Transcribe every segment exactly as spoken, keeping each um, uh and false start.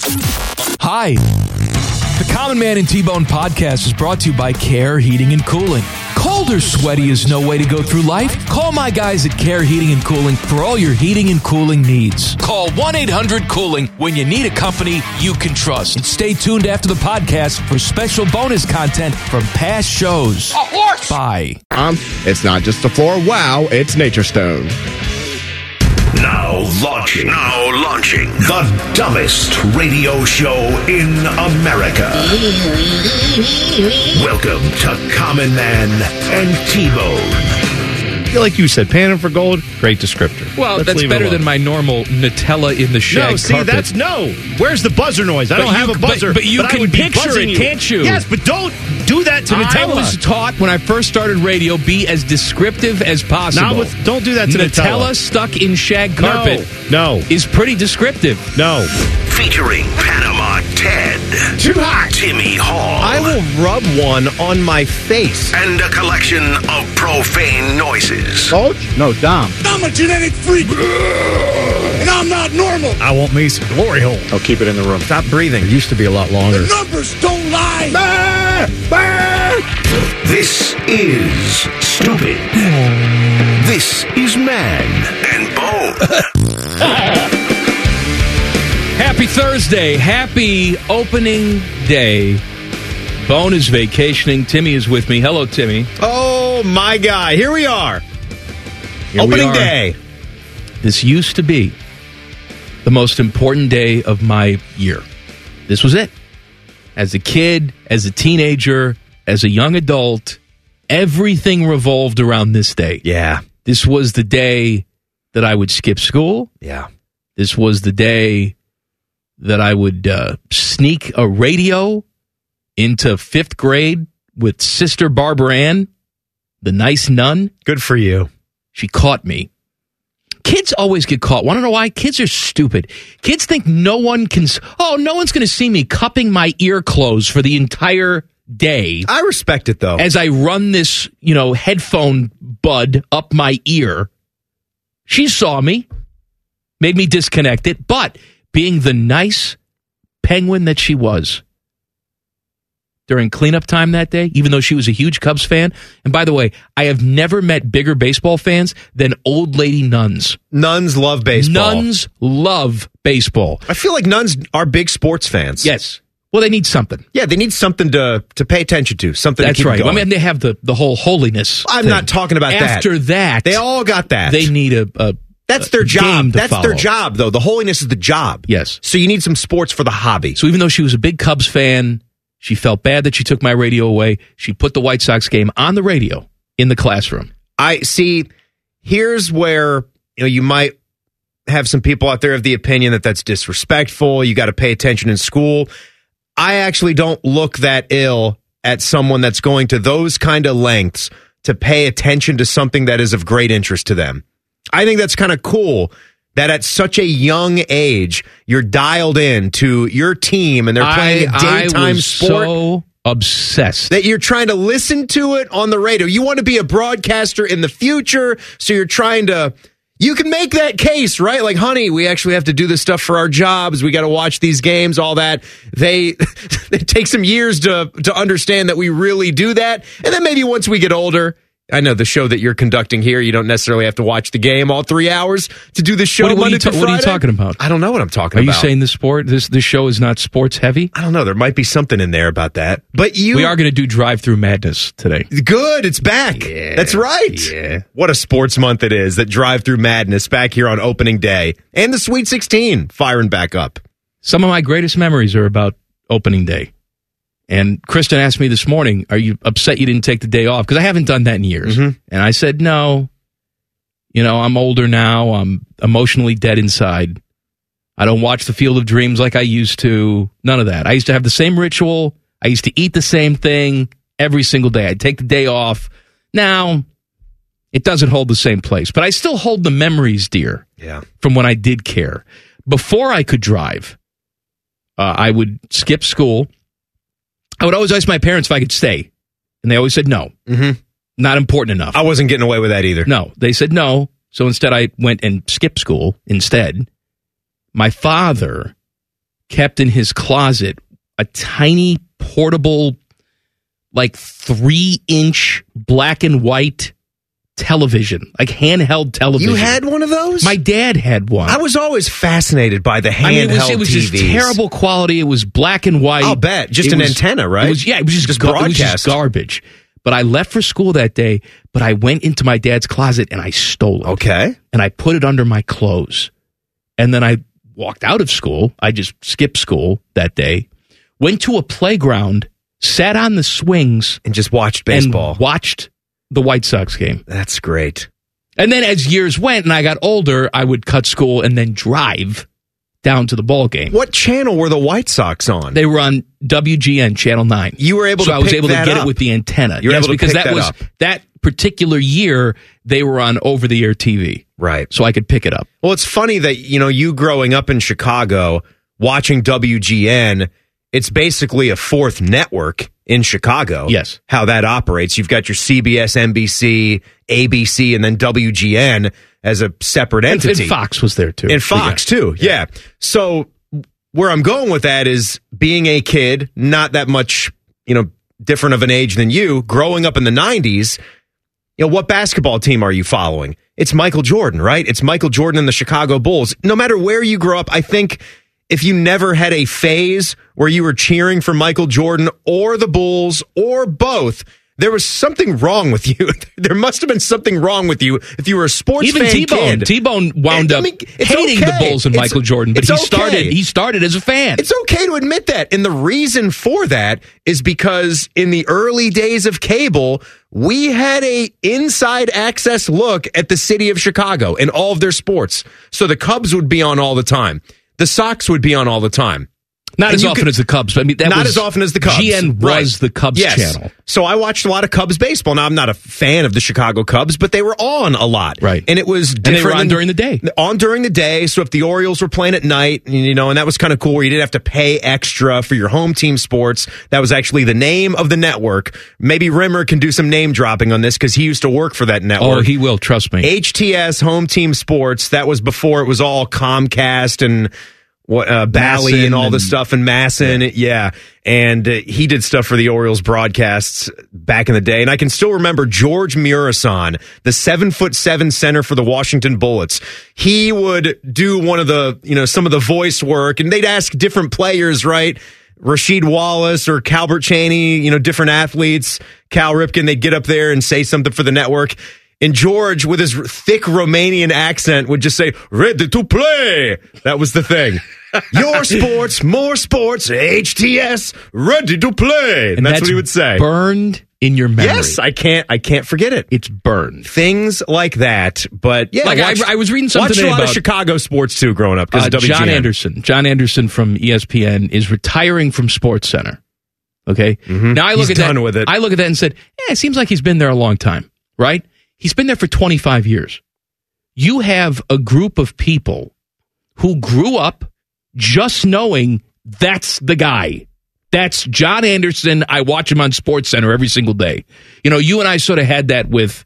Hi. The Common Man and T-Bone podcast is brought to you by Care Heating and Cooling. Cold or sweaty is no way to go through life. Call my guys at Care Heating and Cooling for all your heating and cooling needs. Call one eight hundred cooling when you need a company you can trust. And stay tuned after the podcast for special bonus content from past shows. A horse! Bye. Um, it's not just the floor. Wow, it's Nature Stone. Now launching. Now launching. The dumbest radio show in America. Welcome to Common Man and T-Bone. I feel like you said, panning for gold, great descriptor. Well, Let's that's better than my normal Nutella in the shag No, see, carpet. that's no. Where's the buzzer noise? I But don't you- have a buzzer. but- but you I can would be picture buzzing it, you. can't you? Yes, but don't do that to I Nutella. was taught when I first started radio, be as descriptive as possible. Not with, don't do that to Nutella. Nutella. stuck in shag carpet No, no, is pretty descriptive. no. Featuring Panama Ted. Too hot. Timmy Hall. I will rub one on my face. And a collection of profane noises. Coach? No, Dom. I'm a genetic freak, and I'm not normal. I want me some glory hole. I'll keep it in the room. Stop breathing. It used to be a lot The longer. numbers don't lie. This is Stupid. This is Man and Bone. Happy Thursday. Happy opening day. Bone is vacationing. Timmy is with me. Hello, Timmy. Oh, my God. Here we are. Here Opening we are. day. This used to be the most important day of my year. This was it. As a kid, as a teenager, as a young adult, everything revolved around this day. Yeah. This was the day that I would skip school. Yeah. This was the day that I would uh, sneak a radio into fifth grade with Sister Barbara Ann, the nice nun. Good for you. She caught me. Kids always get caught. Want to know why? Kids are stupid. Kids think no one can... Oh, no one's going to see me cupping my ear closed for the entire day. I respect it, though. As I run this, you know, headphone bud up my ear. She saw me. Made me disconnect it. But being the nice penguin that she was during cleanup time that day, even though she was a huge Cubs fan. And by the way, I have never met bigger baseball fans than old lady nuns. Nuns love baseball. Nuns love baseball. I feel like nuns are big sports fans. Yes. Well, they need something. Yeah, they need something to to pay attention to. Something That's to keep right. going. I mean, they have the, the whole holiness I'm thing. not talking about that. After that, They all got that. they need a, a That's their a job. game to That's their follow. job, though. The holiness is the job. Yes. So you need some sports for the hobby. So even though she was a big Cubs fan, she felt bad that she took my radio away. She put the White Sox game on the radio in the classroom. I see. Here's where you know you might have some people out there of the opinion that that's disrespectful. You got to pay attention in school. I actually don't look that ill at someone that's going to those kind of lengths to pay attention to something that is of great interest to them. I think that's kind of cool that at such a young age, you're dialed in to your team and they're playing I, a daytime I was sport. so obsessed. That you're trying to listen to it on the radio. You want to be a broadcaster in the future, so you're trying to... You can make that case, right? Like, honey, we actually have to do this stuff for our jobs. We got to watch these games, all that. They it takes some years to to understand that we really do that. And then maybe once we get older... I know the show that you're conducting here, you don't necessarily have to watch the game all three hours to do the show What, what, are Monday you ta- to what are you Friday. talking about? I don't know what I'm talking Are about. you saying the sport, this this show is not sports heavy? I don't know. There might be something in there about that. But you... We are going to do drive-through madness today. Good, it's back. Yeah, That's right. yeah. What a sports month it is, that Drive Through Madness back here on opening day. And the Sweet sixteen firing back up. Some of my greatest memories are about opening day. And Kristen asked me this morning, are you upset you didn't take the day off? Because I haven't done that in years. Mm-hmm. And I said, no. You know, I'm older now. I'm emotionally dead inside. I don't watch the Field of Dreams like I used to. None of that. I used to have the same ritual. I used to eat the same thing every single day. I'd take the day off. Now, it doesn't hold the same place. But I still hold the memories dear Yeah. from when I did care. Before I could drive, uh, I would skip school. I would always ask my parents if I could stay. And they always said no. Mm-hmm. Not important enough. I wasn't getting away with that either. No, they said no. So instead I went and skipped school instead. My father kept in his closet a tiny portable, like three-inch black and white television, like handheld television. You had one of those? My dad had one. I was always fascinated by the handheld I mean, it was, it was T Vs. just terrible quality. It was black and white. I'll bet. Just It an was- antenna, right? It was, yeah, it was just, Just gar- it was just broadcast. garbage. But I left for school that day, but I went into my dad's closet and I stole it. Okay. And I put it under my clothes. And then I walked out of school. I just skipped school that day, went to a playground, sat on the swings, And just watched baseball. and watched the White Sox game. That's great. And then as years went and I got older, I would cut school and then drive down to the ball game. What channel were the White Sox on? They were on W G N Channel nine. You were able so to I was pick able that to get up. it with the antenna. You were yes, able to because pick that that was up. that particular year they were on over the air T V. Right. So I could pick it up. Well, it's funny that, you know, you growing up in Chicago, watching W G N, it's basically a fourth network in Chicago. Yes. How that operates. You've got your C B S, N B C, A B C, and then W G N as a separate And, entity. and Fox was there too. And Fox, Yeah. too. Yeah. So where I'm going with that is being a kid, not that much, you know, different of an age than you, growing up in the nineties, you know, what basketball team are you following? It's Michael Jordan, right? It's Michael Jordan and the Chicago Bulls. No matter where you grew up, I think if you never had a phase where you were cheering for Michael Jordan or the Bulls or both, there was something wrong with you. There must have been something wrong with you if you were a sports Even fan T-Bone. kid. T-Bone wound I up mean, it's hating the okay. Bulls and It's- Michael Jordan, but it's he okay. started he started as a fan. It's okay to admit that. And the reason for that is because in the early days of cable, we had a inside access look at the city of Chicago and all of their sports. So the Cubs would be on all the time. The Sox would be on all the time. Not And as you often could- as the Cubs, but I mean that Not was, as often as the Cubs. G N was Right. the Cubs Yes. channel. So I watched a lot of Cubs baseball. Now I'm not a fan of the Chicago Cubs, but they were on a lot. Right. And it was different. And they were on than- during the day. On during the day. So if the Orioles were playing at night, you know, and that was kind of cool where you didn't have to pay extra for your home team sports. That was actually the name of the network. Maybe Rimmer can do some name dropping on this because he used to work for that network. Oh, he will, trust me. H T S Home Team Sports. That was before it was all Comcast and what uh, Bally Masson and all the and- stuff and Masson. Yeah, yeah. And uh, he did stuff for the Orioles broadcasts back in the day. And I can still remember George Murasan, the seven foot seven center for the Washington Bullets. He would do one of the, you know, some of the voice work, and they'd ask different players, right? Rasheed Wallace or Calbert Chaney, you know, different athletes, Cal Ripken, they'd get up there and say something for the network. And George, with his thick Romanian accent, would just say, ready to play. That was the thing. Your sports, more sports, H T S, ready to play. And that's, what he would say. Burned in your memory. Yes, I can't, I can't forget it. It's burned. Things like that. But yeah, Like, I- watched- I was reading something watched today a lot of about- Chicago sports too growing up because Uh, of W G N. John Anderson. John Anderson from E S P N is retiring from Sports Center. Okay. Now I look He's at done that. with it. I look at that and said, "Eh, it seems like he's been there a long time, right? He's been there for twenty-five years. You have a group of people who grew up just knowing that's the guy. That's John Anderson. I watch him on Sports Center every single day. You know, you and I sort of had that with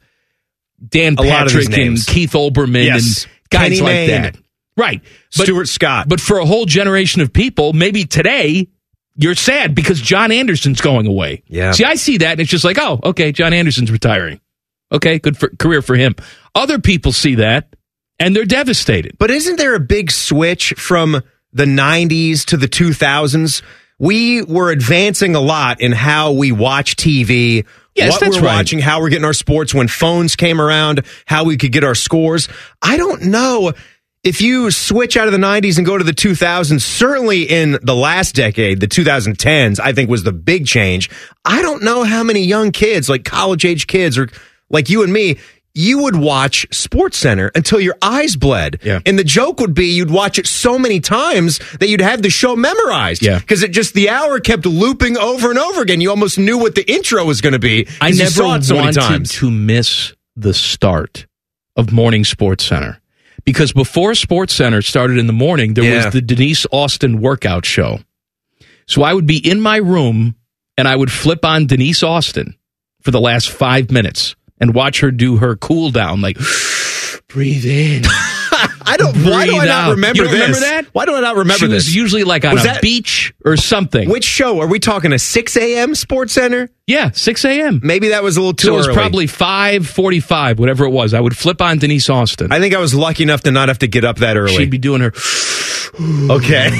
Dan A lot of these Patrick and names. Keith Olbermann Yes. and guys Kenny like Mayne. that. Right. But, Stuart Scott. But for a whole generation of people, maybe today, you're sad because John Anderson's going away. Yeah. See, I see that and it's just like, oh, okay, John Anderson's retiring. Okay, good for, career for him. Other people see that and they're devastated. But isn't there a big switch from the nineties to the two thousands? We were advancing a lot in how we watch T V, Yes, what that's we're right. watching, how we're getting our sports, when phones came around, how we could get our scores. I don't know if you switch out of the nineties and go to the two thousands, certainly in the last decade, the twenty tens, I think was the big change. I don't know how many young kids, like college age kids or like you and me, you would watch Sports Center until your eyes bled. Yeah. And the joke would be you'd watch it so many times that you'd have the show memorized. Yeah. Because it just, the hour kept looping over and over again. You almost knew what the intro was going to be. 'cause I you never saw it so many wanted times. to miss the start of Morning Sports Center. Because before Sports Center started in the morning, there Yeah. was the Denise Austin workout show. So I would be in my room and I would flip on Denise Austin for the last five minutes and watch her do her cool down, like breathe in, I don't. Why do I breathe not out. remember You don't this? remember that? Why do I not remember She this? was usually like on Was a that- beach or something. Which show? Are we talking a six a.m. Sports Center? Yeah, six a.m. Maybe that was a little too So it was early. probably five forty-five, whatever it was. I would flip on Denise Austin. I think I was lucky enough to not have to get up that early. She'd be doing her... okay.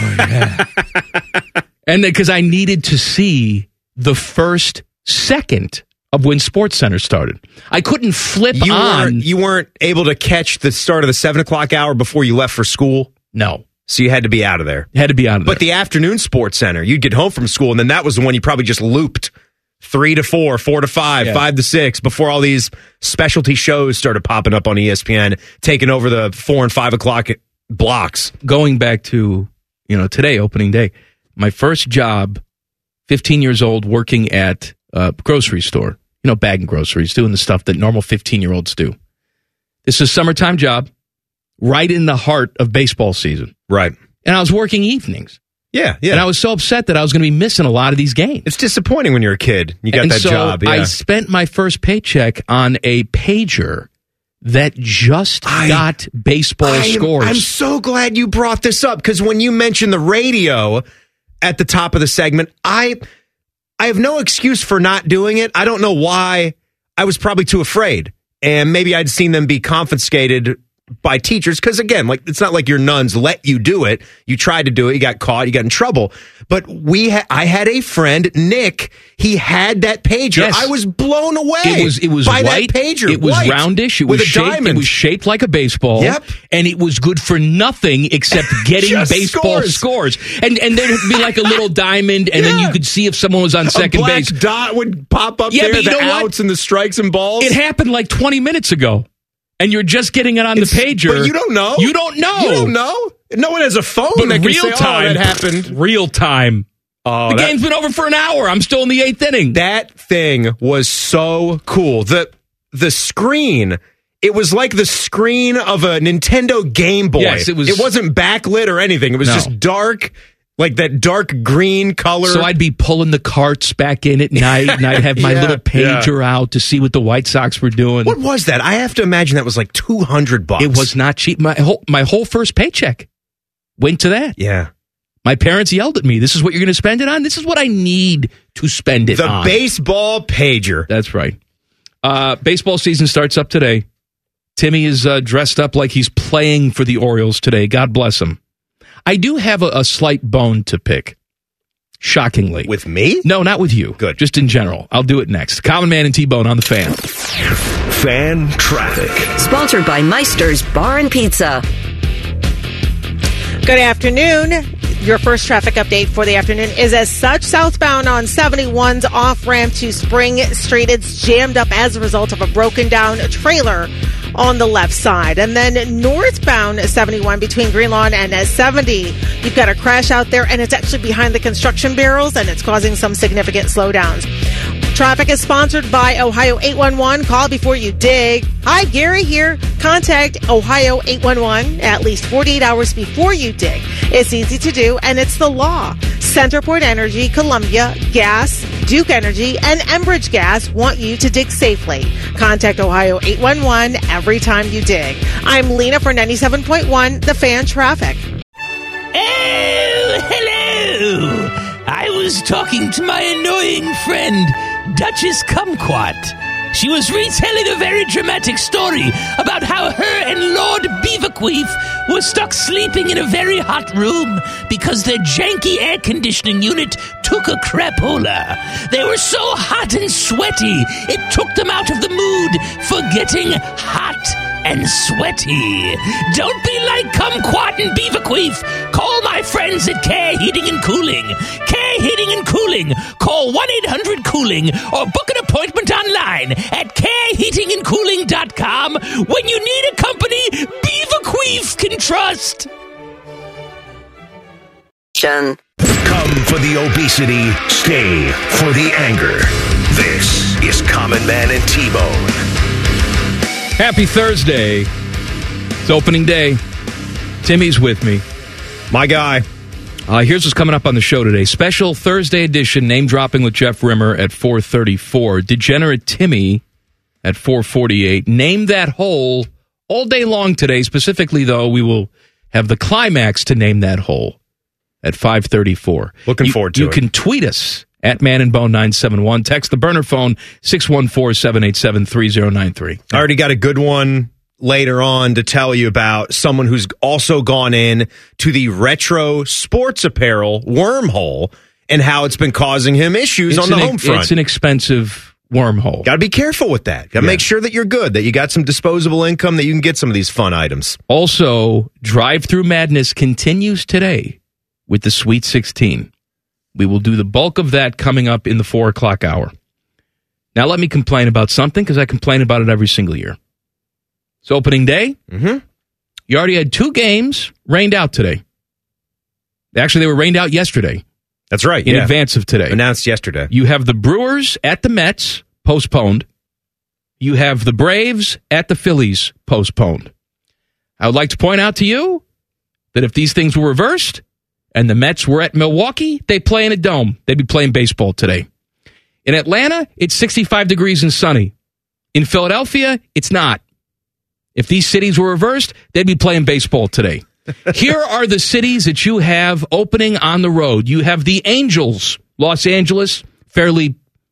And then because I needed to see the first second of when Sports Center started. I couldn't flip you on. weren't, you weren't able to catch the start of the seven o'clock hour before you left for school? No. So you had to be out of there. Had to be out of there. But the afternoon Sports Center, you'd get home from school, and then that was the one you probably just looped. Three to four, four to five, Yeah. five to six, before all these specialty shows started popping up on E S P N, taking over the four and five o'clock blocks. Going back to, you know, today, opening day, my first job, fifteen years old, working at a grocery store, you know, bagging groceries, doing the stuff that normal fifteen-year-olds do. This is a summertime job, right in the heart of baseball season. Right. And I was working evenings. Yeah, yeah. And I was so upset that I was going to be missing a lot of these games. It's disappointing when you're a kid. You got and that so job. Yeah. I spent my first paycheck on a pager that just I- got baseball I am- scores. I'm so glad you brought this up, because when you mentioned the radio at the top of the segment, I I have no excuse for not doing it. I don't know why. I was probably too afraid, and maybe I'd seen them be confiscated by teachers, because again, like, it's not like your nuns let you do it. You tried to do it, you got caught, you got in trouble. But we, ha- I had a friend, Nick. He had that pager. Yes. I was blown away. It was it was by white. that pager. It was white, roundish. It with was a shaped. diamond. It was shaped like a baseball. Yep. And it was good for nothing except getting Just baseball scores. scores. And and there'd be like a little diamond, and then Yeah. you could see if someone was on a second black base. dot would pop up Yeah, there, but you the know what? outs and the strikes and balls. It happened like twenty minutes ago, and you're just getting it on It's- the pager. But you don't know. You don't know. You don't know. No one has a phone But that can real say, time, oh, that happened. Real time. Oh, The that, game's been over for an hour. I'm still in the eighth inning. that thing was so cool. The the screen, it was like the screen of a Nintendo Game Boy. Yes, it was- It wasn't backlit or anything. It was No. just dark, like that dark green color. So I'd be pulling the carts back in at night, and I'd have my Yeah, little pager out to see what the White Sox were doing. What was that? I have to imagine that was like two hundred bucks. It was not cheap. My whole my whole first paycheck went to that. Yeah. My parents yelled at me, "This is what you're going to spend it on? This is what I need to spend it The on." baseball pager. That's right. Uh, baseball season starts up today. Timmy is uh, dressed up like he's playing for the Orioles today. God bless him. I do have a, a slight bone to pick, shockingly. With me? No, not with you. Good. Just in general. I'll do it next. Common Man and T-Bone on the Fan. Fan traffic. Sponsored by Meister's Bar and Pizza. Good afternoon. Your first traffic update for the afternoon is as such. Southbound on seventy-one's off-ramp to Spring Street. It's jammed up as a result of a broken down trailer on the left side. And then northbound seventy-one between Greenlawn and seventy. You've got a crash out there, and it's actually behind the construction barrels, and it's causing some significant slowdowns. Traffic is sponsored by Ohio eight one one. Call before you dig. Hi, Gary here. Contact Ohio eight one one at least forty-eight hours before you dig. It's easy to do, and it's the law. Centerport Energy, Columbia Gas, Duke Energy, and Enbridge Gas want you to dig safely. Contact Ohio eight one one every time you dig. I'm Lena for ninety-seven point one, The Fan Traffic. Oh, hello! I was talking to my annoying friend, Duchess Kumquat. She was retelling a very dramatic story about how her and Lord Beaverqueef were stuck sleeping in a very hot room because their janky air conditioning unit took a crapola. They were so hot and sweaty, it took them out of the mood for getting hot and sweaty. Don't be like Kumquat and Beaverqueef. Call my friends at Care Heating and Cooling. Care Heating and Cooling. Call one eight hundred cooling or book an appointment online at care heating and cooling dot com when you need a company Beaverqueef can trust. Come for the obesity, stay for the anger. This is Common Man and T-Bone. Happy Thursday. It's opening day. Timmy's with me. My guy. Uh, here's what's coming up on the show today. Special Thursday edition, name dropping with Jeff Rimmer at four thirty-four. Degenerate Timmy at four forty-eight. Name that hole all day long today. Specifically, though, we will have the climax to name that hole at five thirty-four. Looking you, forward to you it. You can tweet us at Man and Bone nine seven one. Text the burner phone six one four, seven eight seven, three zero nine three. I already got a good one later on to tell you about someone who's also gone in to the retro sports apparel wormhole and how it's been causing him issues It's on the an, home front. It's an expensive wormhole. Got to be careful with that. Got to Yeah. make sure that you're good, that you got some disposable income, that you can get some of these fun items. Also, Drive-Thru Madness continues today with the Sweet sixteen. We will do the bulk of that coming up in the four o'clock hour. Now, let me complain about something, because I complain about it every single year. It's opening day. Mm-hmm. You already had two games rained out today. Actually, they were rained out yesterday. That's right. In yeah. advance of today. Announced yesterday. You have the Brewers at the Mets, postponed. You have the Braves at the Phillies, postponed. I would like to point out to you that if these things were reversed and the Mets were at Milwaukee, they play in a dome. They'd be playing baseball today. In Atlanta, it's sixty-five degrees and sunny. In Philadelphia, it's not. If these cities were reversed, they'd be playing baseball today. Here are the cities that you have opening on the road. You have the Angels, Los Angeles, fairly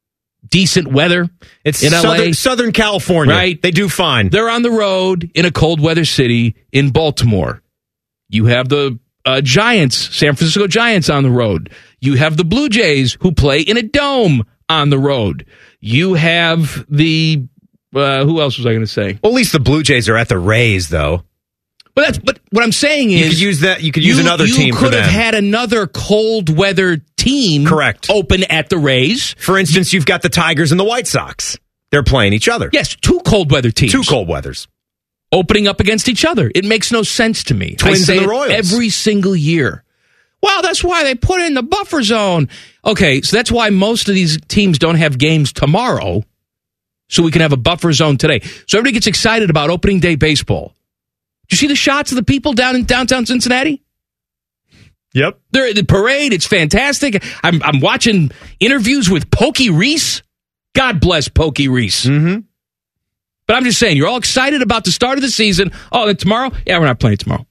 decent weather. It's in L A. Southern, Southern California. Right. They do fine. They're on the road in a cold weather city in Baltimore. You have the uh, Giants, San Francisco Giants on the road. You have the Blue Jays who play in a dome on the road. You have the, uh, who else was I going to say? Well, at least the Blue Jays are at the Rays, though. But that's but what I'm saying is you could use that. You could use you, another you team for could have them. had another cold weather team, correct, open at the Rays. For instance, you've got the Tigers and the White Sox. They're playing each other. Yes, two cold weather teams, two cold weathers opening up against each other. It makes no sense to me. Twins I say and the it Royals every single year. Well, that's why they put in the buffer zone. Okay, so that's why most of these teams don't have games tomorrow, so we can have a buffer zone today. So everybody gets excited about opening day baseball. Did you see the shots of the people down in downtown Cincinnati? Yep. They're at the parade. It's fantastic. I'm, I'm watching interviews with Pokey Reese. God bless Pokey Reese. Mm-hmm. But I'm just saying, you're all excited about the start of the season. Oh, then tomorrow? Yeah, we're not playing tomorrow.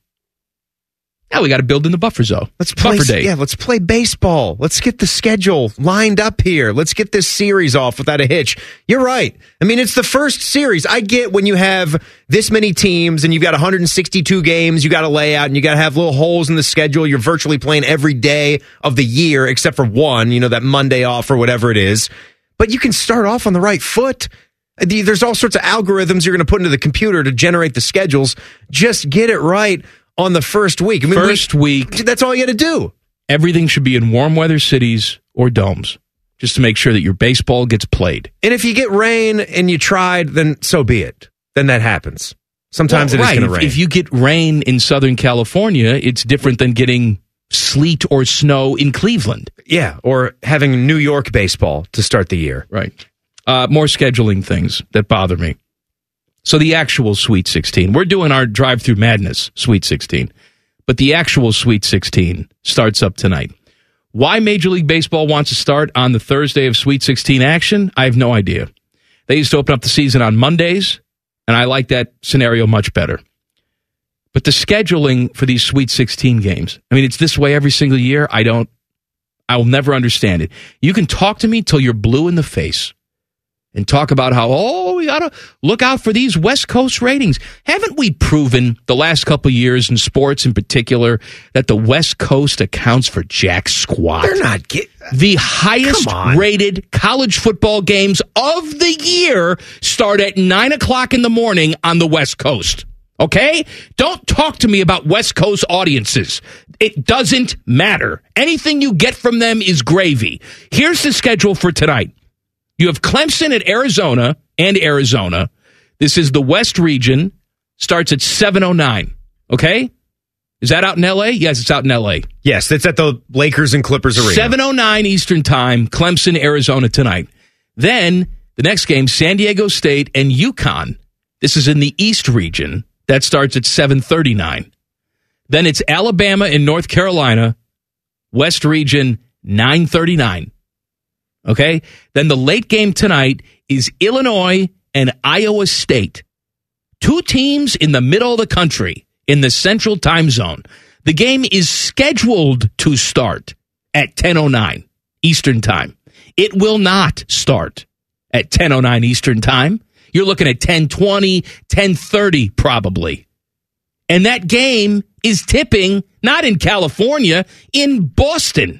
Now we got to build in the buffer zone. Let's play. Buffer day. Yeah, let's play baseball. Let's get the schedule lined up here. Let's get this series off without a hitch. You're right. I mean, it's the first series. I get when you have this many teams and you've got one hundred sixty-two games you got to lay out and you got to have little holes in the schedule. You're virtually playing every day of the year except for one, you know, that Monday off or whatever it is. But you can start off on the right foot. There's all sorts of algorithms you're going to put into the computer to generate the schedules. Just get it right on the first week. I mean, first week. That's all you got to do. Everything should be in warm weather cities or domes, just to make sure that your baseball gets played. And if you get rain and you tried, then so be it. Then that happens. Sometimes well, it is right. going to rain. If you get rain in Southern California, it's different than getting sleet or snow in Cleveland. Yeah, or having New York baseball to start the year. Right. Uh, more scheduling things that bother me. So the actual Sweet sixteen, we're doing our Drive-Thru Madness Sweet sixteen, but the actual Sweet sixteen starts up tonight. Why Major League Baseball wants to start on the Thursday of Sweet sixteen action, I have no idea. They used to open up the season on Mondays, and I like that scenario much better. But the scheduling for these Sweet sixteen games, I mean, it's this way every single year. I don't, I will never understand it. You can talk to me till you're blue in the face and talk about how, oh, we got to look out for these West Coast ratings. Haven't we proven the last couple of years in sports in particular that the West Coast accounts for jack squat? They're not getting... The highest rated college football games of the year start at nine o'clock in the morning on the West Coast. Okay? Don't talk to me about West Coast audiences. It doesn't matter. Anything you get from them is gravy. Here's the schedule for tonight. You have Clemson at Arizona and Arizona. This is the West region. Starts at seven oh nine. Okay? Is that out in L A? Yes, it's out in L A. Yes, it's at the Lakers and Clippers Arena. seven oh nine Eastern Time, Clemson, Arizona tonight. Then the next game, San Diego State and UConn. This is in the East region. That starts at seven thirty-nine. Then it's Alabama and North Carolina, West region, nine thirty-nine. Okay? Then the late game tonight is Illinois and Iowa State, Two teams in the middle of the country in the central time zone. The game is scheduled to start at ten oh nine Eastern time. It will not start at ten oh nine Eastern time. You're looking at ten twenty, ten thirty probably. And that game is tipping not in California, in Boston.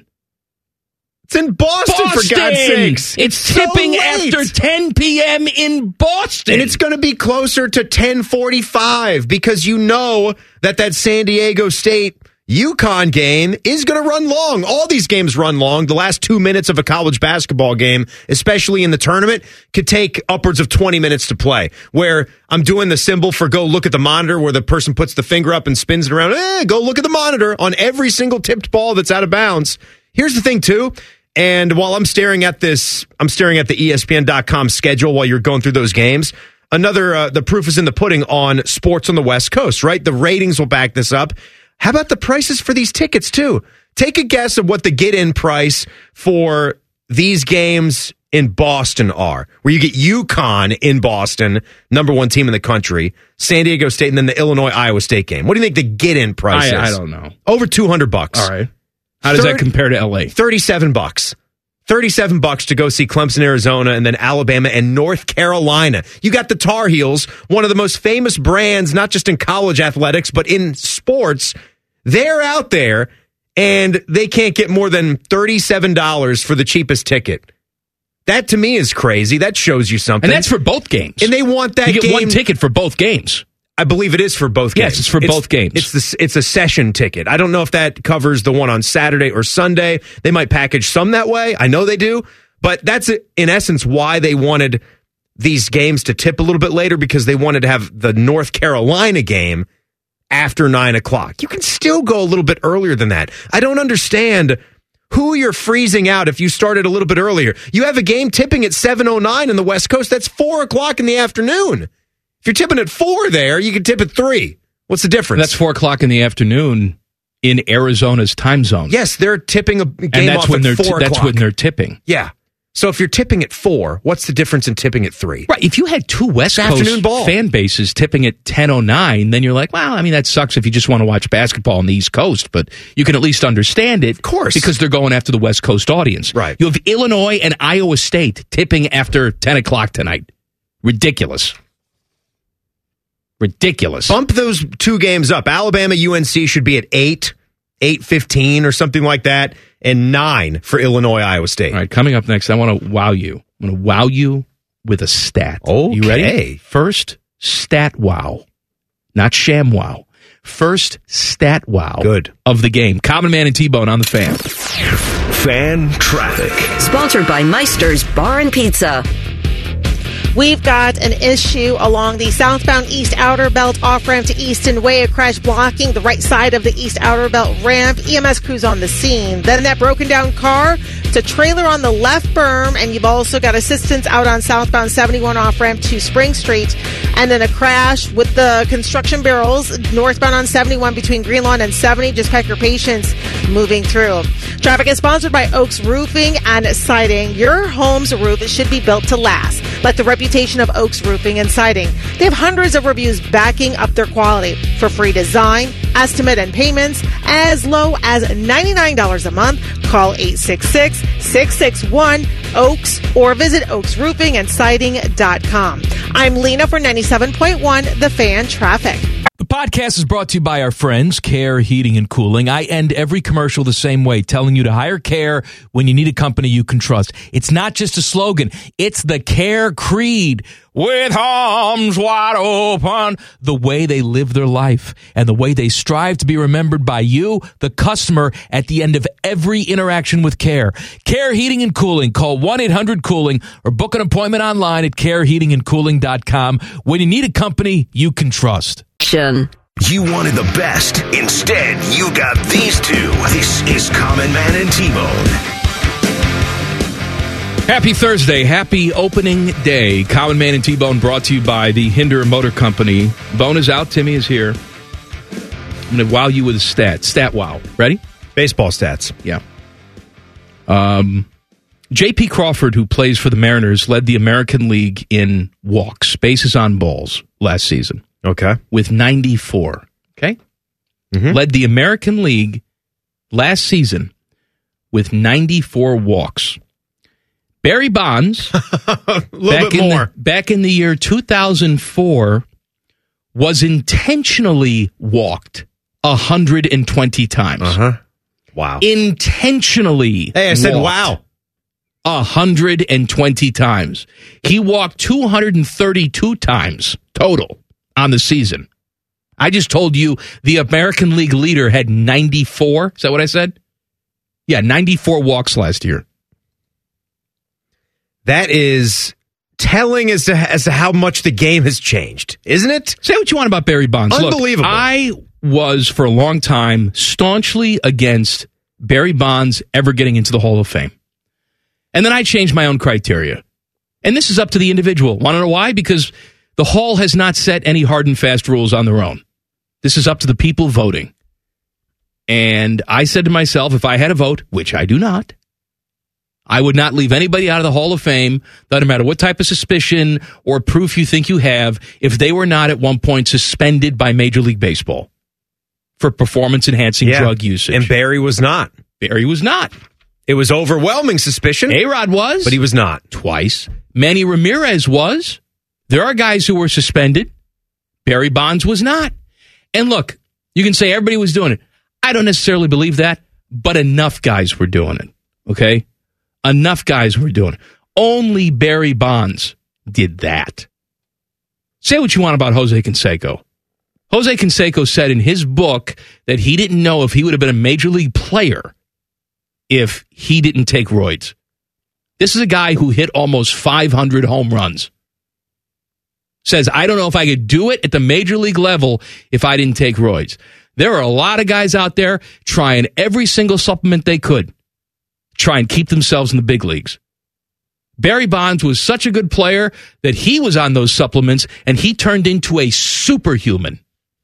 It's in Boston, Boston, for God's sakes. It's, it's tipping so after ten p.m. in Boston. And it's going to be closer to ten forty-five because you know that that San Diego State UConn game is going to run long. All these games run long. The last two minutes of a college basketball game, especially in the tournament, could take upwards of twenty minutes to play. Where I'm doing the symbol for go look at the monitor where the person puts the finger up and spins it around. Eh, go look at the monitor on every single tipped ball that's out of bounds. Here's the thing, too. And while I'm staring at this, I'm staring at the E S P N dot com schedule while you're going through those games. Another, uh, the proof is in the pudding on sports on the West Coast, right? The ratings will back this up. How about the prices for these tickets, too? Take a guess of what the get-in price for these games in Boston are, where you get UConn in Boston, number one team in the country, San Diego State, and then the Illinois-Iowa State game. What do you think the get-in price I, is? I don't know. Over two hundred bucks. All right. How does that compare to L A? thirty-seven bucks. thirty-seven bucks to go see Clemson, Arizona, and then Alabama and North Carolina. You got the Tar Heels, one of the most famous brands, not just in college athletics, but in sports. They're out there, and they can't get more than thirty-seven dollars for the cheapest ticket. That, to me, is crazy. That shows you something. And that's for both games. And they want that You get game. one ticket for both games. I believe it is for both games. Yes, it's for both games. It's the, it's a session ticket. I don't know if that covers the one on Saturday or Sunday. They might package some that way. I know they do. But that's, in essence, why they wanted these games to tip a little bit later, because they wanted to have the North Carolina game after nine o'clock. You can still go a little bit earlier than that. I don't understand who you're freezing out if you started a little bit earlier. You have a game tipping at seven oh nine in the West Coast. That's four o'clock in the afternoon. If you're tipping at four there, you can tip at three. What's the difference? That's four o'clock in the afternoon in Arizona's time zone. Yes, they're tipping a game and that's off when at they're four t- o'clock. That's when they're tipping. Yeah. So if you're tipping at four, what's the difference in tipping at three? Right. If you had two West It's Coast afternoon ball. fan bases tipping at ten oh nine, then you're like, well, I mean, that sucks if you just want to watch basketball on the East Coast, but you can at least understand it. Of course. Because they're going after the West Coast audience. Right. You have Illinois and Iowa State tipping after ten o'clock tonight. Ridiculous. Ridiculous. Bump those two games up. Alabama U N C should be at eight, eight fifteen or something like that, and nine for Illinois Iowa State. All right, coming up next, I want to wow you. I'm going to wow you with a stat. Okay. You ready? First, stat wow. Not sham wow. First, stat wow. Good. Of the game. Common Man and T-Bone on the Fan. Fan traffic. Sponsored by Meister's Bar and Pizza. We've got an issue along the southbound East Outer Belt off-ramp to Easton Way. A crash blocking the right side of the East Outer Belt ramp. E M S crews on the scene. Then that broken down car to trailer on the left berm. And you've also got assistance out on southbound seventy-one off-ramp to Spring Street. And then a crash with the construction barrels northbound on seventy-one between Greenlawn and seventy. Just pack your patience moving through. Traffic is sponsored by Oaks Roofing and Siding. Your home's roof should be built to last. Let the reputation of Oaks Roofing and Siding. They have hundreds of reviews backing up their quality. For free design, estimate, and payments as low as ninety-nine dollars a month, call eight six six, six six one, Oaks or visit oaks roofing and siding dot com. I'm Lena for ninety-seven point one The Fan Traffic. The podcast is brought to you by our friends, Care Heating and Cooling. I end every commercial the same way, telling you to hire Care when you need a company you can trust. It's not just a slogan. It's the Care creed. With arms wide open. The way they live their life and the way they strive to be remembered by you, the customer, at the end of every interaction with Care. Care Heating and Cooling. Call one eight hundred cooling or book an appointment online at care heating and cooling dot com when you need a company you can trust. You wanted the best. Instead, you got these two. This is Common Man and T-Bone. Happy Thursday. Happy opening day. Common Man and T-Bone brought to you by the Hinder Motor Company. Bone is out. Timmy is here. I'm going to wow you with a stat. Stat wow. Ready? Baseball stats. Yeah. Um, J P Crawford, who plays for the Mariners, led the American League in walks, bases on balls last season. Okay. With ninety-four. Okay? Mm-hmm. Led the American League last season with ninety-four walks. Barry Bonds, a little back bit in more. The, back in the year two thousand four, was intentionally walked one hundred twenty times. Uh-huh. Wow. Intentionally. Hey, I said walked wow. one hundred twenty times. He walked two hundred thirty-two times total on the season. I just told you the American League leader had ninety-four. Is that what I said? Yeah, ninety-four walks last year. That is telling as to, as to how much the game has changed, isn't it? Say what you want about Barry Bonds. Unbelievable. Look, I was, for a long time, staunchly against Barry Bonds ever getting into the Hall of Fame. And then I changed my own criteria. And this is up to the individual. Want to know why? Because the Hall has not set any hard and fast rules on their own. This is up to the people voting. And I said to myself, if I had a vote, which I do not, I would not leave anybody out of the Hall of Fame, doesn't matter what type of suspicion or proof you think you have, if they were not at one point suspended by Major League Baseball for performance-enhancing Yeah. drug usage. And Barry was not. Barry was not. It was overwhelming suspicion. A-Rod was. But he was not. Twice. Manny Ramirez was. There are guys who were suspended. Barry Bonds was not. And look, you can say everybody was doing it. I don't necessarily believe that, but enough guys were doing it, okay? Enough guys were doing it. Only Barry Bonds did that. Say what you want about Jose Canseco. Jose Canseco said in his book that he didn't know if he would have been a major league player if he didn't take roids. This is a guy who hit almost five hundred home runs. Says, I don't know if I could do it at the major league level if I didn't take roids. There are a lot of guys out there trying every single supplement they could, try and keep themselves in the big leagues. Barry Bonds was such a good player that he was on those supplements and he turned into a superhuman.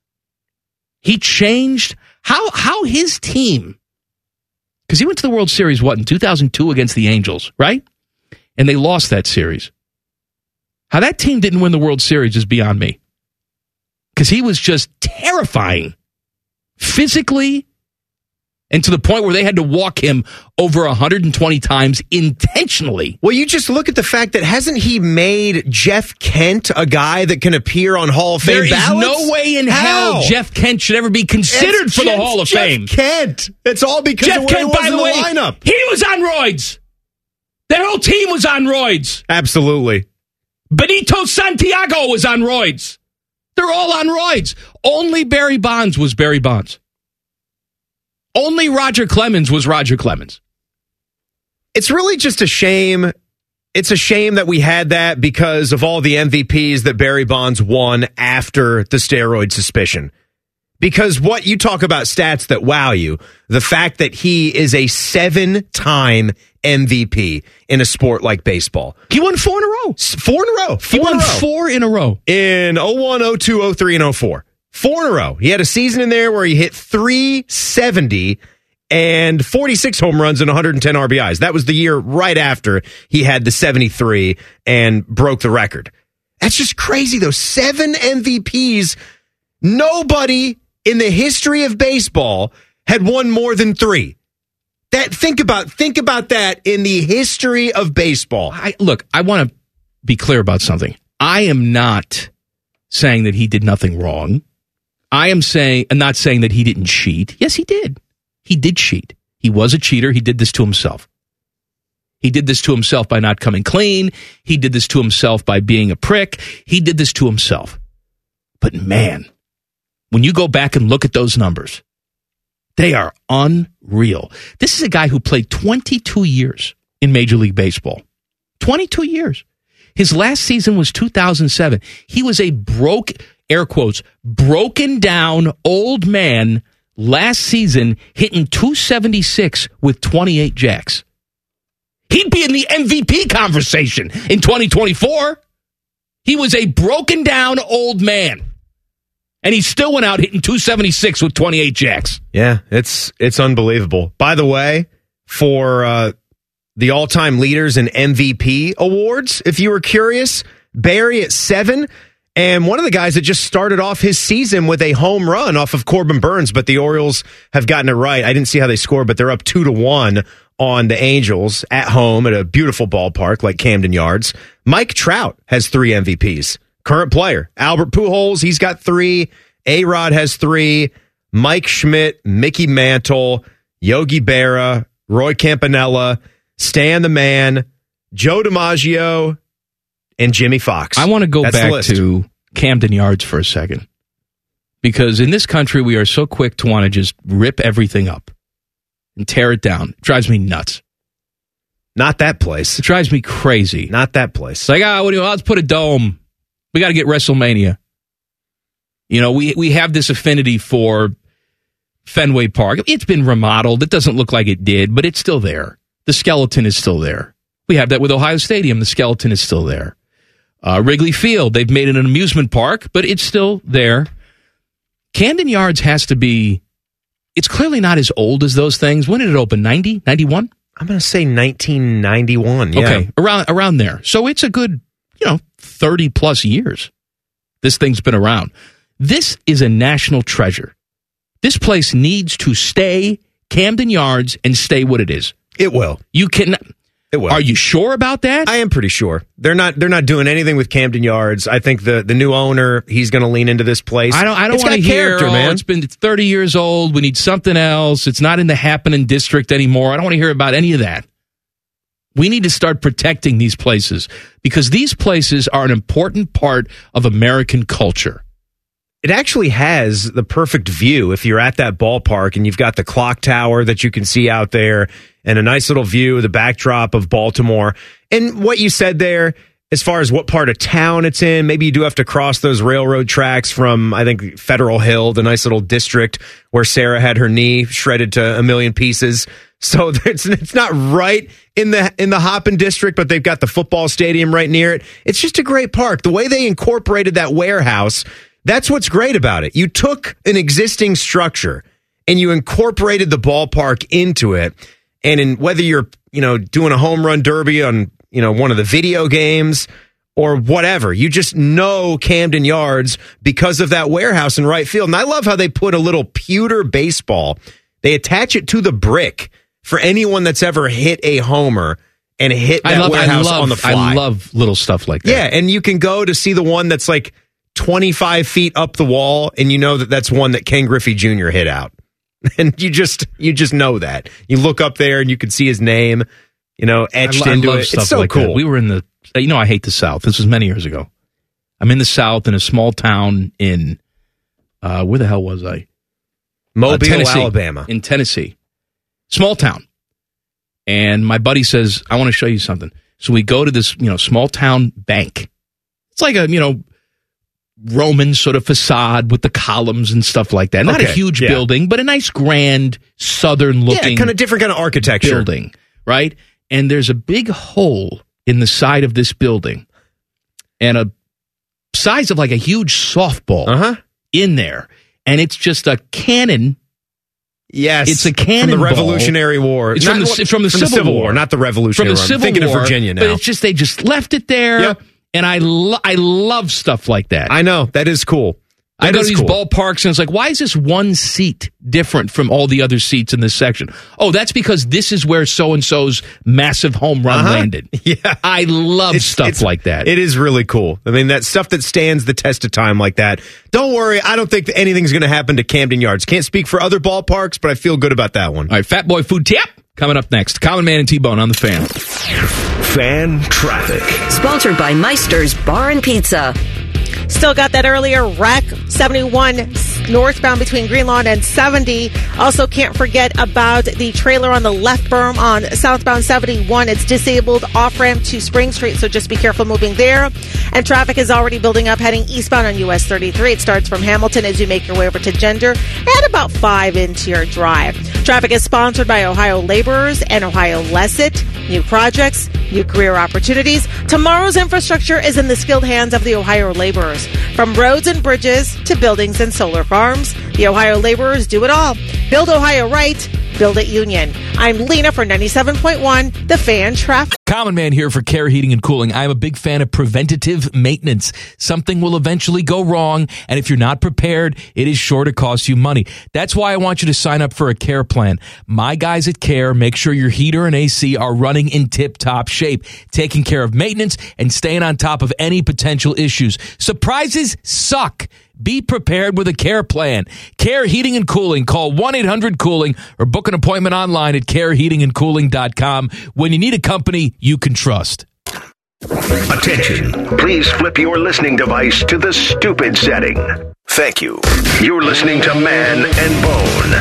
He changed how how his team, because he went to the World Series, what, in two thousand two against the Angels, right? And they lost that series. How that team didn't win the World Series is beyond me. Because he was just terrifying. Physically, and to the point where they had to walk him over one hundred twenty times intentionally. Well, you just look at the fact that hasn't he made Jeff Kent a guy that can appear on Hall of Fame There is ballots? no way in How? hell Jeff Kent should ever be considered It's for the Jeff- Hall of Jeff Fame. Kent. It's all because Jeff of where Kent, he was by in the the way, lineup. he was on roids. Their whole team was on roids. Absolutely. Benito Santiago was on roids. They're all on roids. Only Barry Bonds was Barry Bonds. Only Roger Clemens was Roger Clemens. It's really just a shame. It's a shame that we had that because of all the M V Ps that Barry Bonds won after the steroid suspicion. Because what you talk about stats that wow you, the fact that he is a seven-time M V P in a sport like baseball. He won four in a row. Four in a row. Four He won in a row. four in a row. In oh one, oh two, oh three, and oh four. Four in a row. He had a season in there where he hit three seventy and forty-six home runs and one hundred ten R B Is. That was the year right after he had the seventy-three and broke the record. That's just crazy, though. Seven M V Ps. Nobody in the history of baseball had won more than three. That think about think about that in the history of baseball. I, look, I want to be clear about something. I am not saying that he did nothing wrong. I am saying, and not saying that he didn't cheat. Yes, he did. He did cheat. He was a cheater. He did this to himself. He did this to himself by not coming clean. He did this to himself by being a prick. He did this to himself. But man, when you go back and look at those numbers, they are unreal. This is a guy who played twenty-two years in Major League Baseball. twenty-two years. His last season was two thousand seven. He was a broke, air quotes, broken down old man last season hitting two seventy-six with twenty-eight jacks. He'd be in the M V P conversation in twenty twenty-four. He was a broken down old man. And he still went out hitting two seventy-six with twenty-eight jacks. Yeah, it's it's unbelievable. By the way, for uh, the all-time leaders in M V P awards, if you were curious, Barry at seven, And one of the guys that just started off his season with a home run off of Corbin Burns, but the Orioles have gotten it right. I didn't see how they scored, but they're up two to one on the Angels at home at a beautiful ballpark like Camden Yards. Mike Trout has three M V Ps. Current player. Albert Pujols, he's got three. A-Rod has three. Mike Schmidt, Mickey Mantle, Yogi Berra, Roy Campanella, Stan the Man, Joe DiMaggio, and Jimmy Fox. I want to go That's back to Camden Yards for a second. Because in this country, we are so quick to want to just rip everything up and tear it down. It drives me nuts. Not that place. It drives me crazy. Not that place. It's like, ah, what do you, let's put a dome. We got to get WrestleMania. You know, we, we have this affinity for Fenway Park. It's been remodeled. It doesn't look like it did, but it's still there. The skeleton is still there. We have that with Ohio Stadium. The skeleton is still there. Uh, Wrigley Field, they've made it an amusement park, but it's still there. Camden Yards has to be, it's clearly not as old as those things. When did it open? ninety, ninety-one? I'm going to say nineteen ninety-one. Yeah. Okay, around around there. So it's a good, you know, thirty plus years. This thing's been around. This is a national treasure. This place needs to stay Camden Yards and stay what it is. It will. You can. It will. Are you sure about that? I am pretty sure. They're not. They're not doing anything with Camden Yards. I think the, the new owner, he's going to lean into this place. I don't. I don't It's want to got hear. character, Oh, man. it's been thirty years old. We need something else. It's not in the happening district anymore. I don't want to hear about any of that. We need to start protecting these places because these places are an important part of American culture. It actually has the perfect view if you're at that ballpark and you've got the clock tower that you can see out there and a nice little view of the backdrop of Baltimore. And what you said there, as far as what part of town it's in, maybe you do have to cross those railroad tracks from, I think, Federal Hill, the nice little district where Sarah had her knee shredded to a million pieces. So it's it's not right in the in the Hoppin district, but they've got the football stadium right near it. It's just a great park. The way they incorporated that warehouse, that's what's great about it. You took an existing structure and you incorporated the ballpark into it. And in whether you're, you know, doing a home run derby on, you know, one of the video games or whatever, you just know Camden Yards because of that warehouse in right field. And I love how they put a little pewter baseball. They attach it to the brick for anyone that's ever hit a homer and hit that I love, warehouse I love, on the fly. I love little stuff like that. Yeah, and you can go to see the one that's like twenty-five feet up the wall, and you know that that's one that Ken Griffey Junior hit out. And you just you just know that. You look up there and you can see his name, you know, etched I, lo- into I love it. Stuff It's so like cool. That. We were in the, you know, I hate the South. This was many years ago. I'm in the South in a small town in, uh, where the hell was I? Mobile, uh, Tennessee, Alabama. In Tennessee. Small town. And my buddy says, I want to show you something. So we go to this, you know, small town bank. It's like a, you know, Roman sort of facade with the columns and stuff like that. Not Okay, a huge yeah. building, but a nice, grand, southern looking Yeah, kind of different kind of architecture. building, right? And there's a big hole in the side of this building and a size of like a huge softball Uh-huh. in there. And it's just a cannon. Yes. It's a cannonball. From the Revolutionary War. It's Not from the, what- from the Civil, War. not the Revolutionary From the War. Civil I'm thinking War, of Virginia now. But it's just, they just left it there. Yep. And I, lo- I love stuff like that. I know. That is cool. I That go to is these cool. ballparks and it's like, why is this one seat different from all the other seats in this section? Oh, that's because this is where so-and-so's massive home run Uh-huh. landed. Yeah. I love It's- stuff it's- like that. It is really cool. I mean, that stuff that stands the test of time like that. Don't worry. I don't think that anything's going to happen to Camden Yards. Can't speak for other ballparks, but I feel good about that one. All right, Fat Boy Food Tip coming up next. Common Man and T-Bone on the Fan. Fan traffic. Sponsored by Meister's Bar and Pizza. Still got that earlier wreck, seventy-one northbound between Greenlawn and seventy. Also can't forget about the trailer on the left berm on southbound seventy-one. It's disabled off-ramp to Spring Street, so just be careful moving there. And traffic is already building up heading eastbound on U S thirty-three. It starts from Hamilton as you make your way over to Gender at about five into your drive. Traffic is sponsored by Ohio Laborers and Ohio Lesset. New projects, new career opportunities. Tomorrow's infrastructure is in the skilled hands of the Ohio Laborers. From roads and bridges to buildings and solar farms, the Ohio Laborers do it all. Build Ohio right. Build it Union. I'm Lena for ninety-seven point one, The Fan Traffic. Common Man here for Care Heating and Cooling. I'm a big fan of preventative maintenance. Something will eventually go wrong, and if you're not prepared, it is sure to cost you money. That's why I want you to sign up for a Care plan. My guys at Care make sure your heater and A C are running in tip-top shape, taking care of maintenance and staying on top of any potential issues. Surprises suck. Be prepared with a Care plan. Care Heating and Cooling. Call one eight hundred cooling or book an appointment online at care heating and cooling dot com when you need a company you can trust. Attention. Please flip your listening device to the stupid setting. Thank you. You're listening to Man and Bone.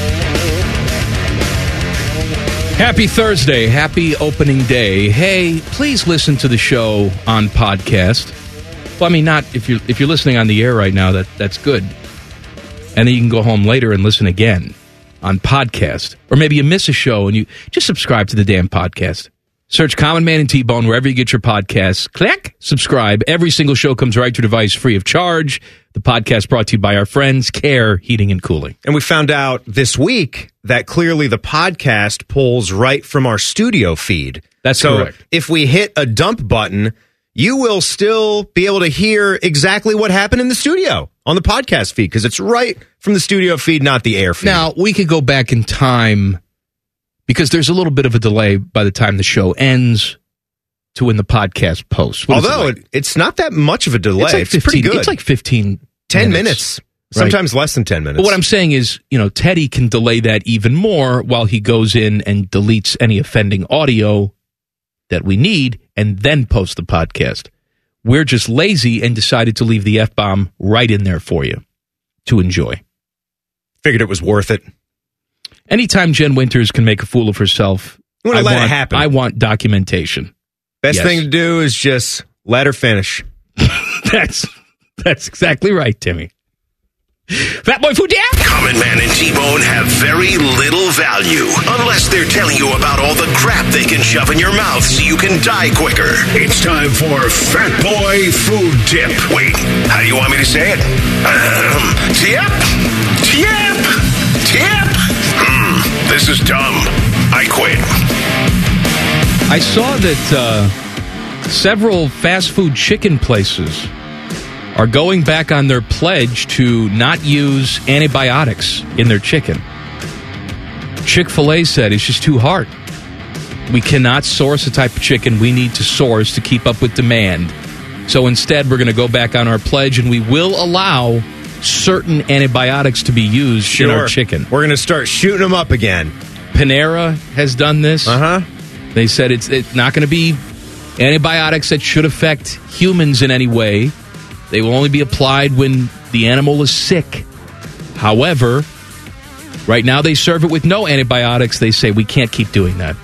Happy Thursday. Happy opening day. Hey, please listen to the show on podcast. Well, I mean, not if you're if you're listening on the air right now, that that's good. And then you can go home later and listen again on podcast. Or maybe you miss a show and you just subscribe to the damn podcast. Search Common Man and T-Bone wherever you get your podcasts. Click subscribe. Every single show comes right to your device free of charge. The podcast brought to you by our friends, Care Heating and Cooling. And we found out this week that clearly the podcast pulls right from our studio feed. That's so correct. If we hit a dump button, you will still be able to hear exactly what happened in the studio on the podcast feed because it's right from the studio feed, not the air feed. Now, we could go back in time because there's a little bit of a delay by the time the show ends to when the podcast posts. What Although it like? it, it's not that much of a delay. It's, like it's fifteen, pretty good. It's like fifteen ten minutes. minutes. Sometimes right. less than ten minutes. But what I'm saying is, you know, Teddy can delay that even more while he goes in and deletes any offending audio that we need and then post the podcast. We're just lazy and decided to leave the F-bomb right in there for you to enjoy. Figured it was worth it. Anytime Jen Winters can make a fool of herself, you want to let want, it happen. I want documentation. Best yes. thing to do is just let her finish. that's that's exactly right, Timmy. Fat Boy Food, yeah? Common Man and T-Bone have very little value unless they're telling you about all the crap they can shove in your mouth so you can die quicker. It's time for Fat Boy Food Tip. Wait, how do you want me to say it? Um, tip? Tip? Tip? Hmm, this is dumb. I quit. I saw that uh, several fast food chicken places are going back on their pledge to not use antibiotics in their chicken. Chick-fil-A said it's just too hard. We cannot source the type of chicken we need to source to keep up with demand. So instead, we're going to go back on our pledge, and we will allow certain antibiotics to be used sure. in our chicken. We're going to start shooting them up again. Panera has done this. Uh-huh. They said it's, it's not going to be antibiotics that should affect humans in any way. They will only be applied when the animal is sick. However, right now they serve it with no antibiotics. They say we can't keep doing that.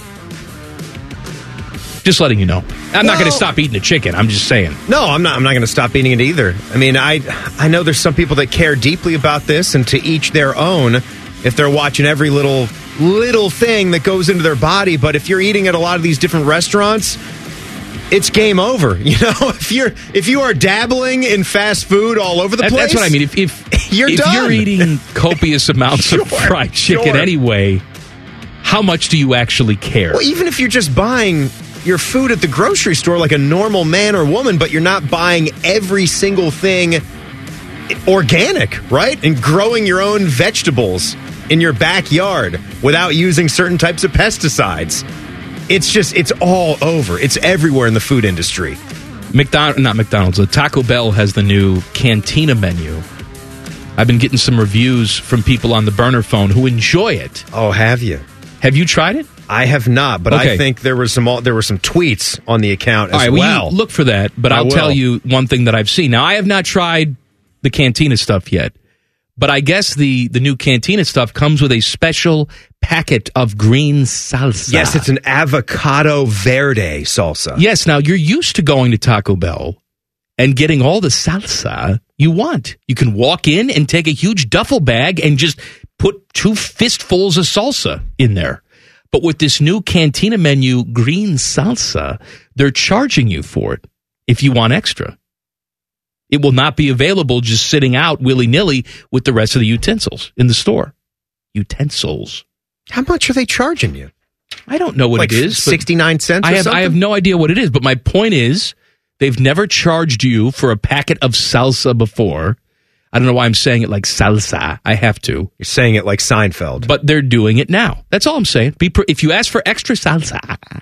Just letting you know. I'm well, not going to stop eating the chicken. I'm just saying. No, I'm not. I'm not going to stop eating it either. I mean, I I know there's some people that care deeply about this, and to each their own. If they're watching every little little thing that goes into their body, but if you're eating at a lot of these different restaurants, it's game over. You know, if you're if you are dabbling in fast food all over the that, place, that's what I mean. If if you're if done. you're eating copious amounts sure, of fried chicken sure. anyway, how much do you actually care? Well, even if you're just buying your food at the grocery store like a normal man or woman, but you're not buying every single thing organic, right? And growing your own vegetables in your backyard without using certain types of pesticides. It's just, it's all over. It's everywhere in the food industry. McDonald's, not McDonald's, uh, Taco Bell has the new Cantina menu. I've been getting some reviews from people on the burner phone who enjoy it. Oh, have you? Have you tried it? I have not, but okay. I think there was some there were some tweets on the account as all right, well. well. You look for that, but I I'll will. tell you one thing that I've seen. Now, I have not tried the Cantina stuff yet, but I guess the, the new Cantina stuff comes with a special packet of green salsa. Yes, it's an avocado verde salsa. Yes, now you're used to going to Taco Bell and getting all the salsa you want. You can walk in and take a huge duffel bag and just put two fistfuls of salsa in there. But with this new Cantina menu, green salsa, they're charging you for it if you want extra. It will not be available just sitting out willy-nilly with the rest of the utensils in the store. Utensils. How much are they charging you? I don't know what like it is. sixty-nine cents or I have, something? I have no idea what it is, but my point is they've never charged you for a packet of salsa before. I don't know why I'm saying it like salsa. I have to. You're saying it like Seinfeld. But they're doing it now. That's all I'm saying. Be pre- if you ask for extra salsa,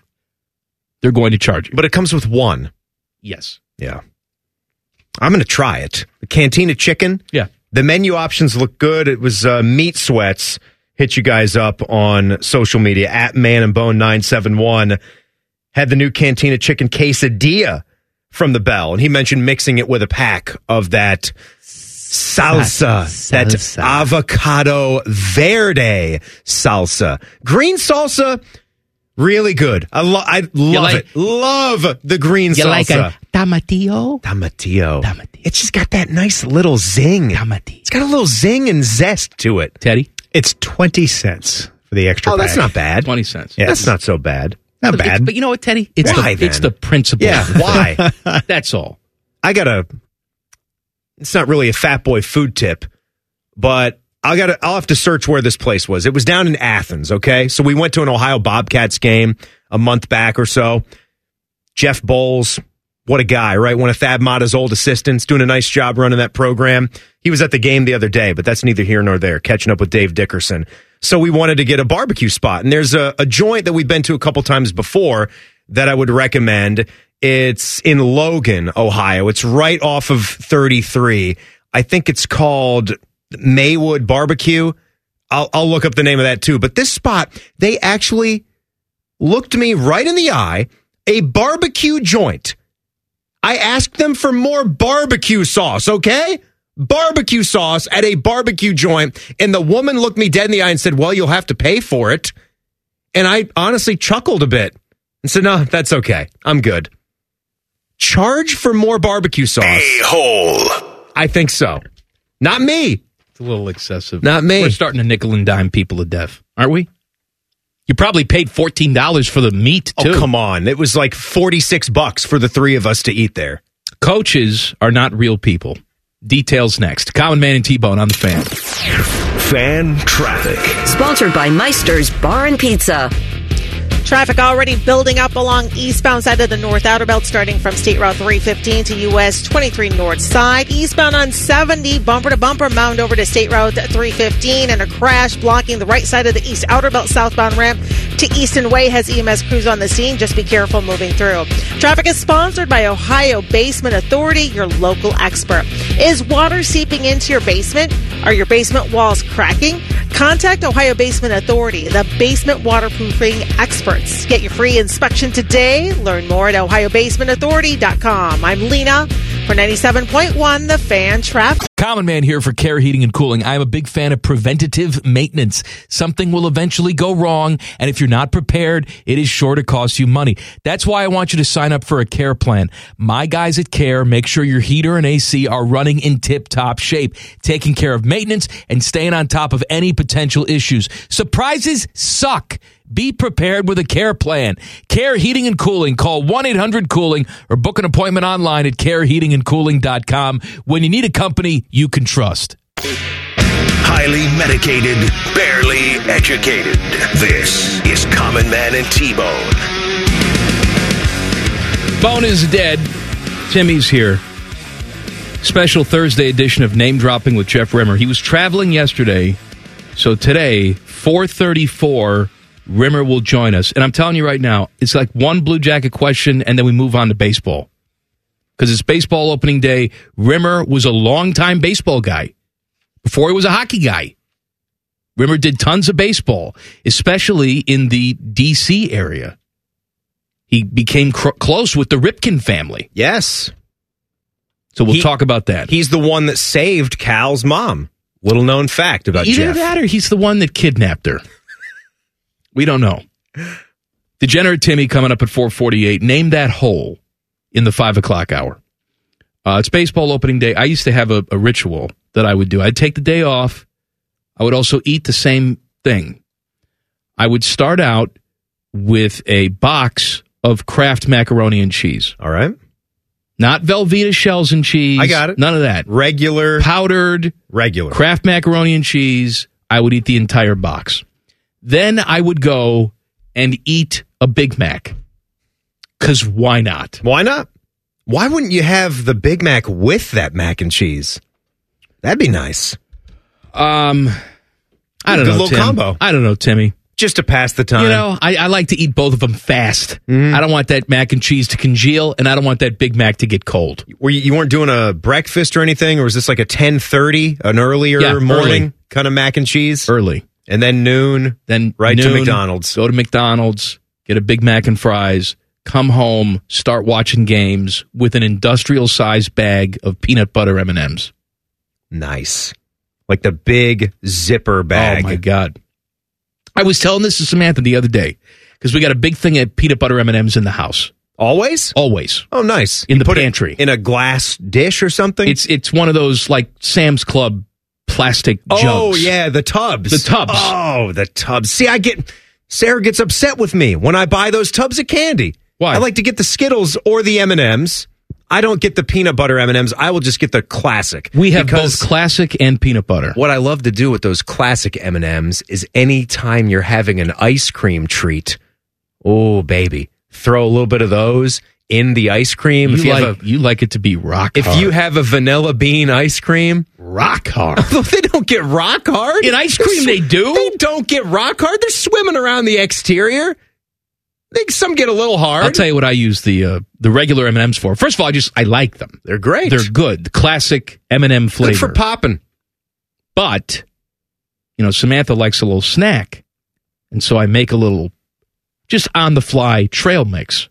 they're going to charge you. But it comes with one. Yes. Yeah. I'm going to try it. The Cantina chicken. Yeah. The menu options look good. It was uh, Meat Sweats. Hit you guys up on social media at Man and Bone nine seven one. Had the new Cantina chicken quesadilla from the Bell. And he mentioned mixing it with a pack of that salsa, salsa. that avocado verde salsa. Green salsa, really good. I, lo- I love like, it. Love the green you salsa. like a tomatillo? Tomatillo. Tomatillo. It's just got that nice little zing. Tomatillo. It's got a little zing and zest to it. Teddy? It's twenty cents for the extra Oh, that's pack. not bad. twenty cents. Yes. That's not so bad. Not But, bad. but you know what, Teddy? It's, Why, the, it's then? the principle. Yeah, why? That's all. I got a, it's not really a Fat Boy food tip, but I got I'll have to search where this place was. It was down in Athens, okay? So we went to an Ohio Bobcats game a month back or so. Jeff Bowles, what a guy, right? One of Thad Matta's old assistants, doing a nice job running that program. He was at the game the other day, but that's neither here nor there, catching up with Dave Dickerson. So we wanted to get a barbecue spot. And there's a, a joint that we've been to a couple times before that I would recommend. It's in Logan, Ohio. It's right off of thirty-three. I think it's called Maywood Barbecue. I'll, I'll look up the name of that too. But this spot, they actually looked me right in the eye, a barbecue joint. I asked them for more barbecue sauce, okay? Barbecue sauce at a barbecue joint. And the woman looked me dead in the eye and said, well, you'll have to pay for it. And I honestly chuckled a bit and said, no, that's okay. I'm good. Charge for more barbecue sauce. A-hole. I think so. Not me. It's a little excessive. Not me. We're starting to nickel and dime people to death, aren't we? You probably paid fourteen dollars for the meat, too. Oh, come on. It was like forty-six bucks for the three of us to eat there. Coaches are not real people. Details next. Common Man and T-Bone on the Fan. Fan traffic. Sponsored by Meister's Bar and Pizza. Traffic already building up along eastbound side of the North Outer Belt, starting from State Route three fifteen to U S twenty-three North Side. Eastbound on seventy, bumper to bumper, mound over to State Route three fifteen, and a crash blocking the right side of the East Outer Belt southbound ramp to Easton Way. Has E M S crews on the scene. Just be careful moving through. Traffic is sponsored by Ohio Basement Authority, your local expert. Is water seeping into your basement? Are your basement walls cracking? Contact Ohio Basement Authority, the basement waterproofing experts. Get your free inspection today. Learn more at ohio basement authority dot com. I'm Lena for ninety-seven point one, The Fan Traffic. Common Man here for Care Heating and Cooling. I'm a big fan of preventative maintenance. Something will eventually go wrong, and if you're not prepared, it is sure to cost you money. That's why I want you to sign up for a Care plan. My guys at Care make sure your heater and A C are running in tip-top shape, taking care of maintenance and staying on top of any potential issues. Surprises suck. Be prepared with a Care plan. Care Heating and Cooling. Call one eight hundred cooling or book an appointment online at care heating and cooling dot com when you need a company you can trust. Highly medicated, barely educated. This is Common Man and T-Bone. Bone is dead. Timmy's here. Special Thursday edition of Name Dropping with Jeff Rimmer. He was traveling yesterday, so today, four thirty-four, Rimmer will join us. And I'm telling you right now, it's like one Blue Jacket question, and then we move on to baseball. Because it's baseball opening day. Rimmer was a longtime baseball guy before he was a hockey guy. Rimmer did tons of baseball, especially in the D C area. He became cr- close with the Ripken family. Yes. So we'll He- talk about that. He's the one that saved Cal's mom. Little known fact about Either Jeff. that or he's the one that kidnapped her. We don't know. Degenerate Timmy coming up at four forty-eight. Name that hole in the five o'clock hour. Uh, it's baseball opening day. I used to have a, a ritual that I would do. I'd take the day off. I would also eat the same thing. I would start out with a box of Kraft macaroni and cheese. All right. Not Velveeta shells and cheese. I got it. None of that. Regular. Powdered. Regular. Kraft macaroni and cheese. I would eat the entire box. Then I would go and eat a Big Mac. Because why not? Why not? Why wouldn't you have the Big Mac with that mac and cheese? That'd be nice. Um, I don't Good know, little Tim. combo. I don't know, Timmy. Just to pass the time. You know, I, I like to eat both of them fast. Mm-hmm. I don't want that mac and cheese to congeal, and I don't want that Big Mac to get cold. Were you, you weren't doing a breakfast or anything, or was this like a ten thirty, an earlier Yeah, morning early. kind of mac and cheese? Early. And then noon, Then right noon, to McDonald's. Go to McDonald's, get a Big Mac and fries, come home, start watching games with an industrial-sized bag of peanut butter M and M's. Nice. Like the big zipper bag. Oh, my God. I was telling this to Samantha the other day because we got a big thing of peanut butter M and M's in the house. Always? Always. Oh, nice. In You the put it pantry. in a glass dish or something? It's it's one of those like Sam's Club plastic jugs. Oh, yeah, the tubs. The tubs. Oh, the tubs. See, I get... Sarah gets upset with me when I buy those tubs of candy. Why? I like to get the Skittles or the M and M's. I don't get the peanut butter M and M's. I will just get the classic. We have Because both classic and peanut butter. what I love to do with those classic M and M's is anytime you're having an ice cream treat, oh, baby, throw a little bit of those in the ice cream. You, if you, like, have a, you like it to be rock if hard. you have a vanilla bean ice cream, rock hard. they don't get rock hard. In ice cream, they do? They don't get rock hard. They're swimming around the exterior. They, some get a little hard. I'll tell you what I use the uh, the regular M and M's for. First of all, I just I like them. They're great. They're good. The classic M and M flavor. Good for popping. But, you know, Samantha likes a little snack. And so I make a little, just on-the-fly trail mix.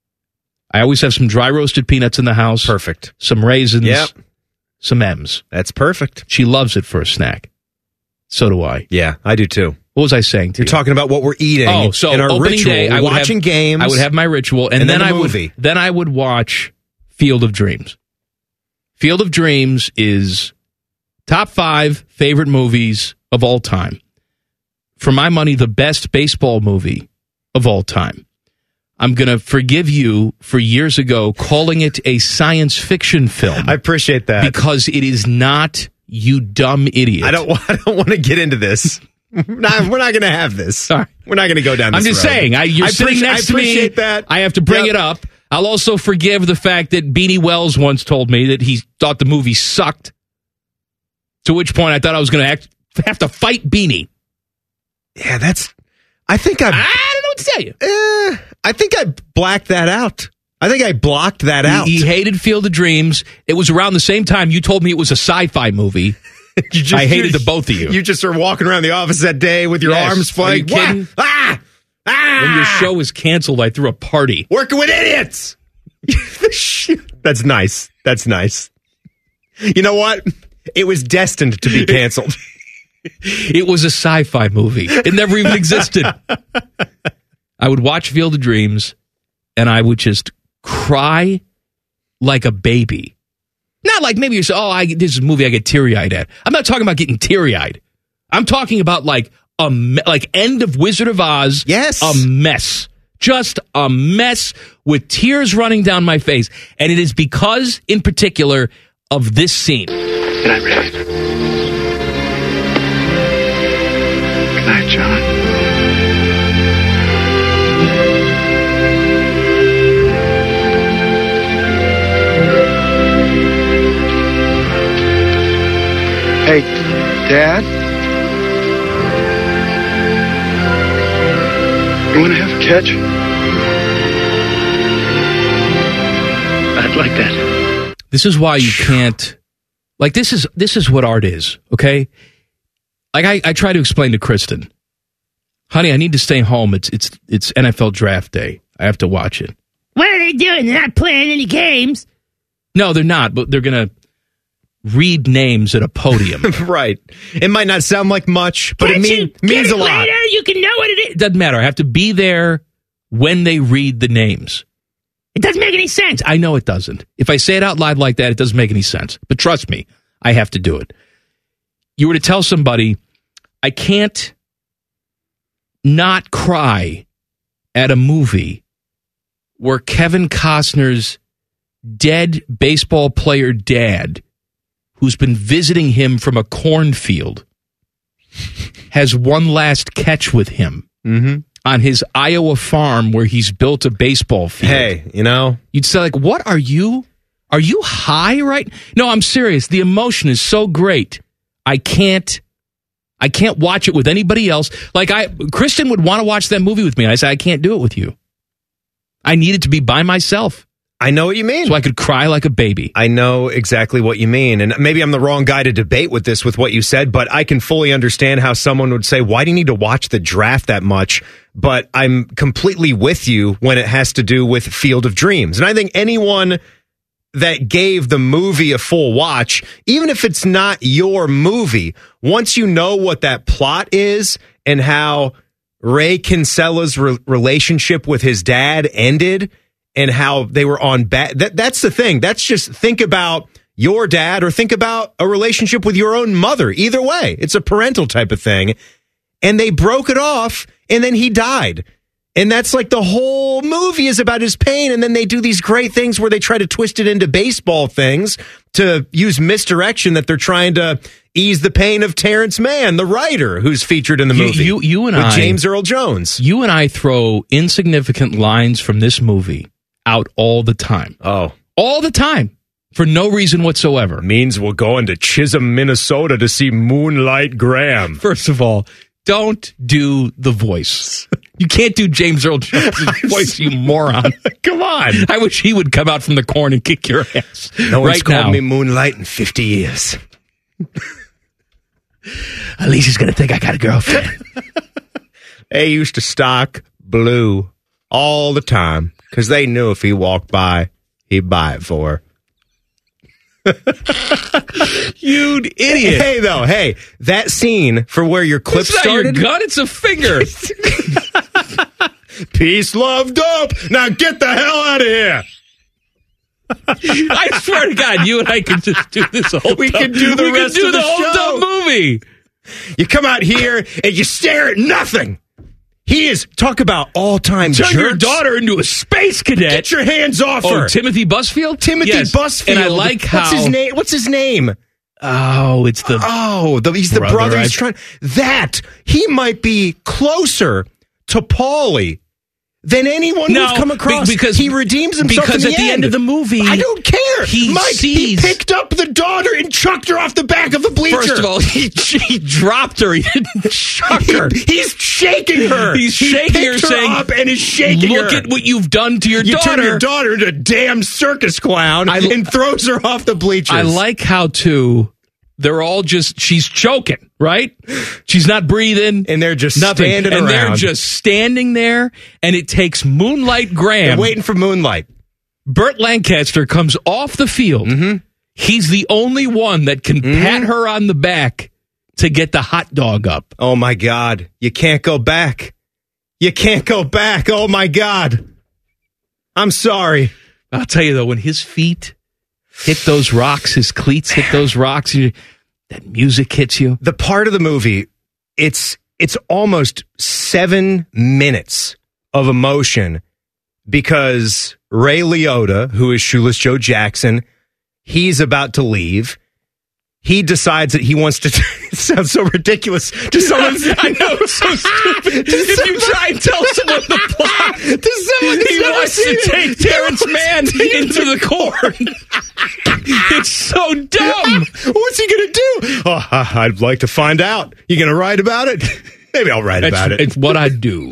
I always have some dry roasted peanuts in the house. Perfect. Some raisins. Yep. Some M's. That's perfect. She loves it for a snack. So do I. Yeah, I do too. What was I saying to You're you? talking about what we're eating. Oh, so in our opening ritual. day, We're I would watching have, games. I would have my ritual, and, and then, then I the would movie. then I would watch Field of Dreams. Field of Dreams is top five favorite movies of all time. For my money, the best baseball movie of all time. I'm going to forgive you for years ago calling it a science fiction film. I appreciate that. Because it is not, you dumb idiot. I don't, I don't want to get into this. Nah, we're not going to have this. Sorry. We're not going to go down this I'm just road. saying, I, you're I sitting appreci- next I to me. appreciate that. I have to bring Yep. it up. I'll also forgive the fact that Beanie Wells once told me that he thought the movie sucked. To which point I thought I was going to have to fight Beanie. Yeah, that's... I think I... I don't know what to tell you. Eh, I think I blacked that out. I think I blocked that out. He, he hated Field of Dreams. It was around the same time you told me it was a sci-fi movie. You just, I hated you- the both of you. You just are walking around the office that day with your Yes. arms Are you flying. Wah! kidding? Ah! Ah! When your show was canceled, I threw a party. Working with idiots. That's nice. That's nice. You know what? It was destined to be canceled. It was a sci-fi movie. It never even existed. I would watch Field of Dreams, and I would just cry like a baby. Not like maybe you say, oh, I, this is a movie I get teary-eyed at. I'm not talking about getting teary-eyed. I'm talking about like a me- like end of Wizard of Oz. Yes. A mess. Just a mess with tears running down my face. And it is because, in particular, of this scene. Good night, Ray. Good night, John. Hey, Dad? You want to have a catch? I'd like that. This is why you can't, like, this is this is what art is, okay? Like, I, I try to explain to Kristen, honey, I need to stay home. It's it's it's N F L draft day. I have to watch it. What are they doing? They're not playing any games. No, they're not, but they're going to read names at a podium. Right. It might not sound like much, but Can't it mean, you get means it a lot. later? You can know what it is. It doesn't matter. I have to be there when they read the names. It doesn't make any sense. I know it doesn't. If I say it out loud like that, it doesn't make any sense. But trust me, I have to do it. You were to tell somebody, I can't not cry at a movie where Kevin Costner's dead baseball player dad, who's been visiting him from a cornfield, has one last catch with him Mm-hmm. on his Iowa farm where he's built a baseball field. Hey, you know, You'd say, like, what are you? Are you high right? No, I'm serious. The emotion is so great. I can't, I can't watch it with anybody else. Like I, Kristen would want to watch that movie with me. And I said, I can't do it with you. I need it to be by myself. I know what you mean. So I could cry like a baby. I know exactly what you mean. And maybe I'm the wrong guy to debate with this, with what you said, but I can fully understand how someone would say, why do you need to watch the draft that much? But I'm completely with you when it has to do with Field of Dreams. And I think anyone that gave the movie a full watch, even if it's not your movie, once you know what that plot is and how Ray Kinsella's re- relationship with his dad ended, and how they were on bad. That, that's the thing. That's just think about your dad or think about a relationship with your own mother. Either way, it's a parental type of thing. And they broke it off and then he died. And that's like the whole movie is about his pain. And then they do these great things where they try to twist it into baseball things to use misdirection that they're trying to ease the pain of Terrence Mann, the writer who's featured in the You- movie. you- you and with I- James Earl Jones. You and I throw insignificant lines from this movie out all the time. Oh. All the time. For no reason whatsoever. Means we're going to Chisholm, Minnesota to see Moonlight Graham. First of all, don't do the voice. You can't do James Earl Jones' voice, you moron. Come on. I wish he would come out from the corn and kick your ass. No one's right called now. me Moonlight in fifty years. At least he's going to think I got a girlfriend. They used to stock Blue all the time because they knew if he walked by, he'd buy it for her. You idiot. Hey, though, hey, that scene for where your clip It's not started. your gun, it's a finger. Peace, love, dope. Now get the hell out of here. I swear to God, you and I can just do this whole We dumb- can do the we rest can do of the whole show. dumb movie. You come out here and you stare at nothing. He is, talk about all-time Turn jerks. your daughter into a space cadet. Get your hands off Oh, her. Timothy Busfield? Timothy Yes. Busfield. And I like how... What's his name? What's his name? Oh, it's the... Oh, the, he's the Brother, brother. He's I- trying. That he might be closer to Paulie than anyone No, we've come be- across. because- he redeems himself because in the at the end of the movie, I don't care. he Mike, sees- he picked up the daughter and chucked her off the back of the bleacher. First of all, he, he dropped her. He didn't chuck her. He- he's shaking her. He's He shaking her, picked her saying, up and is shaking Look her. at what you've done to your You daughter. turn your daughter into a damn circus clown I- and throws her off the bleachers. I like how, too, they're all just, she's choking, right? She's not breathing. And they're just nothing. standing and around. they're just standing there, and it takes Moonlight Graham. They're waiting for Moonlight. Burt Lancaster comes off the field. Mm-hmm. He's the only one that can pat her on the back to get the hot dog up. Oh, my God. You can't go back. You can't go back. Oh, my God. I'm sorry. I'll tell you, though, when his feet hit those rocks, his cleats hit those rocks, and you, that music hits you. The part of the movie, it's it's almost seven minutes of emotion because Ray Liotta, who is Shoeless Joe Jackson, he's about to leave. He decides that he wants to. It sounds so ridiculous to someone. I know, it's so stupid. If you try and tell someone the plot, To someone who's he never wants seen to it. take He Terrence wants Mann to take into the corn. It's so dumb. What's he gonna do? Oh, I'd like to find out. You gonna write about it? Maybe I'll write about It's, it. it's what I do.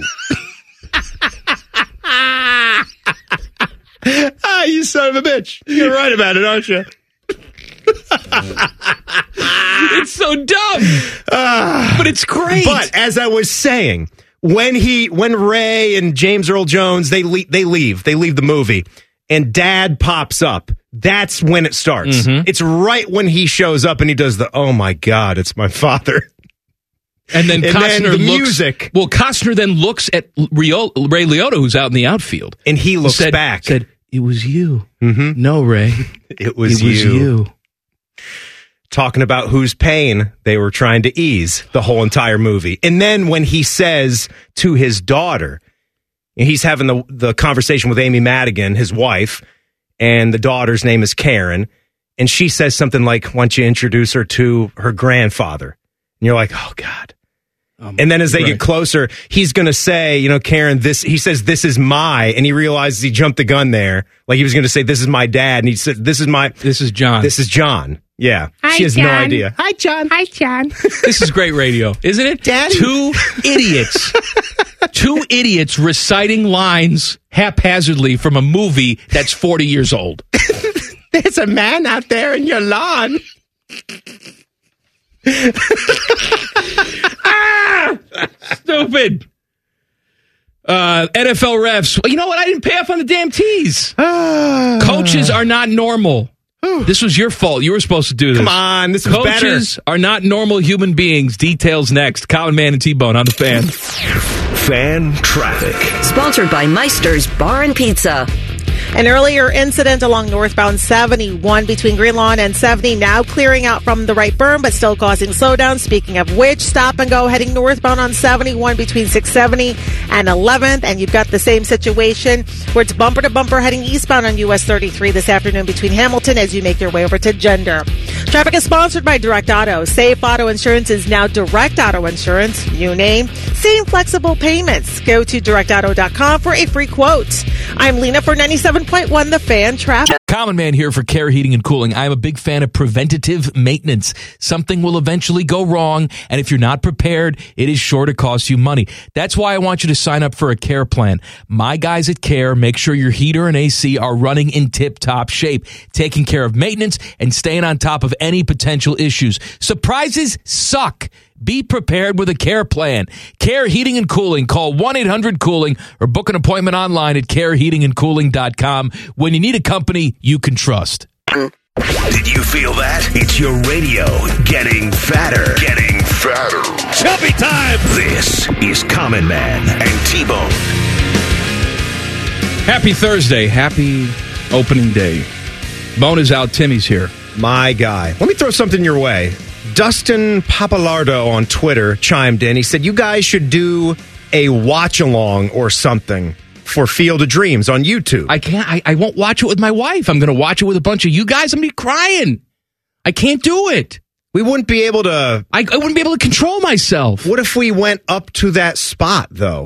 Ah, you son of a bitch! You're gonna write about it, aren't you? It's so dumb. But it's great. But as I was saying, when he, when Ray and James Earl Jones they le- they leave, they leave the movie, and Dad pops up. That's when it starts. Mm-hmm. It's right when he shows up and he does the "Oh my God, it's my father." And then And Costner then the looks, music. Well, Costner then looks at Rio, Ray Liotta, who's out in the outfield, And he looks said, back. Said, "It was you." Mhm. No, Ray, It was, it was you. you. Talking about whose pain they were trying to ease the whole entire movie. And then when he says to his daughter, and he's having the, the conversation with Amy Madigan, his wife, and the daughter's name is Karen, and she says something like, "Why don't you introduce her to her grandfather?" you're like, oh, God. Um, and then as they right. get closer, he's going to say, you know, Karen, this, he says, this is my, and he realizes he jumped the gun there. Like he was going to say, this is my dad. And he said, this is my, this is John. This is John. Yeah. Hi, she has John. no idea. Hi, John. Hi, John. This is great radio, isn't it? Daddy. Two idiots. Two idiots reciting lines haphazardly from a movie that's forty years old. There's a man out there in your lawn. ah! Stupid. Uh, N F L refs. Well, you know what? I didn't pay off on the damn tees. Coaches are not normal. This was your fault. You were supposed to do this. Come on, this is better. Coaches are not normal human beings. Details next. Common Man and T-Bone on the Fan. Fan traffic. Sponsored by Meister's Bar and Pizza. An earlier incident along northbound seventy-one between Green Lawn and seventy now clearing out from the right berm, but still causing slowdown. Speaking of which, stop and go heading northbound on seventy-one between six seventy and eleventh. And you've got the same situation where it's bumper to bumper heading eastbound on U S thirty-three this afternoon between Hamilton as you make your way over to Gender. Traffic is sponsored by Direct Auto. Safe Auto Insurance is now Direct Auto Insurance. New name, same flexible payments. Go to direct auto dot com for a free quote. I'm Lena for ninety-seven point one The Fan Traffic. Common Man here for Care Heating and Cooling. I'm a big fan of preventative maintenance. Something will eventually go wrong, and if you're not prepared, it is sure to cost you money. That's why I want you to sign up for a Care plan. My guys at Care make sure your heater and A C are running in tip-top shape, taking care of maintenance and staying on top of any potential issues. Surprises suck. Be prepared with a Care plan. Care Heating and Cooling. Call one eight hundred cooling or book an appointment online at care heating and cooling dot com when you need a company you can trust. Did you feel that? It's your radio getting fatter. Getting fatter. Chubby time! This is Common Man and T-Bone. Happy Thursday. Happy opening day. Bone is out. Timmy's here. My guy. Let me throw something your way. Dustin Papalardo on Twitter chimed in. He said, you guys should do a watch-along or something for Field of Dreams on YouTube. I can't. I, I won't watch it with my wife. I'm going to watch it with a bunch of you guys. I'm going to be crying. I can't do it. We wouldn't be able to... I, I wouldn't be able to control myself. What if we went up to that spot, though?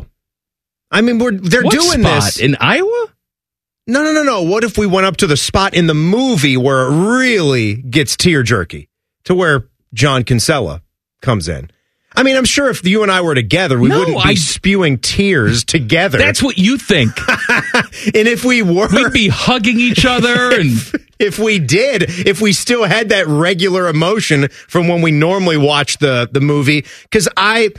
I mean, we're they're what doing spot? this. In Iowa? No, no, no, no. What if we went up to the spot in the movie where it really gets tear-jerky? To where John Kinsella comes in. I mean, I'm sure if you and I were together, we no, wouldn't be I, spewing tears together. That's what you think. And if we were... We'd be hugging each other. if, and if we did, if we still had that regular emotion from when we normally watch the, the movie, because I...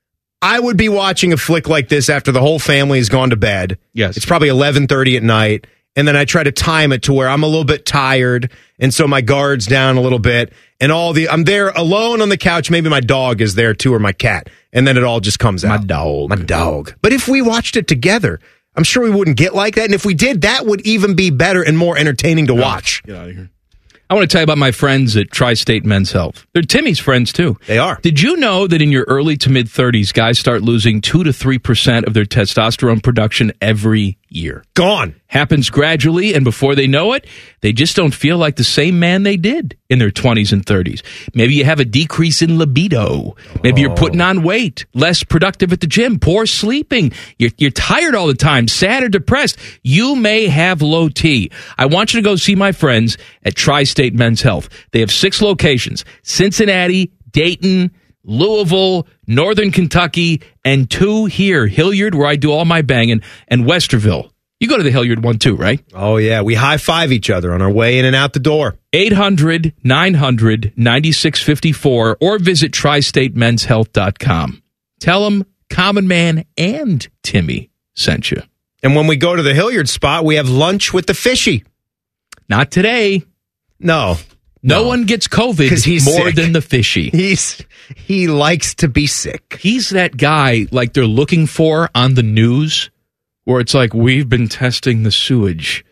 I would be watching a flick like this after the whole family has gone to bed. Yes. It's probably eleven thirty at night. And then I try to time it to where I'm a little bit tired. And so my guard's down a little bit. And all the I'm there alone on the couch. Maybe my dog is there too, or my cat. And then it all just comes out. My dog. My dog. But if we watched it together, I'm sure we wouldn't get like that. And if we did, that would even be better and more entertaining to watch. Get out of here. I want to tell you about my friends at Tri-State Men's Health. They're Timmy's friends, too. They are. Did you know that in your early to mid-thirties, guys start losing two to three percent of their testosterone production every year? Gone. Happens gradually, and before they know it, they just don't feel like the same man they did in their twenties and thirties. Maybe you have a decrease in libido. Maybe oh. you're putting on weight, less productive at the gym, poor sleeping. You're, you're tired all the time, sad or depressed. You may have low T. I want you to go see my friends at Tri-State Men's Health. They have six locations: Cincinnati, Dayton, Louisville, Northern Kentucky, and two here, Hilliard, where I do all my banging, and Westerville. You go to the Hilliard one too, right? Oh, yeah. We high-five each other on our way in and out the door. eight hundred nine hundred ninety-six fifty-four or visit tri state men's health dot com. Tell them Common Man and Timmy sent you. And when we go to the Hilliard spot, we have lunch with the fishy. Not today. No. No, no. one gets COVID he's more sick. than the fishy. He's He likes to be sick. He's that guy like they're looking for on the news where it's like, we've been testing the sewage.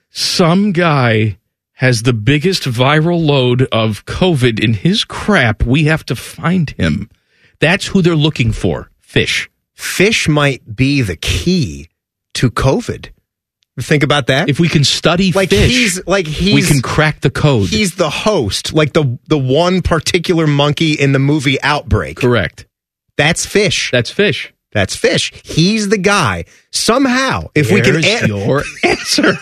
Some guy has the biggest viral load of COVID in his crap. We have to find him. That's who they're looking for. Fish. Fish might be the key to COVID. Think about that. If we can study like fish, he's like he's we can crack the code. He's the host, like the the one particular monkey in the movie Outbreak. Correct. That's fish. That's fish. That's fish. He's the guy. Somehow, if There's we can an- your answer.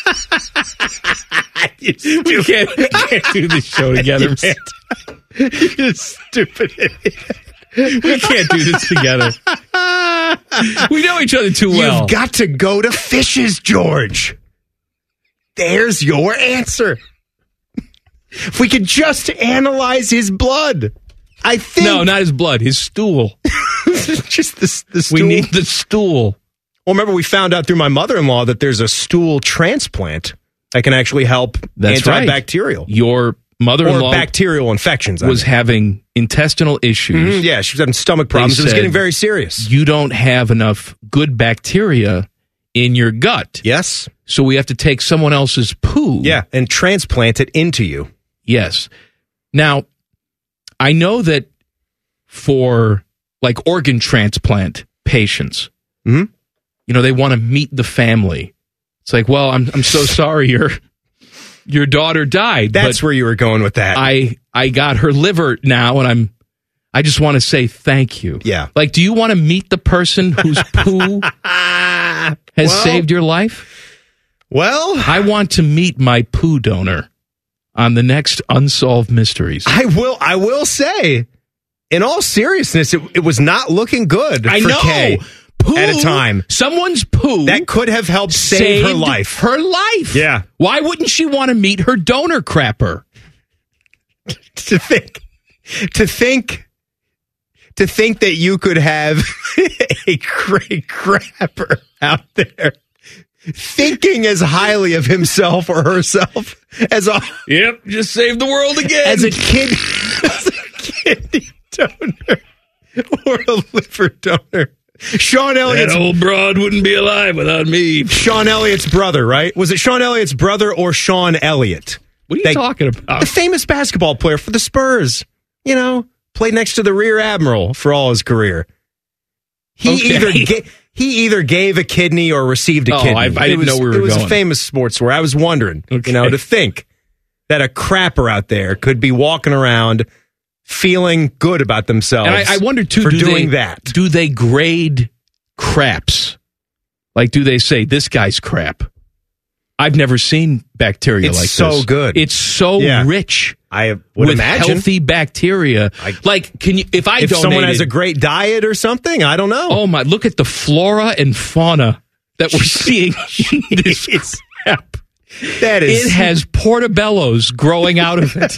we can't, we can't do this show together, man. You stupid idiot. We can't do this together. We know each other too well. You've got to go to fishes, George. There's your answer. If we could just analyze his blood, I think. No, not his blood, his stool. Just the, the stool. We need the stool. Well, remember, we found out through my mother-in-law that there's a stool transplant that can actually help That's antibacterial. Right. Your mother-in-law or bacterial infections. was I mean. having intestinal issues. Mm-hmm, yeah, she was having stomach problems. It was getting very serious. You don't have enough good bacteria in your gut. Yes. So we have to take someone else's poo. Yeah, and transplant it into you. Yes. Now, I know that for like organ transplant patients, mm-hmm. you know, they want to meet the family. It's like, well, I'm I'm so sorry your your daughter died. That's but where you were going with that. I I got her liver now, and I'm I just want to say thank you. Yeah. Like, do you want to meet the person whose poo has well, saved your life? Well, I want to meet my poo donor on the next Unsolved Mysteries. I will. I will say, in all seriousness, it, it was not looking good. I for know. Kay Poo, at a time. Someone's poo that could have helped save her life. Her life. Yeah. Why wouldn't she want to meet her donor crapper? to think, to think, to think that you could have a great crapper out there thinking as highly of himself or herself as a yep, just saved the world again as a kid, as a kidney donor or a liver donor. Sean Elliott's that old broad wouldn't be alive without me. Sean Elliott's brother, right? Was it Sean Elliott's brother or Sean Elliott? What are you they, talking about? The famous basketball player for the Spurs. You know, played next to the Rear Admiral for all his career. He okay. either ga- he either gave a kidney or received a oh, kidney. I, I didn't was, know we were It was going. a famous sports story. I was wondering, okay. you know, to think that a crapper out there could be walking around feeling good about themselves. And I, I wonder too, for do doing they, that. Do they grade craps? Like, do they say this guy's crap? I've never seen bacteria it's like so this. good. It's so yeah. rich. I would with imagine healthy bacteria. I, like, can you? If I if donated, someone has a great diet or something, I don't know. Oh my! Look at the flora and fauna that we're seeing in this crap. That is, it has portobellos growing out of it.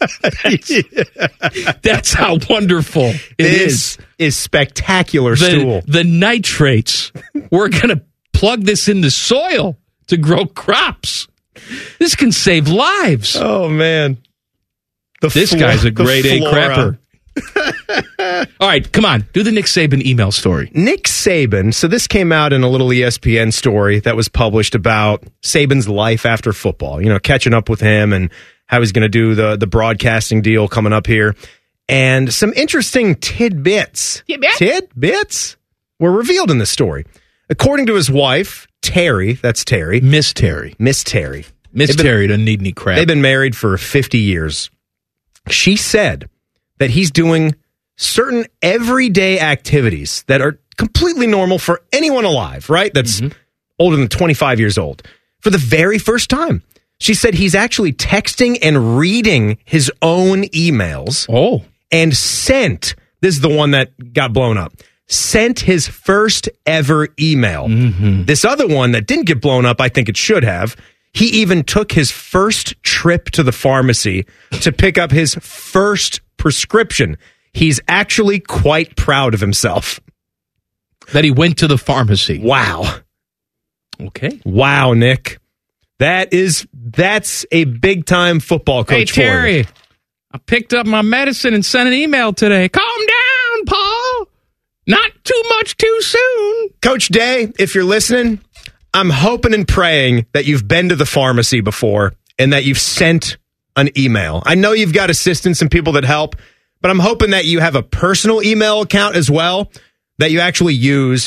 That's, that's how wonderful it this is. Is spectacular the, stool. The nitrates. We're gonna plug this in the soil to grow crops. This can save lives. Oh man. The this flo- guy's a grade A flora. crapper. All right, come on. Do the Nick Saban email story. Nick Saban. So this came out in a little E S P N story that was published about Saban's life after football. You know, catching up with him and how he's going to do the, the broadcasting deal coming up here. And some interesting tidbits. Tidbit? Tidbits were revealed in this story. According to his wife, Terry, that's Terry. Miss Terry. Miss Terry. Miss been, Terry doesn't need any crap. They've been married for fifty years. She said that he's doing certain everyday activities that are completely normal for anyone alive, right? That's mm-hmm. older than twenty-five years old. For the very first time. She said he's actually texting and reading his own emails. Oh. And sent, this is the one that got blown up, sent his first ever email. Mm-hmm. This other one that didn't get blown up, I think it should have. He even took his first trip to the pharmacy to pick up his first prescription. He's actually quite proud of himself. That he went to the pharmacy. Wow. Okay. Wow, Nick. That is, that's a big time football coach hey, Terry, for you. I picked up my medicine and sent an email today. Calm down, Paul. Not too much too soon. Coach Day, if you're listening, I'm hoping and praying that you've been to the pharmacy before and that you've sent an email. I know you've got assistants and people that help, but I'm hoping that you have a personal email account as well that you actually use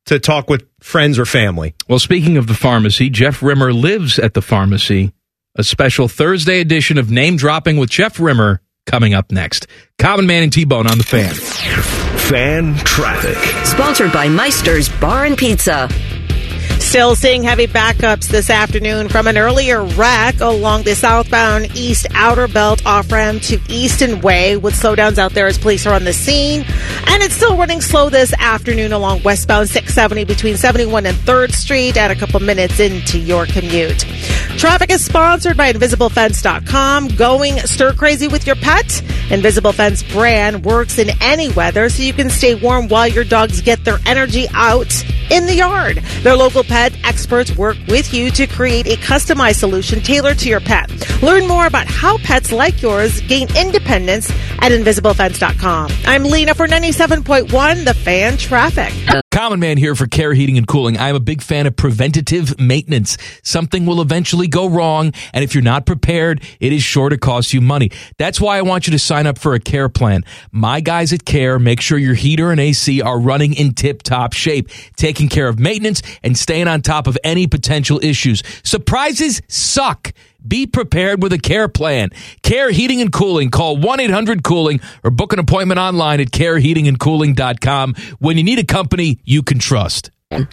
to talk with friends or family. Well, speaking of the pharmacy, Jeff Rimmer lives at the pharmacy. A special Thursday edition of Name Dropping with Jeff Rimmer coming up next. Common Man and T-Bone on the Fan. Fan Traffic. Sponsored by Meister's Bar and Pizza. Still seeing heavy backups this afternoon from an earlier wreck along the southbound East Outer Belt off-ramp to Easton Way, with slowdowns out there as police are on the scene. And it's still running slow this afternoon along westbound six seventy between seventy-one and third Street at a couple minutes into your commute. Traffic is sponsored by Invisible Fence dot com. Going stir crazy with your pet? Invisible Fence brand works in any weather so you can stay warm while your dogs get their energy out in the yard. Their local pet experts work with you to create a customized solution tailored to your pet. Learn more about how pets like yours gain independence at Invisible Fence dot com. I'm Lena for ninety-seven point one, The Fan Traffic. Common Man here for Care Heating and Cooling. I'm a big fan of preventative maintenance. Something will eventually go wrong, and if you're not prepared, it is sure to cost you money. That's why I want you to sign up for a Care plan. My guys at Care make sure your heater and A C are running in tip-top shape, taking care of maintenance and staying on top of any potential issues. Surprises suck. Be prepared with a Care plan. Care Heating and Cooling. Call one eight hundred cooling or book an appointment online at care heating and cooling dot com when you need a company you can trust. Common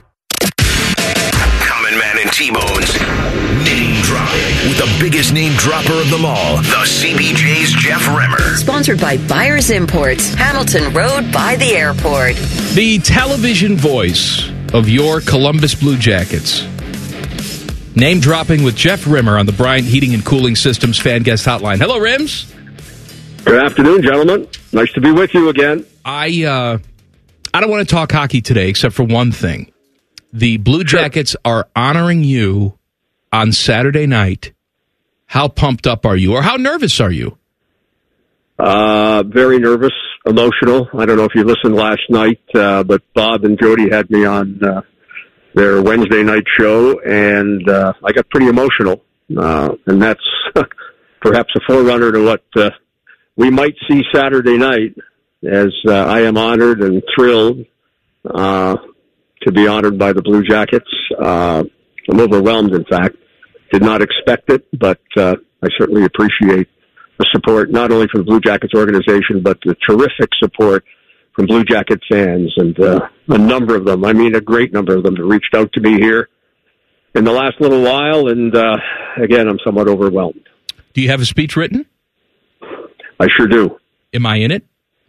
Man and T-Bone's Name Dropping with the biggest name dropper of them all, the C B J's Jeff Rimmer. Sponsored by Buyers Imports, Hamilton Road by the airport. The television voice of your Columbus Blue Jackets. Name Dropping with Jeff Rimmer on the Bryant Heating and Cooling Systems Fan Guest Hotline. Hello, Rims. Good afternoon, gentlemen. Nice to be with you again. I uh, I don't want to talk hockey today except for one thing. The Blue Jackets are honoring you on Saturday night. How pumped up are you, or how nervous are you? Uh, very nervous, emotional. I don't know if you listened last night, uh, but Bob and Jody had me on uh, their Wednesday night show, and uh, I got pretty emotional. Uh, and that's perhaps a forerunner to what uh, we might see Saturday night, as uh, I am honored and thrilled uh, to be honored by the Blue Jackets. Uh, I'm overwhelmed, in fact. Did not expect it, but uh, I certainly appreciate the support, not only from the Blue Jackets organization, but the terrific support from Blue Jacket fans, and uh, a number of them, I mean a great number of them, have reached out to me here in the last little while, and uh, again, I'm somewhat overwhelmed. Do you have a speech written? I sure do. Am I in it?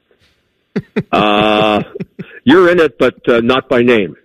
uh, you're in it, but uh, not by name.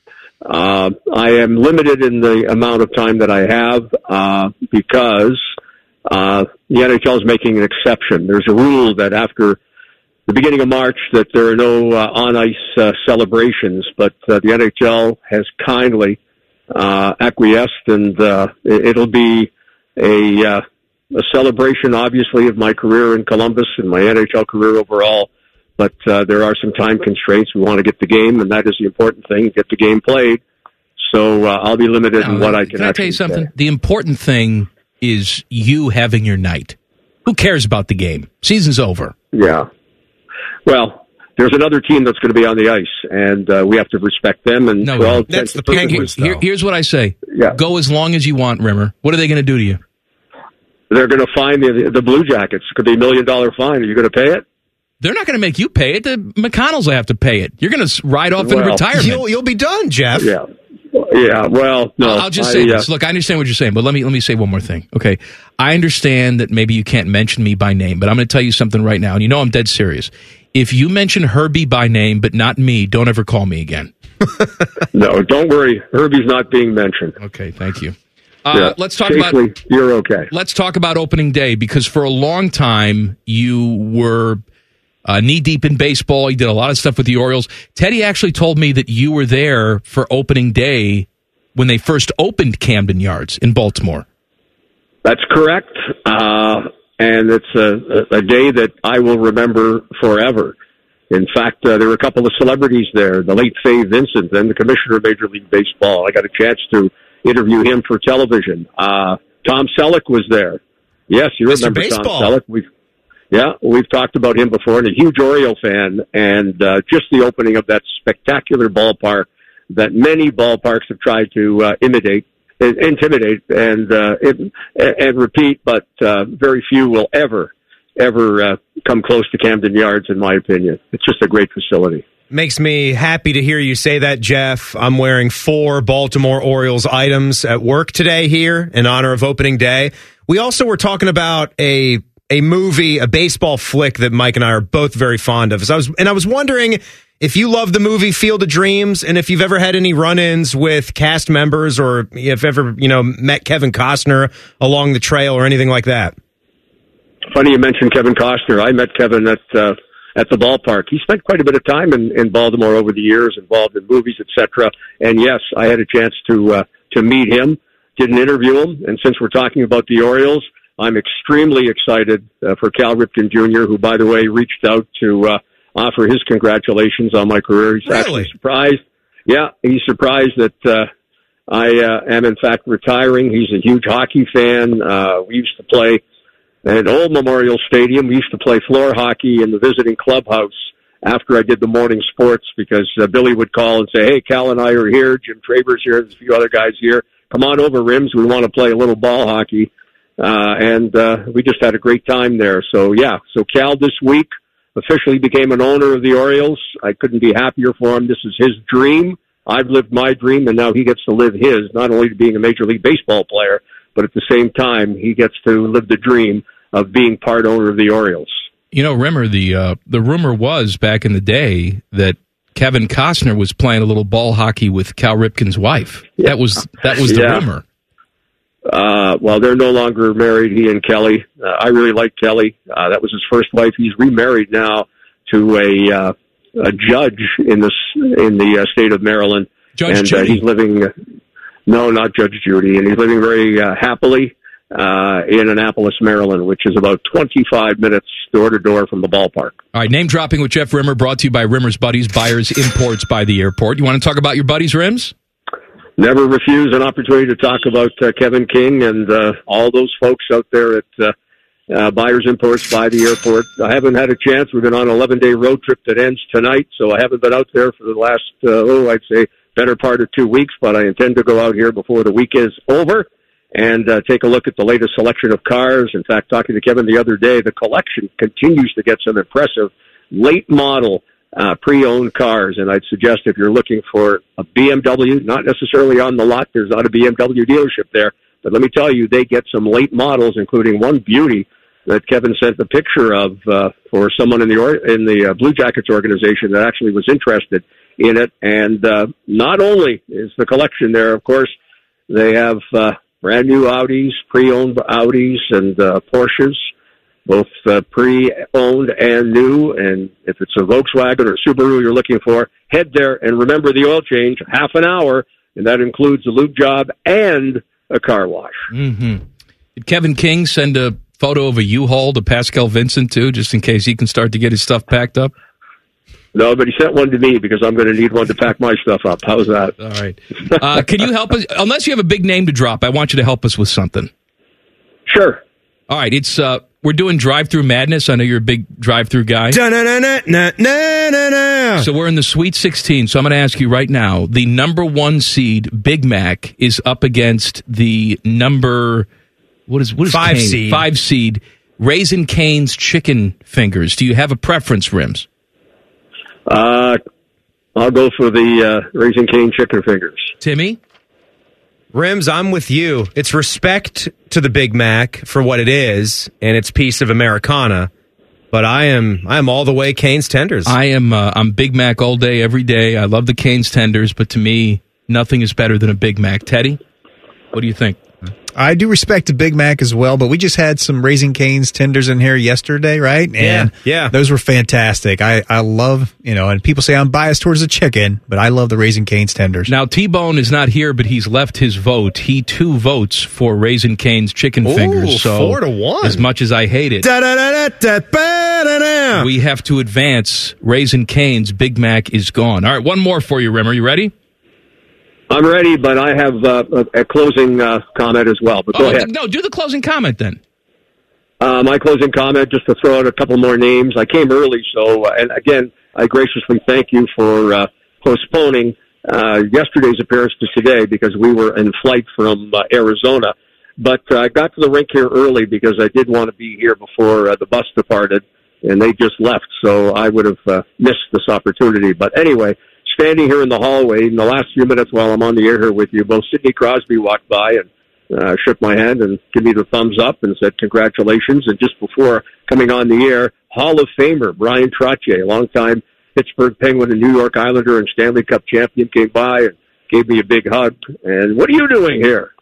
Uh, I am limited in the amount of time that I have uh, because uh, the N H L is making an exception. There's a rule that after the beginning of March that there are no uh, on-ice uh, celebrations, but uh, the N H L has kindly uh, acquiesced, and uh, it'll be a, uh, a celebration, obviously, of my career in Columbus and my N H L career overall. But uh, there are some time constraints. We want to get the game, and that is the important thing, get the game played. So uh, I'll be limited now, in what I can, can I tell you something? Say. The important thing is you having your night. Who cares about the game? Season's over. Yeah. Well, there's another team that's going to be on the ice, and uh, we have to respect them. And no, well, that's the point. Here, here's what I say. Yeah. Go as long as you want, Rimmer. What are they going to do to you? They're going to fine the, the Blue Jackets. It could be a million-dollar fine. Are you going to pay it? They're not going to make you pay it. The McConnells will have to pay it. You're going to ride off well, in retirement. You'll, you'll be done, Jeff. Yeah. Yeah, well, no. I'll just I, say uh, this. Look, I understand what you're saying, but let me let me say one more thing. Okay, I understand that maybe you can't mention me by name, but I'm going to tell you something right now, and you know I'm dead serious. If you mention Herbie by name but not me, don't ever call me again. No, don't worry. Herbie's not being mentioned. Okay, thank you. Uh, yeah, let's talk safely, about. You're okay. Let's talk about opening day, because for a long time you were uh, knee deep in baseball. You did a lot of stuff with the Orioles. Teddy actually told me that you were there for opening day when they first opened Camden Yards in Baltimore. That's correct. Uh, and it's a, a day that I will remember forever. In fact, uh, there were a couple of celebrities there, the late Fay Vincent, then the commissioner of Major League Baseball. I got a chance to interview him for television. Uh, Tom Selleck was there. Yes, you Mister remember Baseball. Tom Selleck. We've, yeah, we've talked about him before, and a huge Oriole fan, and uh, just the opening of that spectacular ballpark that many ballparks have tried to uh, imitate, intimidate, and uh, and, and repeat, but uh, very few will ever, ever uh, come close to Camden Yards, in my opinion. It's just a great facility. Makes me happy to hear you say that, Jeff. I'm wearing four Baltimore Orioles items at work today here in honor of opening day. We also were talking about a a movie, a baseball flick that Mike and I are both very fond of. So I was, and I was wondering if you love the movie Field of Dreams, and if you've ever had any run-ins with cast members, or if ever, you know, met Kevin Costner along the trail or anything like that. Funny you mentioned Kevin Costner. I met Kevin at uh, at the ballpark. He spent quite a bit of time in, in Baltimore over the years, involved in movies, et cetera. And yes, I had a chance to uh, to meet him, did an interview him, and since we're talking about the Orioles, I'm extremely excited uh, for Cal Ripken Junior, who, by the way, reached out to uh, offer his congratulations on my career. He's really? actually surprised. Yeah, he's surprised that uh, I uh, am, in fact, retiring. He's a huge hockey fan. Uh, we used to play at Old Memorial Stadium. We used to play floor hockey in the visiting clubhouse after I did the morning sports, because uh, Billy would call and say, hey, Cal and I are here. Jim Traver's here. There's a few other guys here. Come on over, Rims. We want to play a little ball hockey. Uh, and uh, we just had a great time there. So, yeah, so Cal this week officially became an owner of the Orioles. I couldn't be happier for him. This is his dream. I've lived my dream, and now he gets to live his, not only to being a Major League Baseball player, but at the same time, he gets to live the dream of being part owner of the Orioles. You know, Rimmer, the uh, the rumor was back in the day that Kevin Costner was playing a little ball hockey with Cal Ripken's wife. Yeah. That was that was the yeah. rumor. Uh, well, they're no longer married, he and Kelly. Uh, I really like Kelly. Uh, that was his first wife. He's remarried now to a uh, a judge in the in the uh, state of Maryland. Judge and, Judy. Uh, he's living. Uh, no, not Judge Judy, and he's living very uh, happily uh, in Annapolis, Maryland, which is about twenty-five minutes door to door from the ballpark. All right, name dropping with Jeff Rimmer, brought to you by Rimmer's Buddies, buyers imports by the airport. You want to talk about your buddies, Rims? Never refuse an opportunity to talk about uh, Kevin King and uh, all those folks out there at uh, uh, Buyers Imports by the airport. I haven't had a chance. We've been on an eleven-day road trip that ends tonight, so I haven't been out there for the last, uh, oh, I'd say, better part of two weeks, but I intend to go out here before the week is over and uh, take a look at the latest selection of cars. In fact, talking to Kevin the other day, the collection continues to get some impressive late model Uh, pre-owned cars, and I'd suggest if you're looking for a B M W, not necessarily on the lot, there's not a B M W dealership there, but let me tell you, they get some late models, including one beauty that Kevin sent the picture of uh, for someone in the or- in the uh, Blue Jackets organization that actually was interested in it. And uh, not only is the collection there, of course, they have uh, brand new Audis, pre-owned Audis, and uh, Porsches, both uh, pre-owned and new. And if it's a Volkswagen or Subaru you're looking for, head there and remember the oil change, half an hour, and that includes a lube job and a car wash. Mm-hmm. Did Kevin King send a photo of a U-Haul to Pascal Vincent, too, just in case he can start to get his stuff packed up? No, but he sent one to me because I'm going to need one to pack my stuff up. How's that? All right. Uh, can you help us? Unless you have a big name to drop, I want you to help us with something. Sure. All right. It's uh, we're doing Drive-Thru Madness. I know you're a big drive-thru guy. So we're in the Sweet sixteen. So I'm going to ask you right now, the number one seed, Big Mac, is up against the number, what is, what is Five Cane? seed. Five seed, Raising Cane's Chicken Fingers. Do you have a preference, Rims? Uh, I'll go for the uh, Raising Cane Chicken Fingers. Timmy? Rims, I'm with you. It's respect to the Big Mac for what it is and its piece of Americana, but I am I am all the way Cane's Tenders. I am uh, I'm Big Mac all day, every day. I love the Cane's Tenders, but to me, nothing is better than a Big Mac. Teddy, what do you think? I do respect a Big Mac as well, but we just had some Raising Cane's tenders in here yesterday, right? And yeah, yeah. Those were fantastic. I, I love, you know, and people say I'm biased towards the chicken, but I love the Raising Cane's tenders. Now, T-Bone is not here, but he's left his vote. He, too, votes for Raising Cane's Chicken Ooh, Fingers. So four to one. As much as I hate it, we have to advance. Raising Cane's Big Mac is gone. All right, one more for you, Rimmer. You ready? I'm ready, but I have uh, a, a closing uh, comment as well. But go oh, ahead. No, do the closing comment then. Uh, my closing comment, just to throw out a couple more names. I came early, so, uh, and again, I graciously thank you for uh, postponing uh, yesterday's appearance to today because we were in flight from uh, Arizona. But uh, I got to the rink here early because I did want to be here before uh, the bus departed, and they just left, so I would have uh, missed this opportunity. But anyway, standing here in the hallway in the last few minutes while I'm on the air here with you, both Sidney Crosby walked by and uh, shook my hand and gave me the thumbs up and said congratulations. And just before coming on the air, Hall of Famer Brian Trottier, a longtime Pittsburgh Penguin and New York Islander and Stanley Cup champion, came by and gave me a big hug. And what are you doing here?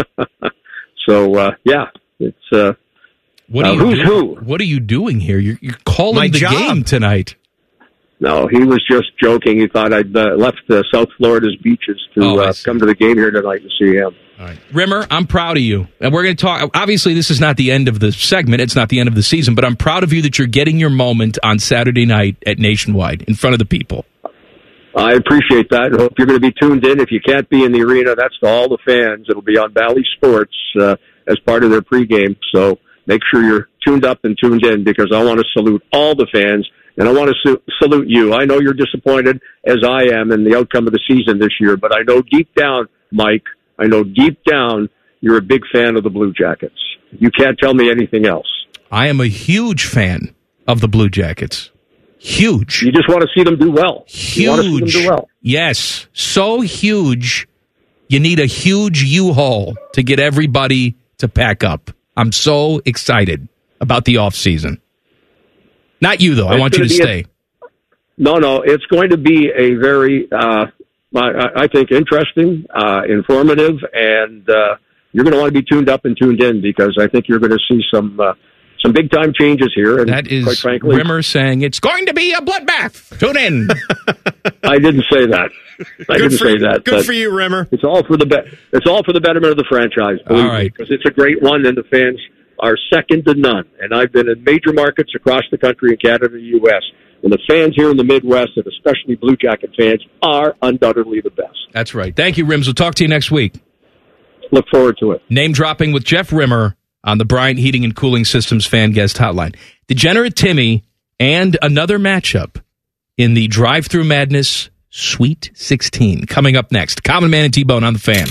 so, uh, yeah, it's uh, what are uh, you who's doing? who. What are you doing here? You're, you're calling My the job. game tonight. No, he was just joking. He thought I'd uh, left uh, South Florida's beaches to Oh, I uh, see. come to the game here tonight and see him. All right. Rimmer, I'm proud of you. And we're going to talk. Obviously, this is not the end of the segment. It's not the end of the season, but I'm proud of you that you're getting your moment on Saturday night at Nationwide in front of the people. I appreciate that. I hope you're going to be tuned in. If you can't be in the arena, that's to all the fans. It'll be on Valley Sports uh, as part of their pregame. So make sure you're tuned up and tuned in because I want to salute all the fans. And I want to su- salute you. I know you're disappointed, as I am, in the outcome of the season this year. But I know deep down, Mike, I know deep down you're a big fan of the Blue Jackets. You can't tell me anything else. I am a huge fan of the Blue Jackets. Huge. You just want to see them do well. You want to see them Huge. do well. Yes. So huge, you need a huge U-Haul to get everybody to pack up. I'm so excited about the offseason. Not you, though. I It's want you gonna to be a- stay. No, no, it's going to be a very, uh, I, I think, interesting, uh, informative, and uh, you're going to want to be tuned up and tuned in because I think you're going to see some uh, some big time changes here. And That is quite frankly, Rimmer saying it's going to be a bloodbath. Tune in. I didn't say that. I Good didn't for say you. that. Good but for you, Rimmer. It's all for the be- It's all for the betterment of the franchise. Believe All right. because it's a great one, and the fans are second to none. And I've been in major markets across the country in Canada and the U S, and the fans here in the Midwest, and especially Blue Jacket fans, are undoubtedly the best. That's right. Thank you, Rims. We'll talk to you next week. Look forward to it. Name dropping with Jeff Rimmer on the Bryant Heating and Cooling Systems fan guest hotline. Degenerate Timmy and another matchup in the Drive-Thru Madness Sweet sixteen. Coming up next. Common Man and T-Bone on the Fan.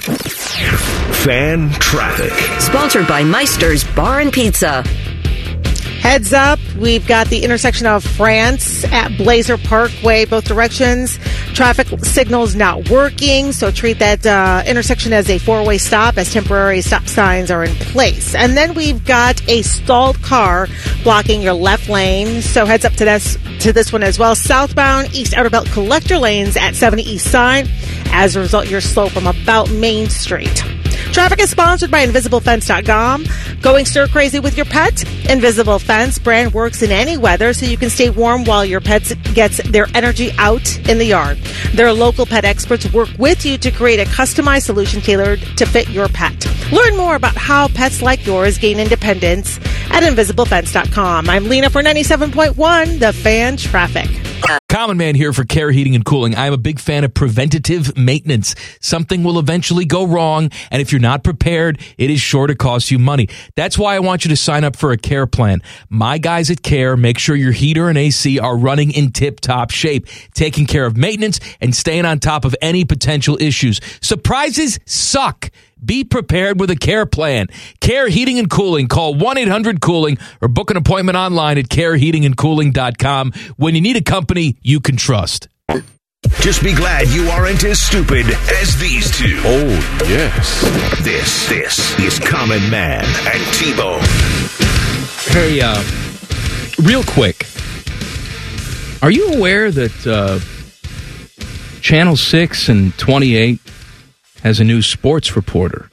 Fan traffic. Sponsored by Meister's Bar and Pizza. Heads up, we've got the intersection of France at Blazer Parkway, both directions. Traffic signals not working, so treat that uh, intersection as a four-way stop as temporary stop signs are in place. And then we've got a stalled car blocking your left lane, so heads up to this to this one as well. Southbound East Outer Belt collector lanes at seventy East Side. As a result, you're slow from about Main Street. Traffic is sponsored by Invisible Fence dot com. Going stir crazy with your pet? Invisible Fence brand works in any weather so you can stay warm while your pet gets their energy out in the yard. Their local pet experts work with you to create a customized solution tailored to fit your pet. Learn more about how pets like yours gain independence at Invisible Fence dot com. I'm Lena for ninety-seven point one, The Fan Traffic. Common Man here for Care Heating and Cooling. I'm a big fan of preventative maintenance. Something will eventually go wrong, and if you're not prepared, it is sure to cost you money. That's why I want you to sign up for a Care plan. My guys at Care make sure your heater and A C are running in tip-top shape, taking care of maintenance and staying on top of any potential issues. Surprises suck. Be prepared with a Care plan. Care Heating and Cooling. Call one eight hundred cooling or book an appointment online at care heating and cooling dot com when you need a company you can trust. Just be glad you aren't as stupid as these two. Oh, yes. This, this is Common Man and T-Bone. Hey, uh, real quick. Are you aware that uh, Channel six and twenty-eight has a new sports reporter?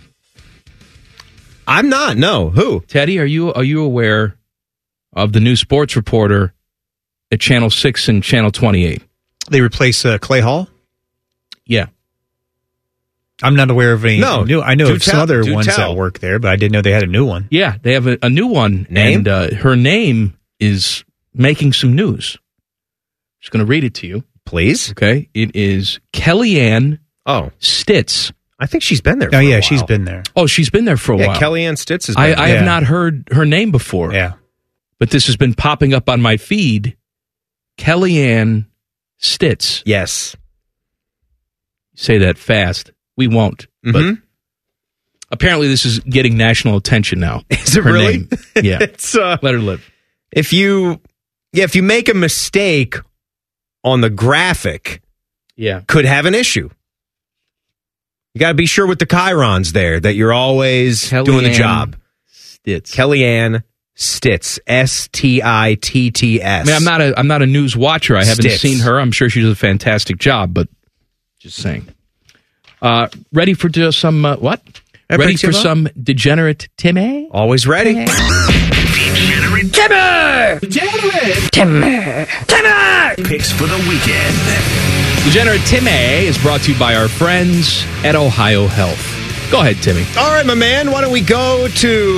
I'm not. No. Who? Teddy, are you are you aware of the new sports reporter at Channel six and Channel twenty-eight? They replace uh, Clay Hall? Yeah. I'm not aware of any No. new. I know Do of some tell. other Do ones tell. that work there, but I didn't know they had a new one. Yeah, they have a, a new one. Name? And uh, her name is making some news. Just going to read it to you. Please. Okay. It is Kellyanne Oh, Stitz. I think she's been there. For Oh, a yeah, while. she's been there. Oh, she's been there for a Yeah, while. Kellyanne Stitz has been I, there. I have Yeah. not heard her name before. Yeah. But this has been popping up on my feed. Kellyanne Stitz. Yes. say that fast. We won't. Mm-hmm. But apparently this is getting national attention now. Is it her really? Name. Yeah. It's, uh, let her live. If you, yeah, if you make a mistake on the graphic, yeah, could have an issue. You got to be sure with the chyrons there that you're always Kellyanne doing the job. Stitz. Kellyanne Stitz. S T I T T S. I mean, I'm not a I'm not a news watcher. I haven't Stitz. seen her. I'm sure she does a fantastic job, but just saying. Uh, ready for uh, some uh, what? Uh, ready for Timmer? some degenerate Timmy? Always ready. Degenerate Timmer! Degenerate Timmer! Timmer! Picks for the weekend. Degenerate Timmy is brought to you by our friends at Ohio Health. Go ahead, Timmy. All right, my man. Why don't we go to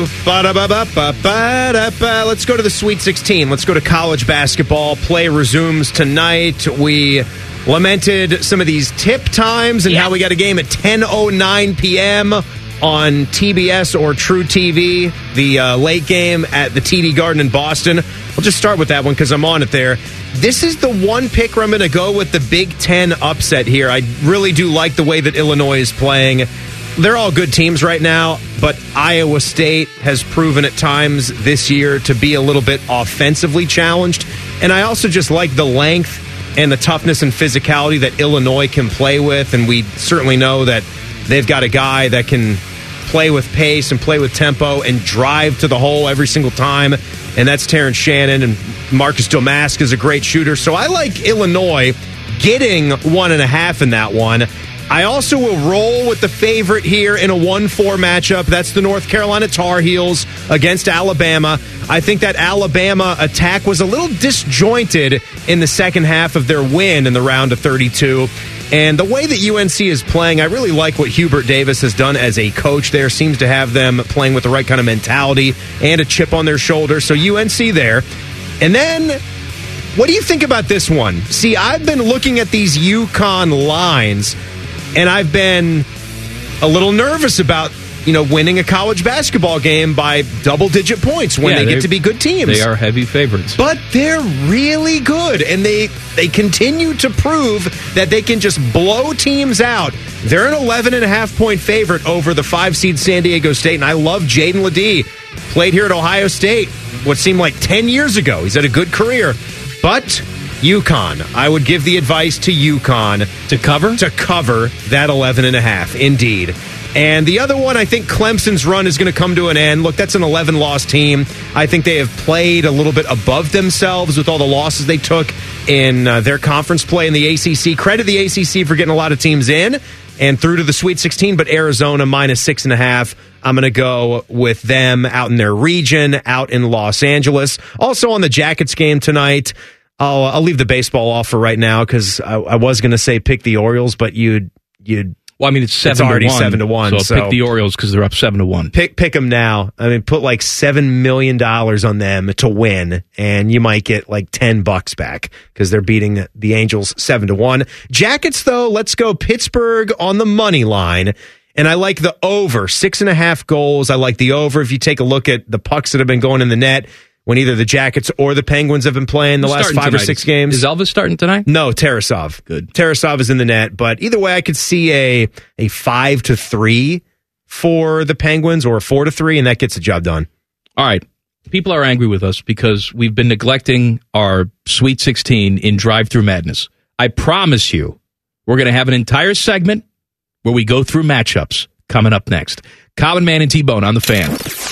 ba-da-ba-ba-ba-ba-da-ba. Let's go to the Sweet sixteen. Let's go to college basketball. Play resumes tonight. We lamented some of these tip times and Yeah. how we got a game at ten oh nine p.m. on T B S or True T V, the uh, late game at the T D Garden in Boston. I'll just start with that one because I'm on it there. This is the one pick where I'm going to go with the Big Ten upset here. I really do like the way that Illinois is playing. They're all good teams right now, but Iowa State has proven at times this year to be a little bit offensively challenged. And I also just like the length and the toughness and physicality that Illinois can play with. And we certainly know that they've got a guy that can play with pace and play with tempo and drive to the hole every single time. And that's Terrence Shannon. And Marcus Domask is a great shooter. So I like Illinois getting one and a half in that one. I also will roll with the favorite here in a one four matchup. That's the North Carolina Tar Heels against Alabama. I think that Alabama attack was a little disjointed in the second half of their win in the round of thirty-two. And the way that U N C is playing, I really like what Hubert Davis has done as a coach there. Seems to have them playing with the right kind of mentality and a chip on their shoulder. So U N C there. And then, what do you think about this one? See, I've been looking at these UConn lines, and I've been a little nervous about, you know, winning a college basketball game by double-digit points when Yeah, they they- get to be good teams. They are heavy favorites. But they're really good, and they they continue to prove that they can just blow teams out. They're an eleven and a half point favorite over the five-seed San Diego State, and I love Jaden Ledee. Played here at Ohio State what seemed like ten years ago. He's had a good career. But UConn, I would give the advice to UConn. To cover? To cover that eleven and a half, indeed. And the other one, I think Clemson's run is going to come to an end. Look, that's an eleven-loss team. I think they have played a little bit above themselves with all the losses they took in uh, their conference play in the A C C. Credit the A C C for getting a lot of teams in and through to the Sweet sixteen, but Arizona minus six and a half. I'm going to go with them out in their region, out in Los Angeles. Also on the Jackets game tonight, I'll, I'll leave the baseball off for right now because I, I was going to say pick the Orioles, but you'd you'd. Well, I mean, it's seven It's already to one, seven to one, So, so- pick the Orioles because they're up seven to one. Pick pick them now. I mean, put like seven million dollars on them to win, and you might get like ten bucks back because they're beating the Angels seven to one. Jackets, though, let's go Pittsburgh on the money line, and I like the over six and a half goals. I like the over. If you take a look at the pucks that have been going in the net when either the Jackets or the Penguins have been playing the Who's last starting five or tonight? six games. Is Elvis starting tonight? No, Tarasov. Good. Tarasov is in the net, but either way, I could see a a five to three for the Penguins or a four to three, and that gets the job done. All right. People are angry with us because we've been neglecting our Sweet sixteen in Drive-Thru Madness. I promise you, we're going to have an entire segment where we go through matchups coming up next. Common Man and T-Bone on the Fan.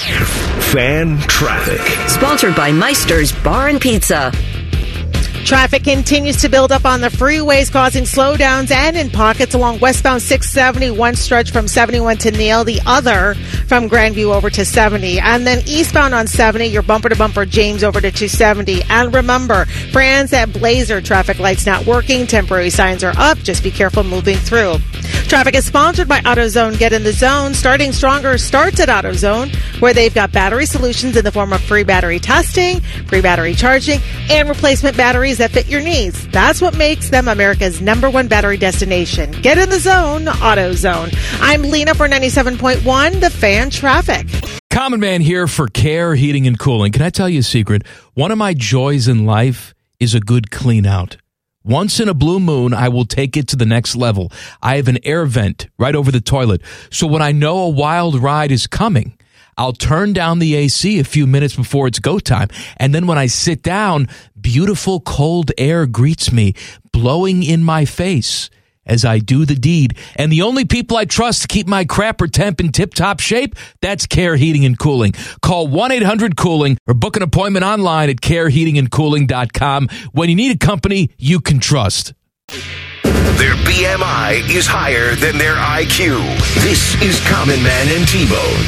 Fan traffic. Sponsored by Meister's Bar and Pizza. Traffic continues to build up on the freeways, causing slowdowns and in pockets along westbound six seventy, one stretch from seventy-one to Neal, the other from Grandview over to seventy. And then eastbound on seventy, your bumper-to-bumper James over to two seventy. And remember, Franz at Blazer, traffic lights not working, temporary signs are up, just be careful moving through. Traffic is sponsored by AutoZone. Get in the zone. Starting Stronger starts at AutoZone, where they've got battery solutions in the form of free battery testing, free battery charging, and replacement batteries that fit your needs. That's what makes them America's number one battery destination. Get in the zone, AutoZone. I'm Lena for ninety-seven point one, The Fan Traffic. Common Man here for Care Heating and Cooling. Can I tell you a secret? One of my joys in life is a good clean out. Once in a blue moon, I will take it to the next level. I have an air vent right over the toilet. So when I know a wild ride is coming, I'll turn down the A C a few minutes before it's go time. And then when I sit down, beautiful cold air greets me, blowing in my face as I do the deed. And the only people I trust to keep my crapper temp in tip-top shape, that's Care Heating and Cooling. Call one eight hundred cooling or book an appointment online at care heating and cooling dot com when you need a company you can trust. Their B M I is higher than their I Q. This is Common Man and T-Bone.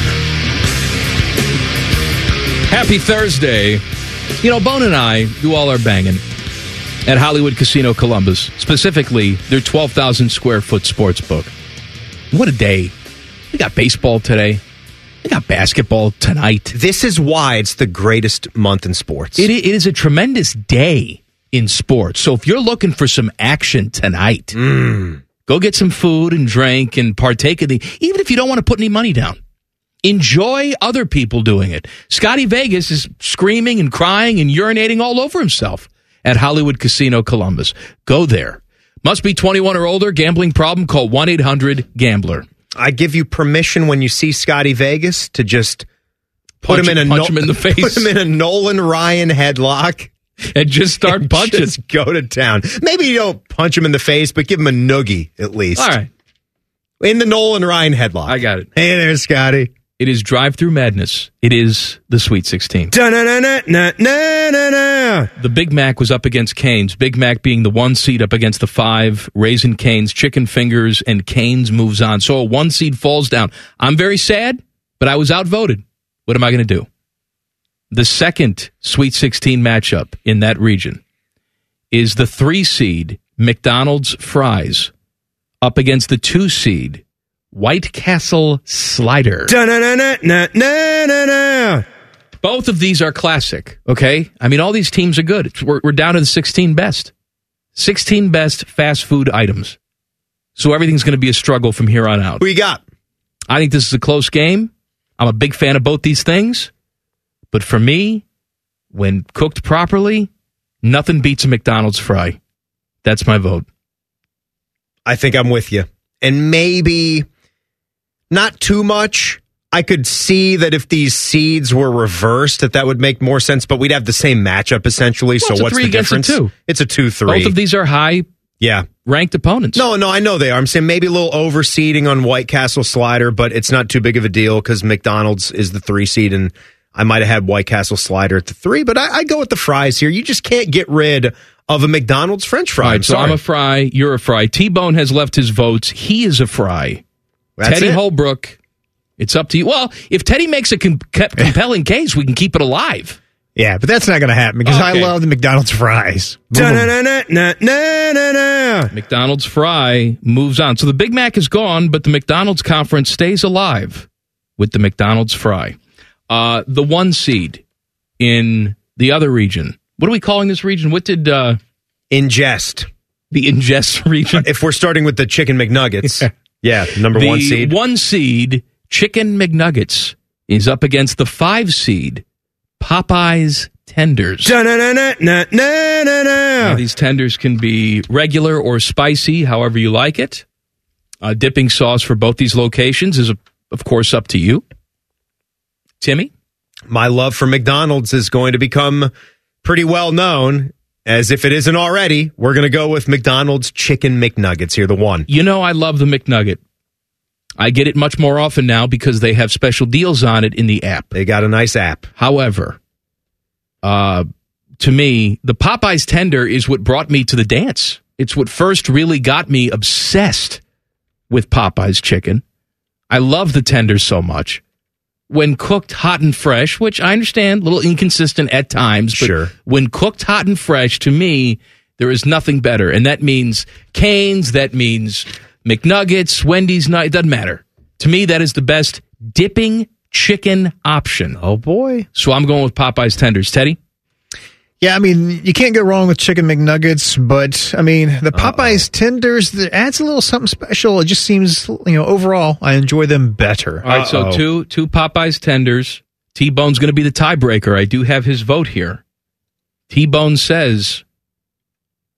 Happy Thursday. You know, Bone and I do all our banging at Hollywood Casino Columbus, specifically their twelve thousand square foot sports book. What a day. We got baseball today. We got basketball tonight. This is why it's the greatest month in sports. It, it is a tremendous day in sports. So if you're looking for some action tonight, mm. go get some food and drink and partake of the, even if you don't want to put any money down. Enjoy other people doing it. Scotty Vegas is screaming and crying and urinating all over himself at Hollywood Casino Columbus. Go there. Must be twenty-one or older. Gambling problem? Call one eight hundred gambler. I give you permission when you see Scotty Vegas to just put punch him in a punch no- him in the face. Put him in a Nolan Ryan headlock and just start and punching. Just go to town. Maybe you don't punch him in the face, but give him a noogie at least. All right. In the Nolan Ryan headlock. I got it. Hey there, Scotty. It is drive-through madness. It is the Sweet sixteen. Da-na-na-na-na-na-na. The Big Mac was up against Cane's. Big Mac being the one seed up against the five. Raising Cane's, chicken fingers, and Cane's moves on. So a one seed falls down. I'm very sad, but I was outvoted. What am I going to do? The second Sweet sixteen matchup in that region is the three seed McDonald's Fries up against the two seed White Castle Slider. Da-na-na-na-na-na-na. Both of these are classic, okay? I mean, all these teams are good. It's, we're, we're down to the sixteen best. sixteen best fast food items. So everything's going to be a struggle from here on out. Who you got? I think this is a close game. I'm a big fan of both these things. But for me, when cooked properly, nothing beats a McDonald's fry. That's my vote. I think I'm with you. And maybe not too much. I could see that if these seeds were reversed, that that would make more sense, but we'd have the same matchup essentially. Well, so it's a what's three the against a difference? two. It's a two three. Both of these are high yeah. ranked opponents. No, no, I know they are. I'm saying maybe a little overseeding on White Castle Slider, but it's not too big of a deal because McDonald's is the three seed, and I might have had White Castle Slider at the three, but I, I go with the fries here. You just can't get rid of a McDonald's French fry. All right, I'm so sorry. I'm a fry, you're a fry. T-Bone has left his votes. He is a fry. That's Teddy it. Holbrook, it's up to you. Well, if Teddy makes a com- compelling case, we can keep it alive. Yeah, but that's not going to happen because Okay. I love the McDonald's fries. Da-na-na-na-na-na-na. McDonald's fry moves on. So the Big Mac is gone, but the McDonald's conference stays alive with the McDonald's fry. Uh, the one seed in the other region. What are we calling this region? What did... Uh, ingest. The ingest region? If we're starting with the Chicken McNuggets. yeah, number the one seed. one seed, Chicken McNuggets, is up against the five seed, Popeyes Tenders. Da-na-na-na-na-na-na. Now, these tenders can be regular or spicy, however you like it. Uh, dipping sauce for both these locations is, of course, up to you. Timmy? My love for McDonald's is going to become pretty well known. As if it isn't already, we're going to go with McDonald's Chicken McNuggets here, the one. You know I love the McNugget. I get it much more often now because they have special deals on it in the app. They got a nice app. However, uh, to me, the Popeyes tender is what brought me to the dance. It's what first really got me obsessed with Popeyes chicken. I love the tenders so much. When cooked hot and fresh, which I understand, a little inconsistent at times, but sure. When cooked hot and fresh, to me, there is nothing better. And that means Cane's, that means McNuggets, Wendy's, it doesn't matter. To me, that is the best dipping chicken option. Oh, boy. So I'm going with Popeyes tenders. Teddy? Yeah, I mean, you can't go wrong with Chicken McNuggets, but, I mean, the Popeyes Uh-oh. tenders, that adds a little something special. It just seems, you know, overall, I enjoy them better. All right, Uh-oh. so two two Popeyes tenders. T-Bone's going to be the tiebreaker. I do have his vote here. T-Bone says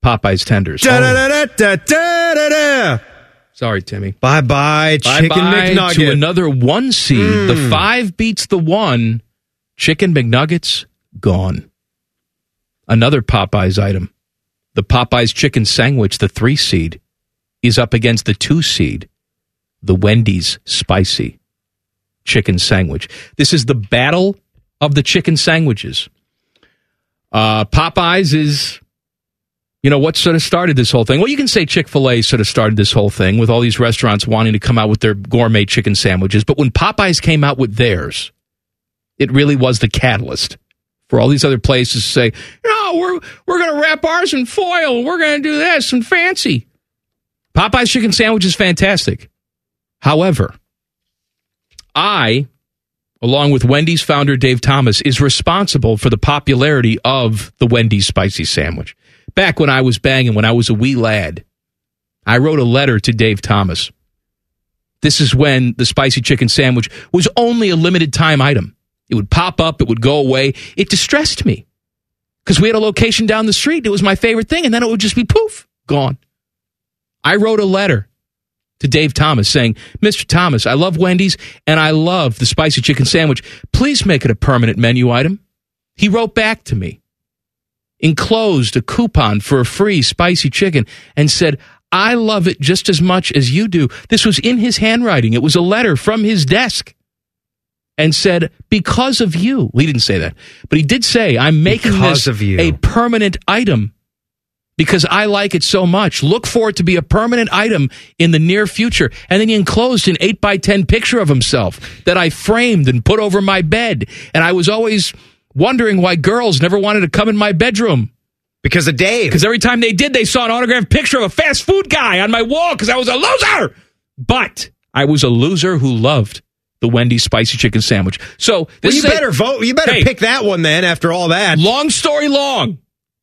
Popeyes tenders. Da, da, da, da, da, da, da. Sorry, Timmy. Bye-bye, Chicken Bye-bye McNugget. to another one seed. Mm. The five beats the one. Chicken McNuggets, gone. Another Popeyes item. The Popeyes chicken sandwich, the three seed, is up against the two seed, the Wendy's spicy chicken sandwich. This is the battle of the chicken sandwiches. Uh, Popeyes is, you know, what sort of started this whole thing? Well, you can say Chick-fil-A sort of started this whole thing with all these restaurants wanting to come out with their gourmet chicken sandwiches. But when Popeyes came out with theirs, it really was the catalyst for all these other places to say, no, we're, we're going to wrap ours in foil and we're going to do this and fancy. Popeyes chicken sandwich is fantastic. However, I, along with Wendy's founder Dave Thomas, is responsible for the popularity of the Wendy's spicy sandwich. Back when I was banging, when I was a wee lad, I wrote a letter to Dave Thomas. This is when the spicy chicken sandwich was only a limited time item. It would pop up, it would go away. It distressed me because we had a location down the street. It was my favorite thing, and then it would just be poof, gone. I wrote a letter to Dave Thomas saying, Mister Thomas, I love Wendy's and I love the spicy chicken sandwich. Please make it a permanent menu item. He wrote back to me, enclosed a coupon for a free spicy chicken, and said, I love it just as much as you do. This was in his handwriting. It was a letter from his desk. And said, because of you. Well, he didn't say that. But he did say, I'm making Because this of you. a permanent item because I like it so much. Look for it to be a permanent item in the near future. And then he enclosed an eight by ten picture of himself that I framed and put over my bed. And I was always wondering why girls never wanted to come in my bedroom. Because of Dave. Because every time they did, they saw an autographed picture of a fast food guy on my wall because I was a loser. But I was a loser who loved the Wendy's spicy chicken sandwich. So this well, you is better a, vote. You better hey, pick that one then after all that. Long story long.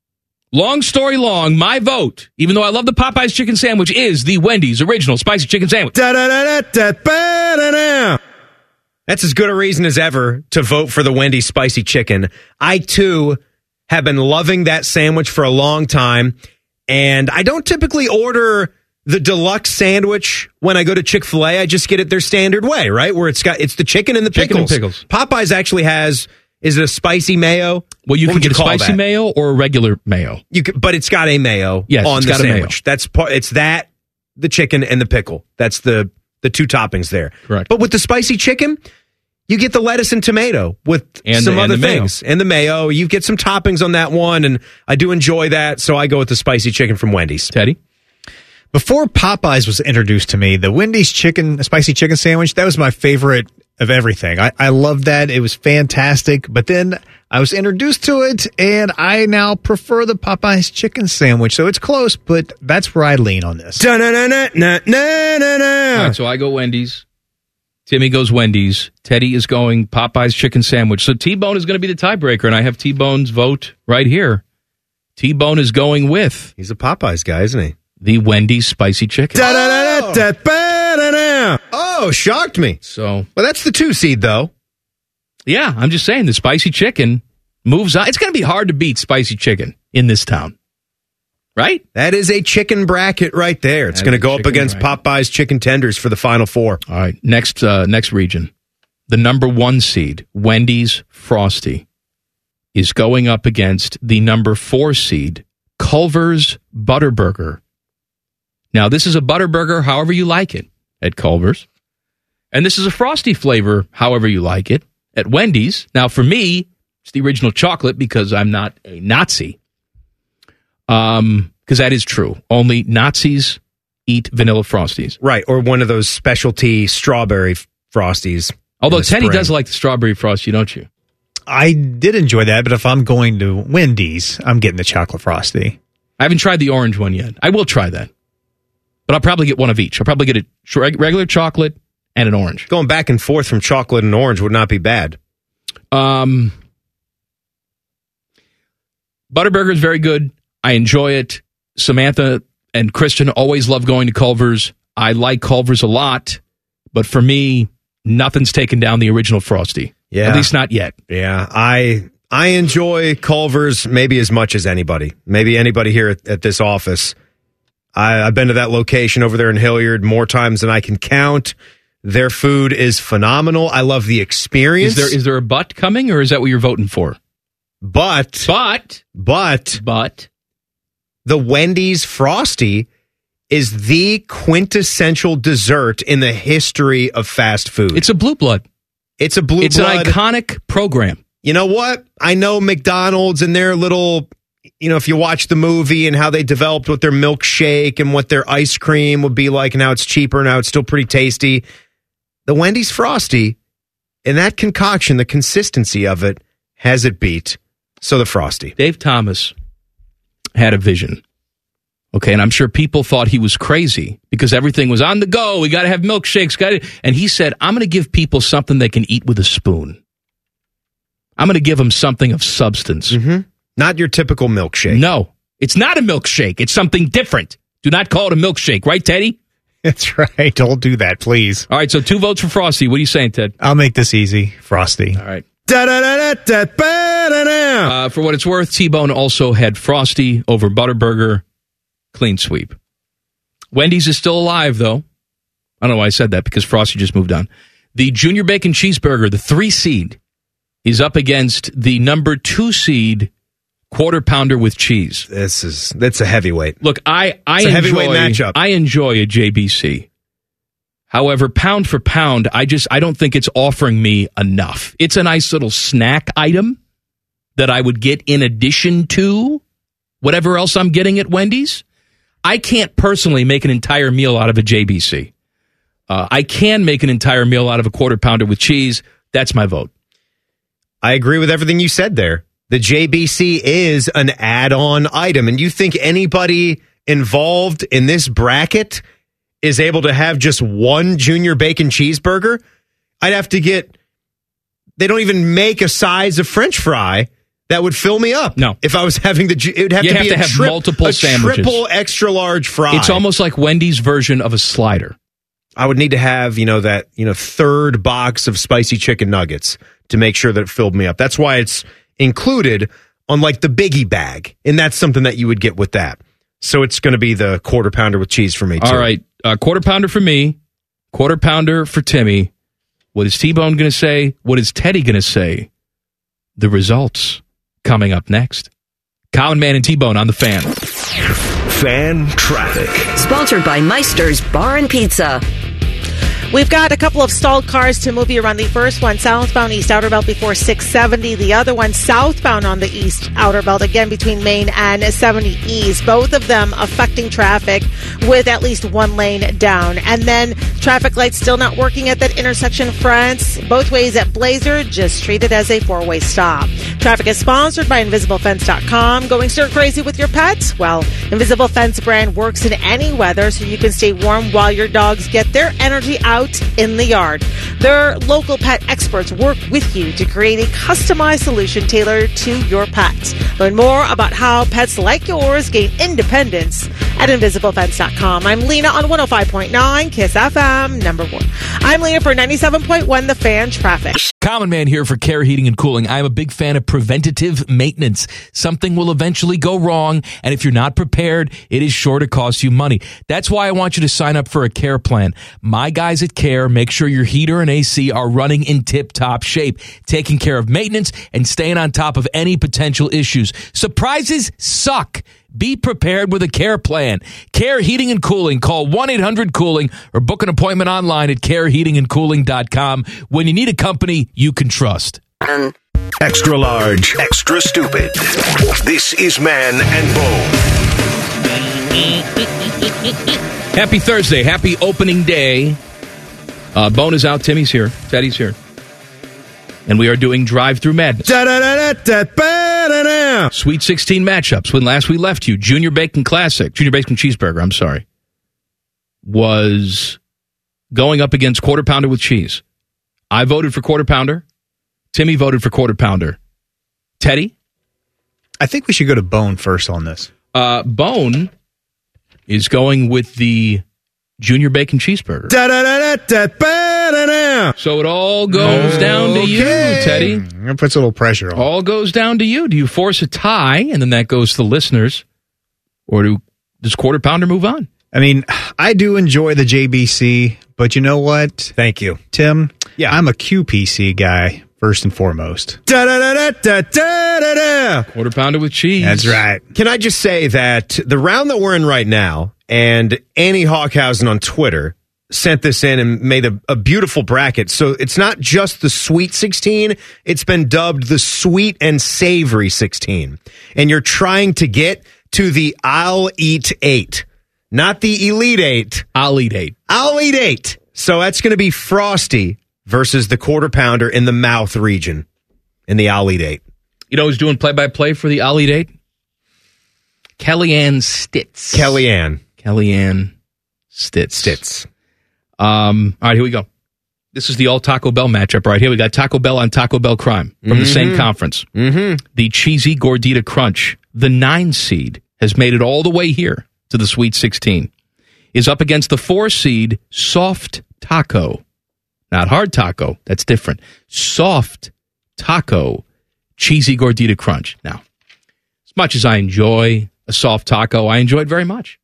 Long story long. My vote, even though I love the Popeyes chicken sandwich, is the Wendy's original spicy chicken sandwich. Da, da, da, da, da, da, da. That's as good a reason as ever to vote for the Wendy's spicy chicken. I, too, have been loving that sandwich for a long time, and I don't typically order the deluxe sandwich when I go to Chick-fil-A. I just get it their standard way, right? Where it's got it's the chicken and the Chicken and pickles. pickles. Popeyes actually has, is it a spicy mayo? Well, you What can would get a call spicy that? mayo or a regular mayo. You can, but it's got a mayo Yes, on it's the got a mayo. sandwich. That's part. It's that, the chicken and the pickle. That's the the two toppings there. Correct. But with the spicy chicken, you get the lettuce and tomato with And some the- and other the mayo. things. And the mayo. You get some toppings on that one, and I do enjoy that, so I go with the spicy chicken from Wendy's. Teddy? Before Popeyes was introduced to me, the Wendy's chicken, spicy chicken sandwich, that was my favorite of everything. I, I loved that. It was fantastic. But then I was introduced to it, and I now prefer the Popeyes chicken sandwich. So it's close, but that's where I lean on this. Da, na, na, na, na, na, na, na. All right, so I go Wendy's. Timmy goes Wendy's. Teddy is going Popeyes chicken sandwich. So T-Bone is going to be the tiebreaker, and I have T-Bone's vote right here. T-Bone is going with He's a Popeyes guy, isn't he? the Wendy's spicy chicken. Da, da, da, da, da, ba, da, da. Oh, shocked me. So, Well, that's the two seed, though. yeah, I'm just saying the spicy chicken moves on. It's going to be hard to beat spicy chicken in this town. Right? That is a chicken bracket right there. It's That going to is a go up chicken against bracket. Popeyes chicken tenders for the final four. All right, next uh, next region. The number one seed, Wendy's Frosty, is going up against the number four seed, Culver's Butterburger. Now, this is a Butterburger however you like it at Culver's. And this is a Frosty flavor however you like it at Wendy's. Now, for me, it's the original chocolate because I'm not a Nazi. Um, because that is true. Only Nazis eat vanilla Frosties. Right, or one of those specialty strawberry f- Frosties. Although in the Teddy spring. does like the strawberry Frosty, don't you? I did enjoy that, but if I'm going to Wendy's, I'm getting the chocolate frosty. I haven't tried the orange one yet. I will try that. But I'll probably get one of each. I'll probably get a ch- regular chocolate and an orange. Going back and forth from chocolate and orange would not be bad. Um, Butterburger is very good. I enjoy it. Samantha and Christian always love going to Culver's. I like Culver's a lot, but for me, nothing's taken down the original Frosty. Yeah. At least not yet. Yeah, I I enjoy Culver's maybe as much as anybody. Maybe anybody here at, at this office. I, I've been to that location over there in Hilliard more times than I can count. Their food is phenomenal. I love the experience. Is there is there a but coming, or is that what you're voting for? But, but, but, but, the Wendy's Frosty is the quintessential dessert in the history of fast food. It's a blue blood. It's a blue it's blood. It's an iconic program. You know what? I know McDonald's and their little, you know, if you watch the movie and how they developed what their milkshake and what their ice cream would be like and how it's cheaper and how it's still pretty tasty. The Wendy's Frosty, and that concoction, the consistency of it, has it beat. So the Frosty. Dave Thomas had a vision. Okay, and I'm sure people thought he was crazy because everything was on the go. We got to have milkshakes. Got And he said, I'm going to give people something they can eat with a spoon. I'm going to give them something of substance. Mm-hmm. Not your typical milkshake. No, it's not a milkshake. It's something different. Do not call it a milkshake. Right, Teddy? That's right. Don't do that, please. All right, so two votes for Frosty. What are you saying, Ted? I'll make this easy. Frosty. All right. Uh, for what it's worth, T-Bone also had Frosty over Butterburger. Clean sweep. Wendy's is still alive, though. I don't know why I said that, because Frosty just moved on. The Junior Bacon Cheeseburger, the three seed, is up against the number two seed Quarter Pounder with cheese. This is that's a heavyweight. Look, I I it's a enjoy heavyweight matchup. I enjoy a J B C. However, pound for pound, I just I don't think it's offering me enough. It's a nice little snack item that I would get in addition to whatever else I'm getting at Wendy's. I can't personally make an entire meal out of a J B C. Uh, I can make an entire meal out of a Quarter Pounder with cheese. That's my vote. I agree with everything you said there. The J B C is an add-on item, and you think anybody involved in this bracket is able to have just one Junior Bacon Cheeseburger? I'd have to get... They don't even make a size of French fry that would fill me up. No. If I was having the... It would have you to have be to a have tri- multiple a sandwiches. triple extra large fry. It's almost like Wendy's version of a slider. I would need to have, you know, that, you know, third box of spicy chicken nuggets to make sure that it filled me up. That's why it's included on like the biggie bag. And that's something that you would get with that. So it's going to be the Quarter Pounder with cheese for me, too. All right. Uh, quarter Pounder for me. Quarter Pounder for Timmy. What is T-Bone going to say? What is Teddy going to say? The results coming up next. Common Man and T-Bone on the Fan. Fan Traffic. Sponsored by Meister's Bar and Pizza. We've got a couple of stalled cars to move you around. The first one, southbound East Outer Belt before six seventy. The other one, southbound on the East Outer Belt, again between Main and seventy East. Both of them affecting traffic with at least one lane down. And then traffic lights still not working at that intersection, France. Both ways at Blazer, just treat it as a four-way stop. Traffic is sponsored by Invisible Fence dot com. Going stir crazy with your pets? Well, Invisible Fence brand works in any weather so you can stay warm while your dogs get their energy out in the yard. Their local pet experts work with you to create a customized solution tailored to your pet. Learn more about how pets like yours gain independence at Invisible Fence dot com. I'm Lena on one oh five point nine Kiss F M, number one. I'm Lena for ninety-seven point one The Fan Traffic. Common Man here for Care Heating and Cooling. I'm a big fan of preventative maintenance. Something will eventually go wrong, and if you're not prepared, it is sure to cost you money. That's why I want you to sign up for a care plan. My guys at Care make sure your heater and A C are running in tip-top shape, taking care of maintenance and staying on top of any potential issues. Surprises suck. Be prepared with a care plan. Care Heating and Cooling. Call one eight hundred cooling or book an appointment online at care heating and cooling dot com when you need a company you can trust. Extra large, extra stupid. This is Man and Bone. Happy Thursday. Happy opening day. Uh, Bone is out. Timmy's here. Teddy's here. And we are doing Drive-Through Madness. Sweet sixteen matchups. When last we left you, Junior Bacon Classic, Junior Bacon Cheeseburger, I'm sorry, was going up against Quarter Pounder with cheese. I voted for Quarter Pounder. Timmy voted for Quarter Pounder. Teddy? I think we should go to Bone first on this. Uh, Bone is going with the Junior Bacon Cheeseburger. Da-da-da-da. So it all goes down to you, Teddy. It puts a little pressure on. All goes down to you. Do you force a tie, and then that goes to the listeners, or do does Quarter Pounder move on? I mean, I do enjoy the J B C, but you know what? Thank you, Tim. Yeah, I'm a Q P C guy first and foremost. Da da da da da da da. Quarter Pounder with cheese. That's right. Can I just say that the round that we're in right now, and Annie Hawkhausen on Twitter sent this in and made a, a beautiful bracket. So it's not just the Sweet sixteen, it's been dubbed the Sweet and Savory sixteen. And you're trying to get to the I'll Eat Eight. Not the Elite Eight. I'll Eat Eight. I'll Eat Eight. So that's going to be Frosty versus the Quarter Pounder in the mouth region in the I'll Eat Eight. You know who's doing play-by-play for the I'll Eat Eight? Kellyanne Stitz. Kellyanne. Kellyanne Stitz. Stitz. Um, all right, here we go. This is the all Taco Bell matchup right here. We got Taco Bell on Taco Bell Crime from mm-hmm. the same conference. Mm-hmm. The Cheesy Gordita Crunch, the nine seed, has made it all the way here to the Sweet sixteen. Is up against the four seed Soft Taco. Not Hard Taco. That's different. Soft Taco Cheesy Gordita Crunch. Now, as much as I enjoy a soft taco, I enjoy it very much.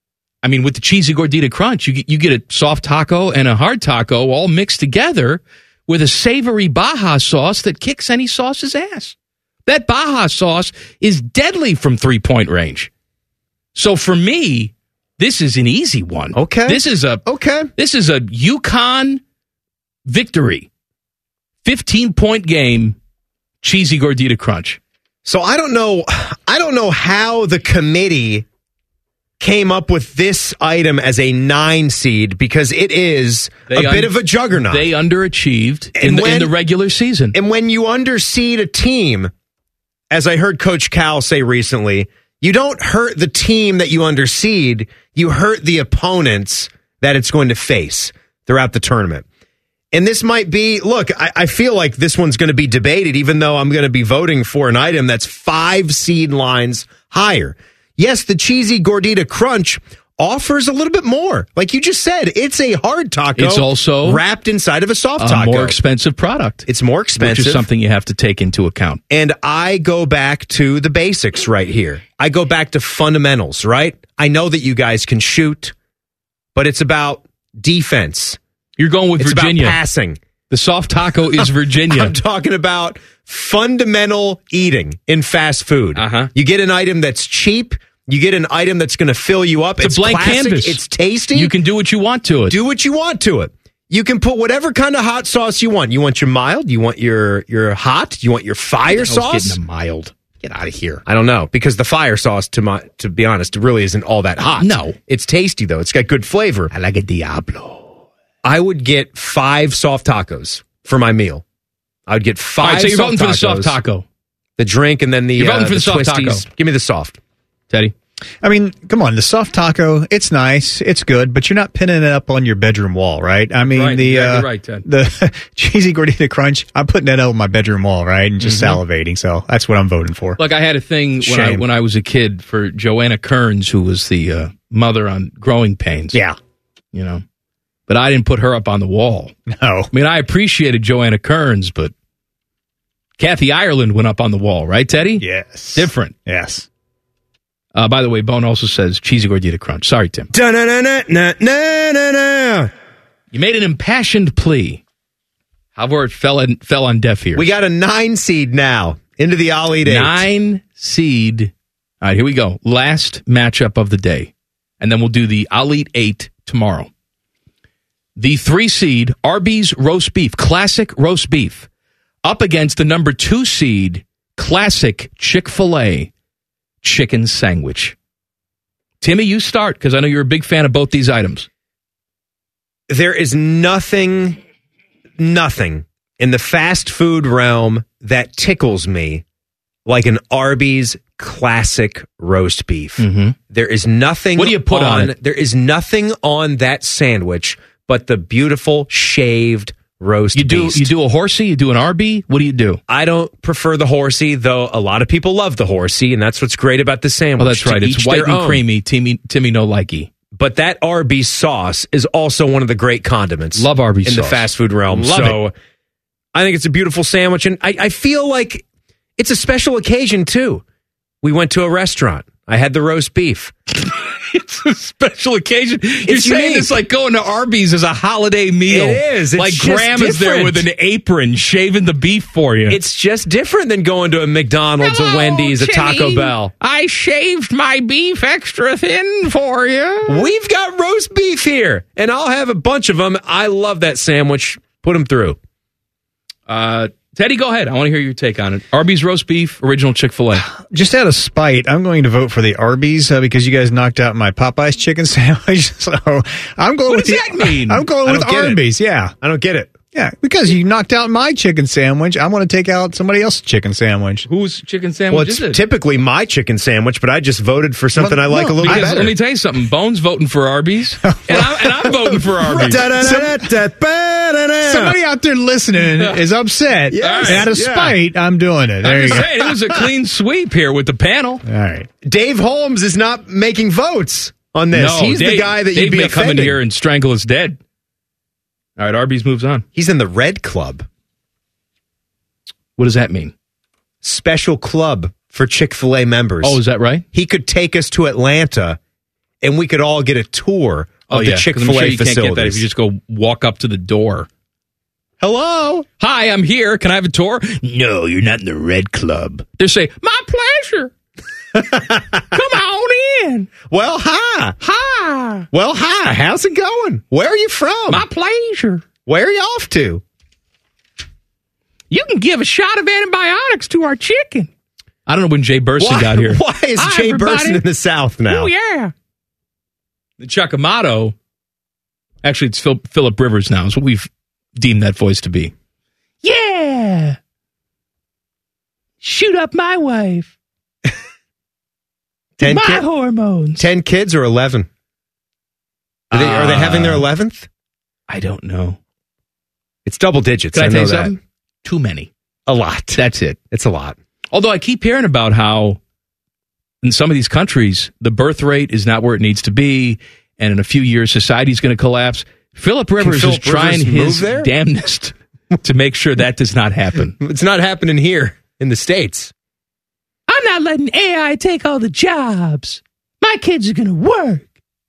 I mean, with the Cheesy Gordita Crunch, you get, you get a soft taco and a hard taco all mixed together with a savory Baja sauce that kicks any sauce's ass. That Baja sauce is deadly from three-point range. So for me, this is an easy one. Okay. This is a okay. This is a UConn victory. fifteen-point game, Cheesy Gordita Crunch. So I don't know I don't know how the committee came up with this item as a nine seed because it is they a un- bit of a juggernaut. They underachieved in the, when, in the regular season. And when you underseed a team, as I heard Coach Cal say recently, you don't hurt the team that you underseed, you hurt the opponents that it's going to face throughout the tournament. And this might be, look, I, I feel like this one's going to be debated, even though I'm going to be voting for an item that's five seed lines higher. Yes, the Cheesy Gordita Crunch offers a little bit more. Like you just said, it's a hard taco. It's also wrapped inside of a soft a taco. more expensive product. It's more expensive. Which is something you have to take into account. And I go back to the basics right here. I go back to fundamentals, right? I know that you guys can shoot, but it's about defense. You're going with it's Virginia. About passing. The soft taco is Virginia. I'm talking about fundamental eating in fast food. Uh-huh. You get an item that's cheap. You get an item that's going to fill you up. It's, it's a blank classic. canvas. It's tasty. You can do what you want to it. Do what you want to it. You can put whatever kind of hot sauce you want. You want your mild. You want your your hot. You want your fire sauce. Getting a mild. Get out of here. I don't know, because the fire sauce, to my to be honest, really isn't all that hot. No. It's tasty, though. It's got good flavor. I like a Diablo. I would get five soft tacos for my meal. I would get five. All right, so you're soft voting for the tacos, soft taco. The drink, and then the You're voting uh, for the, the soft twisties. taco. Give me the soft. Teddy? I mean, come on, the soft taco, it's nice, it's good, but you're not pinning it up on your bedroom wall, right? I mean, right, the exactly uh, right, Ted. the Cheesy Gordita Crunch, I'm putting that up on my bedroom wall, right? And just mm-hmm. salivating, so that's what I'm voting for. Look, I had a thing when I, when I was a kid for Joanna Kearns, who was the uh, mother on Growing Pains. Yeah. You know, but I didn't put her up on the wall. No. I mean, I appreciated Joanna Kearns, but Kathy Ireland went up on the wall, right, Teddy? Yes. Different. Yes. Uh, by the way, Bone also says Cheesy Gordita Crunch. Sorry, Tim. Da-na-na-na-na-na-na. You made an impassioned plea. However, it fell, in, fell on deaf ears. We got a nine seed now into the I'll Eat Eight. Nine seed. All right, here we go. Last matchup of the day. And then we'll do the I'll Eat Eight tomorrow. The three seed, Arby's roast beef, classic roast beef, up against the number two seed, classic Chick-fil-A chicken sandwich. Timmy, you start, because I know you're a big fan of both these items. There is nothing, nothing in the fast food realm that tickles me like an Arby's classic roast beef. Mm-hmm. There is nothing. What do you put on, on it? There is nothing on that sandwich but the beautiful shaved roast you do beast. You do a horsey? You do an Arby? What do you do? I don't prefer the horsey, though a lot of people love the horsey, and that's what's great about the sandwich. Oh, that's right. It's white and own. creamy. Timmy, Timmy no likey. but that Arby's sauce is also one of the great condiments. Love Arby's in sauce. the fast food realm. Love so it. I think it's a beautiful sandwich, and I, I feel like it's a special occasion too. We went to a restaurant. I had the roast beef. It's a special occasion. You're It's saying unique. it's like going to Arby's as a holiday meal. It is. It's like just Graham is there different. with an apron shaving the beef for you. It's just different than going to a McDonald's, a Wendy's, a Taco Bell. I shaved my beef extra thin for you. We've got roast beef here, and I'll have a bunch of them. I love that sandwich. Put them through. Uh, Teddy, go ahead. I want to hear your take on it. Arby's roast beef, original Chick-fil-A. Just out of spite, I'm going to vote for the Arby's uh, because you guys knocked out my Popeyes chicken sandwich. So I'm going What with does the, that mean? I'm going I with don't get it. Arby's. Yeah, I don't get it. yeah, because you knocked out my chicken sandwich. I want to take out somebody else's chicken sandwich. Whose chicken Well, sandwich it's is it? typically my chicken sandwich, but I just voted for something Well, I like no, a little bit Because better. let me tell you something. Bone's voting for Arby's, and, I'm, and I'm voting for Arby's. Somebody out there listening is upset. Yes, and out of yeah. spite, I'm doing it. There I'm you just go. saying, it was a clean sweep here with the panel. All right. Dave Holmes is not making votes on this. No, He's the Dave- guy that Dave you'd be may come in offending. here and strangle us dead. All right, Arby's moves on. He's in the Red Club, What does that mean? special club for Chick-fil-A members. Oh, is that right? He could take us to Atlanta, and we could all get a tour of Oh, the yeah, 'cause Chick-fil-A I'm sure you facilities. can't get that if you just go walk up to the door. Hello? Hi, I'm here. Can I have a tour? No, you're not in the Red Club. They say, my pleasure. Come on in. Well, hi. Hi. Well, hi. How's it going? Where are you from? My pleasure. Where are you off to? You can give a shot of antibiotics to our chicken. I don't know when Jay Burson Why, got here. why is Hi, Jay everybody. Burson in the South now? Oh, yeah. The Chuck Amato, actually, it's Phil, Philip Rivers now, is what we've deemed that voice to be. Yeah. Shoot up my wife. Ten, my kid- hormones. ten kids or eleven? Are they, are they having their eleventh? I don't know. It's double digits. Can I, I tell know you that. something? Too many. A lot. That's it. It's a lot. Although I keep hearing about how in some of these countries, the birth rate is not where it needs to be, and in a few years, society's going to collapse. Philip Rivers Philip is trying Rivers move his there? damnedest to make sure that does not happen. It's not happening here in the States. I'm not letting A I take all the jobs. My kids are going to work.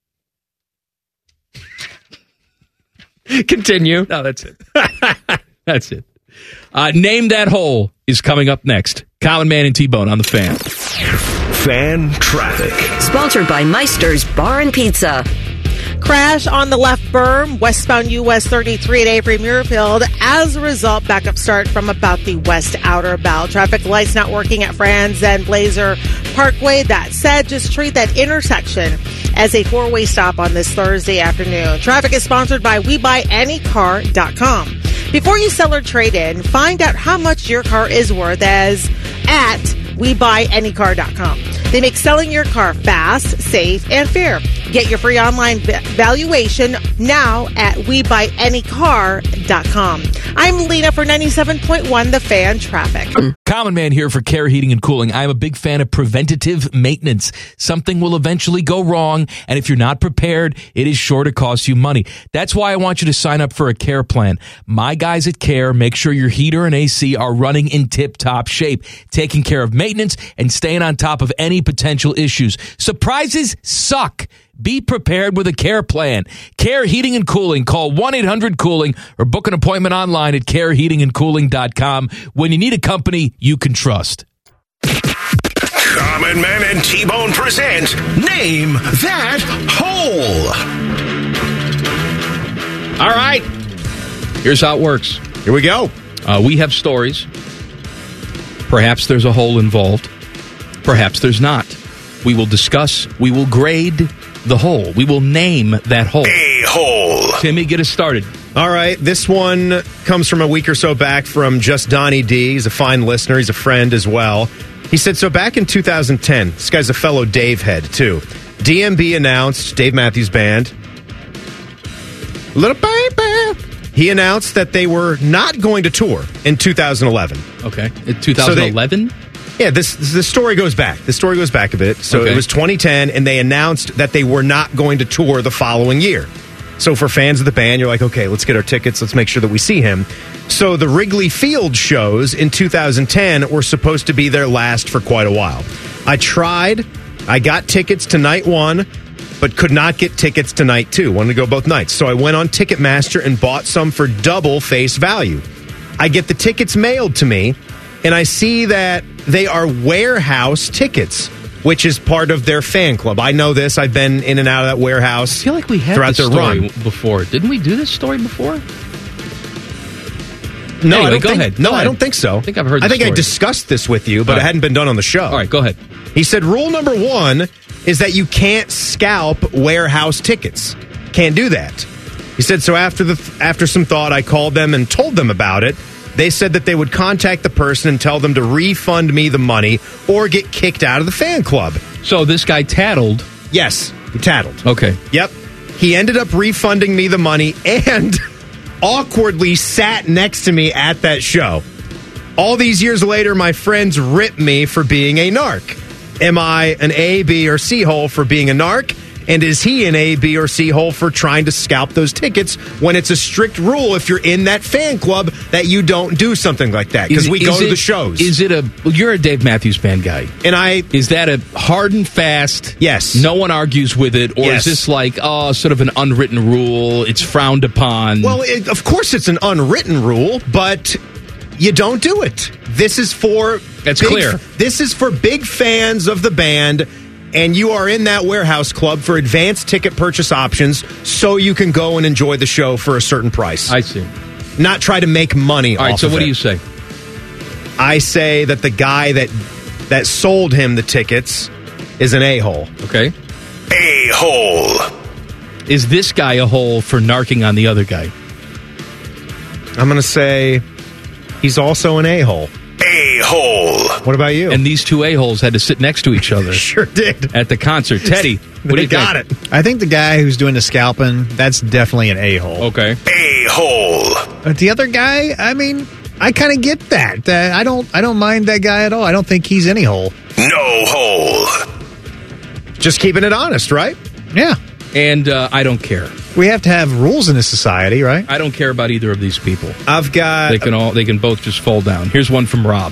Continue. No, that's it. That's it. Uh, Name That Hole is coming up next. Common Man and T-Bone on the Fan. Fan traffic. Sponsored by Meister's Bar and Pizza. Crash on the left berm, westbound U S thirty-three at Avery Muirfield. As a result, backup start from about the west outer bow. Traffic lights not working at Franz and Blazer Parkway. That said, just treat that intersection as a four-way stop on this Thursday afternoon. Traffic is sponsored by we buy any car dot com. Before you sell or trade in, find out how much your car is worth as at we buy any car dot com. They make selling your car fast, safe, and fair. Get your free online va- valuation now at we buy any car dot com. I'm Lena for ninety-seven point one The Fan Traffic. Common Man here for Care Heating and Cooling. I'm a big fan of preventative maintenance. Something will eventually go wrong, and if you're not prepared, it is sure to cost you money. That's why I want you to sign up for a Care plan. My guys at Care make sure your heater and A C are running in tip-top shape, taking care of maintenance and staying on top of any potential issues. Surprises suck. Be prepared with a Care plan. Care Heating and Cooling. Call one eight hundred cooling or book an appointment online at care heating and cooling dot com when you need a company you can trust. Common Man and T-Bone present Name That Hole. All right. Here's how it works. Here we go. Uh, we have stories. Perhaps there's a hole involved. Perhaps there's not. We will discuss. We will grade the hole. We will name that hole. A hole. Timmy, get us started. All right. This one comes from a week or so back from Just Donnie D. He's a fine listener. He's a friend as well. He said, so back in two thousand ten, this guy's a fellow Dave head, too. D M B announced, Dave Matthews Band, Little Baby. He announced that they were not going to tour in two thousand eleven. Okay. In twenty eleven? So Yeah, this the story goes back. The story goes back a bit. So Okay. it was twenty ten, and they announced that they were not going to tour the following year. So for fans of the band, you're like, okay, let's get our tickets. Let's make sure that we see him. So the Wrigley Field shows in two thousand ten were supposed to be their last for quite a while. I tried. I got tickets to night one, but could not get tickets to night two. Wanted to go both nights. So I went on Ticketmaster and bought some for double face value. I get the tickets mailed to me, and I see that they are warehouse tickets, which is part of their fan club. I know this. I've been in and out of that warehouse. I feel like we had throughout this their story run. before. Didn't we do this story before? No, Anyway, I don't go think, ahead. No, Go I ahead. don't think so. I think I've heard I the think I story. discussed this with you, but All it right. hadn't been done on the show. All right, go ahead. He said rule number one is that you can't scalp warehouse tickets. Can't do that. He said, so after the after some thought, I called them and told them about it. They said that they would contact the person and tell them to refund me the money or get kicked out of the fan club. So this guy tattled. Yes, he tattled. Okay. Yep. He ended up refunding me the money and awkwardly sat next to me at that show. All these years later, my friends rip me for being a narc. Am I an A, B, or C hole for being a narc? And is he an A, B, or C hole for trying to scalp those tickets when it's a strict rule if you're in that fan club that you don't do something like that? Because Is- we is go to it- the shows. Is it a? Well, you're a Dave Matthews Band guy, and I is that a hard and fast? Yes. No one argues with it, or Yes. is this like oh, sort of an unwritten rule? It's frowned upon. Well, it, of course it's an unwritten rule, but you don't do it. This is for That's big- clear. This is for big fans of the band, and you are in that warehouse club for advanced ticket purchase options, so you can go and enjoy the show for a certain price. I see. Not try to make money. All right. off So of what it. do you say? I say that the guy that that sold him the tickets is an a-hole. Okay. A-hole. Is this guy a hole for narking on the other guy? I'm going to say he's also an a-hole. A-hole. What about you? And these two a-holes had to sit next to each other. Sure did. At the concert. Teddy, what do They you got think? it. I think the guy who's doing the scalping, that's definitely an a-hole. Okay. A-hole. But the other guy, I mean, I kind of get that. Uh, I don't I don't mind that guy at all. I don't think he's any hole. No hole. Just keeping it honest, right? Yeah. And uh, I don't care. We have to have rules in this society, right? I don't care about either of these people. I've got They can all. They can both just fall down. Here's one from Rob.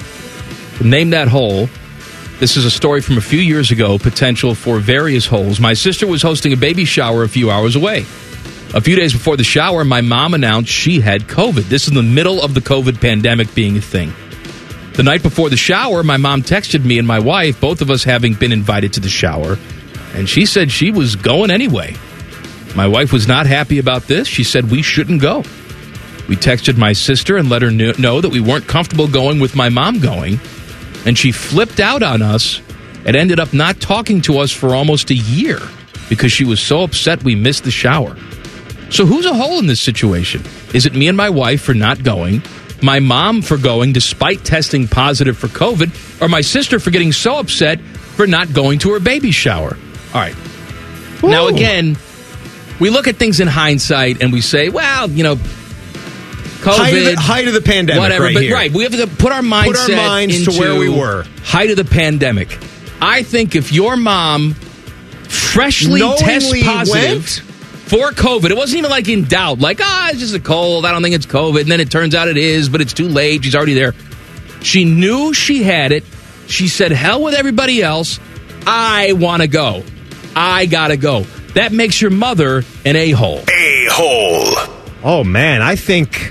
Name that hole. This is a story from a few years ago. Potential for various holes. My sister was hosting a baby shower a few hours away. A few days before the shower, my mom announced she had COVID. This is in the middle of the COVID pandemic being a thing. The night before the shower, my mom texted me and my wife, both of us having been invited to the shower, and she said she was going anyway. My wife was not happy about this. She said we shouldn't go. We texted my sister and let her kn- know that we weren't comfortable going with my mom going, and she flipped out on us and ended up not talking to us for almost a year because she was so upset we missed the shower. So who's a hole in this situation? Is it me and my wife for not going, my mom for going despite testing positive for COVID, or my sister for getting so upset for not going to her baby shower? All right. Ooh. Now, again, we look at things in hindsight and we say, well, you know, COVID. height of the, height of the pandemic, Whatever, right but here. right, we have to put our mindset Put our minds to into where we were. Height of the pandemic. I think if your mom freshly tests Knowingly positive went? for COVID, it wasn't even like in doubt, like ah, it's just a cold. I don't think it's COVID, and then it turns out it is, but it's too late. She's already there. She knew she had it. She said, "Hell with everybody else. I want to go. I gotta go." That makes your mother an a-hole. A-hole. Oh man, I think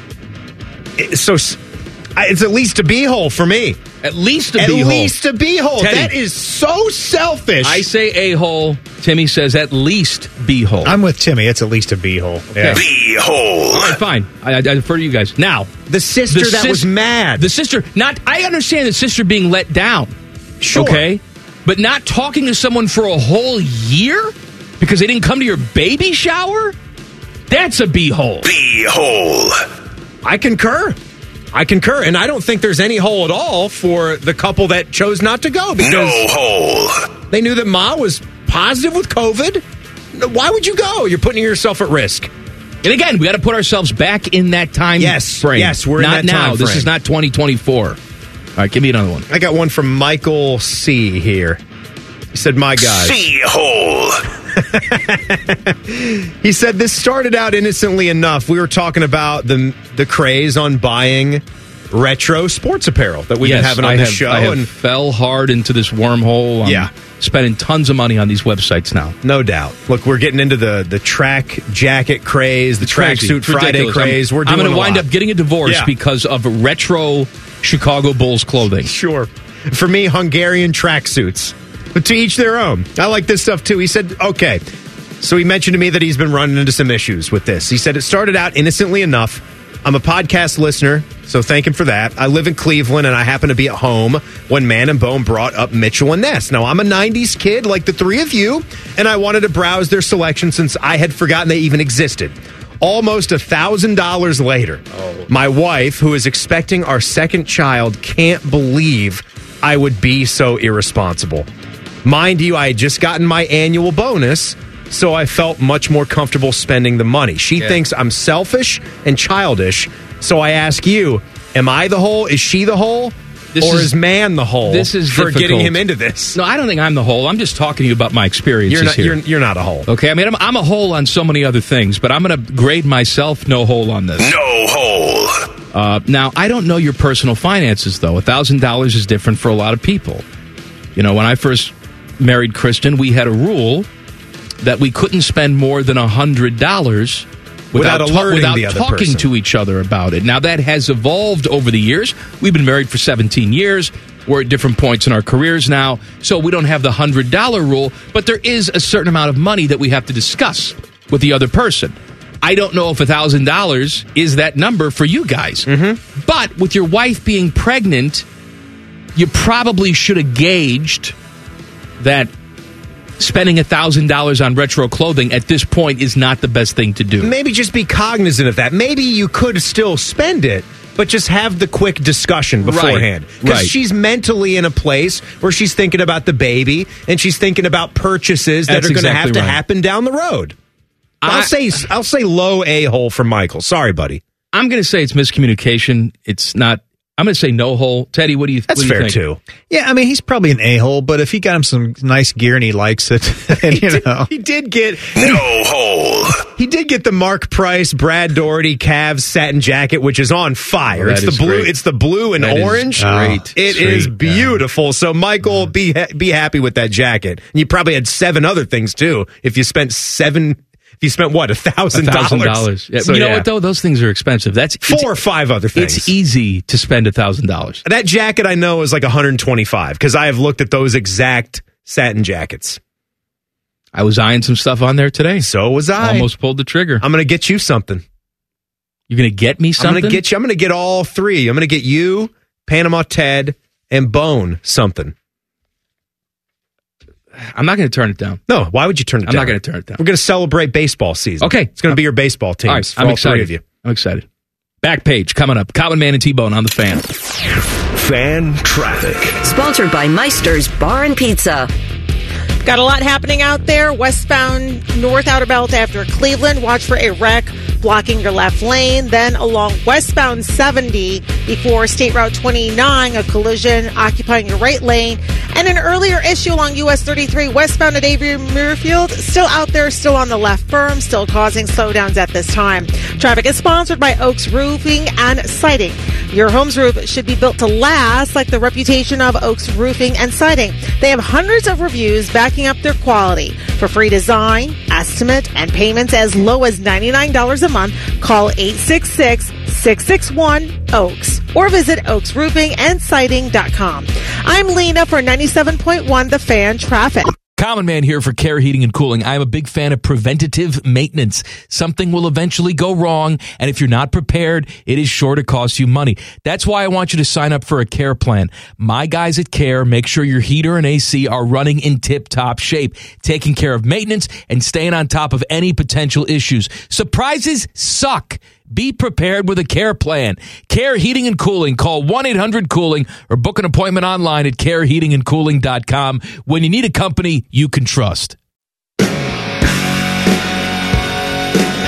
it, so. s- I- It's at least a b-hole for me. At least a At b-hole. least a b-hole. Teddy. That is so selfish. I say a-hole. Timmy says at least b-hole. I'm with Timmy. It's at least a b-hole. Yeah. B-hole. All right, fine. I, I, I defer to you guys. Now, the sister the that was sis- mad. the sister, not, I understand the sister being let down. Sure. Okay? But not talking to someone for a whole year because they didn't come to your baby shower? That's a b-hole. B-hole. I concur. I concur, and I don't think there's any hole at all for the couple that chose not to go because No hole. they knew that Ma was positive with COVID. Why would you go? You're putting yourself at risk. And again, we got to put ourselves back in that time Yes, frame. yes, we're in not that now. time This frame. is not twenty twenty-four. All right, give me another one. I got one from Michael C. here. He said, my guys. C-hole. He said, this started out innocently enough. We were talking about the the craze on buying retro sports apparel that we've yes, been having on I the have, show. I have and fell hard into this wormhole. I'm Yeah. spending tons of money on these websites now. No doubt. Look, we're getting into the, the track jacket craze, the Crazy. tracksuit It's Friday ridiculous. craze. I'm, We're doing I'm going a to wind lot. up getting a divorce Yeah. because of retro Chicago Bulls clothing. Sure. For me, Hungarian tracksuits. But to each their own. I like this stuff too. He said, okay. So he mentioned to me that he's been running into some issues with this. He said it started out innocently enough. I'm a podcast listener, so thank him for that. I live in Cleveland, and I happen to be at home when Man and Bone brought up Mitchell and Ness. Now, I'm a nineties kid like the three of you, and I wanted to browse their selection since I had forgotten they even existed. Almost one thousand dollars later, oh. my wife, who is expecting our second child, can't believe I would be so irresponsible. Mind you, I had just gotten my annual bonus, so I felt much more comfortable spending the money. She Yeah. thinks I'm selfish and childish, so I ask you, am I the hole? Is she the hole? This or is- is man the hole This is for difficult. getting him into this? No, I don't think I'm the whole. I'm just talking to you about my experiences You're not, here. you're, you're not a hole. Okay, I mean, I'm, I'm a hole on so many other things, but I'm going to grade myself no hole on this. No hole. Uh, now, I don't know your personal finances, though. one thousand dollars is different for a lot of people. You know, when I first married Kristen, we had a rule that we couldn't spend more than one hundred dollars without, Without ta- alerting without the other talking person. to each other about it. Now, that has evolved over the years. We've been married for seventeen years. We're at different points in our careers now, so we don't have the one hundred dollars rule, but there is a certain amount of money that we have to discuss with the other person. I don't know if one thousand dollars is that number for you guys. Mm-hmm. But with your wife being pregnant, you probably should have gauged that spending one thousand dollars on retro clothing at this point is not the best thing to do. Maybe just be cognizant of that. Maybe you could still spend it, but just have the quick discussion beforehand. Because right. she's mentally in a place where she's thinking about the baby and she's thinking about purchases that That's are going to exactly have to right. happen down the road. I- I'll say I'll say low a-hole from Michael. Sorry, buddy. I'm going to say it's miscommunication. It's not. I'm going to say no hole. Teddy, what do you? That's what do you fair, think? too. Yeah, I mean, he's probably an a-hole, but if he got him some nice gear and he likes it, and, He you did, know. he did get No hole. he did get the Mark Price, Brad Doherty Cavs satin jacket, which is on fire. Oh, that it's the is blue. great. It's the blue and That is orange. great. It Sweet. is beautiful. So, Michael, be ha- be happy with that jacket. And you probably had seven other things too. If you spent seven, if you spent what a thousand one thousand dollars. dollars. Yeah, So, you know yeah. what though? Those things are expensive. That's Four it's, or five other things. It's easy to spend one thousand dollars. That jacket I know is like one hundred twenty-five because I have looked at those exact satin jackets. I was eyeing some stuff on there today. So was I. Almost pulled the trigger. I'm going to get you something. You're going to get me I'm something? going to get you. I'm going to get all three. I'm going to get you, Panama Ted, and Bone something. I'm not going to turn it down. No, why would you turn it I'm down? not going to turn it down. We're going to celebrate baseball season. Okay. It's going to be your baseball teams All right, for I'm all excited. three of you. I'm excited. Back page coming up. Common Man and T-Bone on the Fan. Fan traffic. Sponsored by Meister's Bar and Pizza. Got a lot happening out there. Westbound North Outer Belt after Cleveland. Watch for a wreck blocking your left lane. Then along westbound seventy before State Route twenty-nine, a collision occupying your right lane. And an earlier issue along U S thirty-three westbound at Avery Muirfield. Still out there, still on the left berm, still causing slowdowns at this time. Traffic is sponsored by Oaks Roofing and Siding. Your home's roof should be built to last, like the reputation of Oaks Roofing and Siding. They have hundreds of reviews backing up their quality. For free design, estimate, and payments as low as ninety-nine dollars a month, call eight six six, six six one, Oaks or visit oaks roofing and siding dot com. I'm Lena for ninety-seven point one The Fan Traffic. Common Man here for Care Heating and Cooling. I'm a big fan of preventative maintenance. Something will eventually go wrong, and if you're not prepared, it is sure to cost you money. That's why I want you to sign up for a Care plan. My guys at Care make sure your heater and A C are running in tip-top shape, taking care of maintenance and staying on top of any potential issues. Surprises suck. Be prepared with a Care plan. Care Heating and Cooling. Call one eight hundred cooling or book an appointment online at care heating and cooling dot com when you need a company you can trust.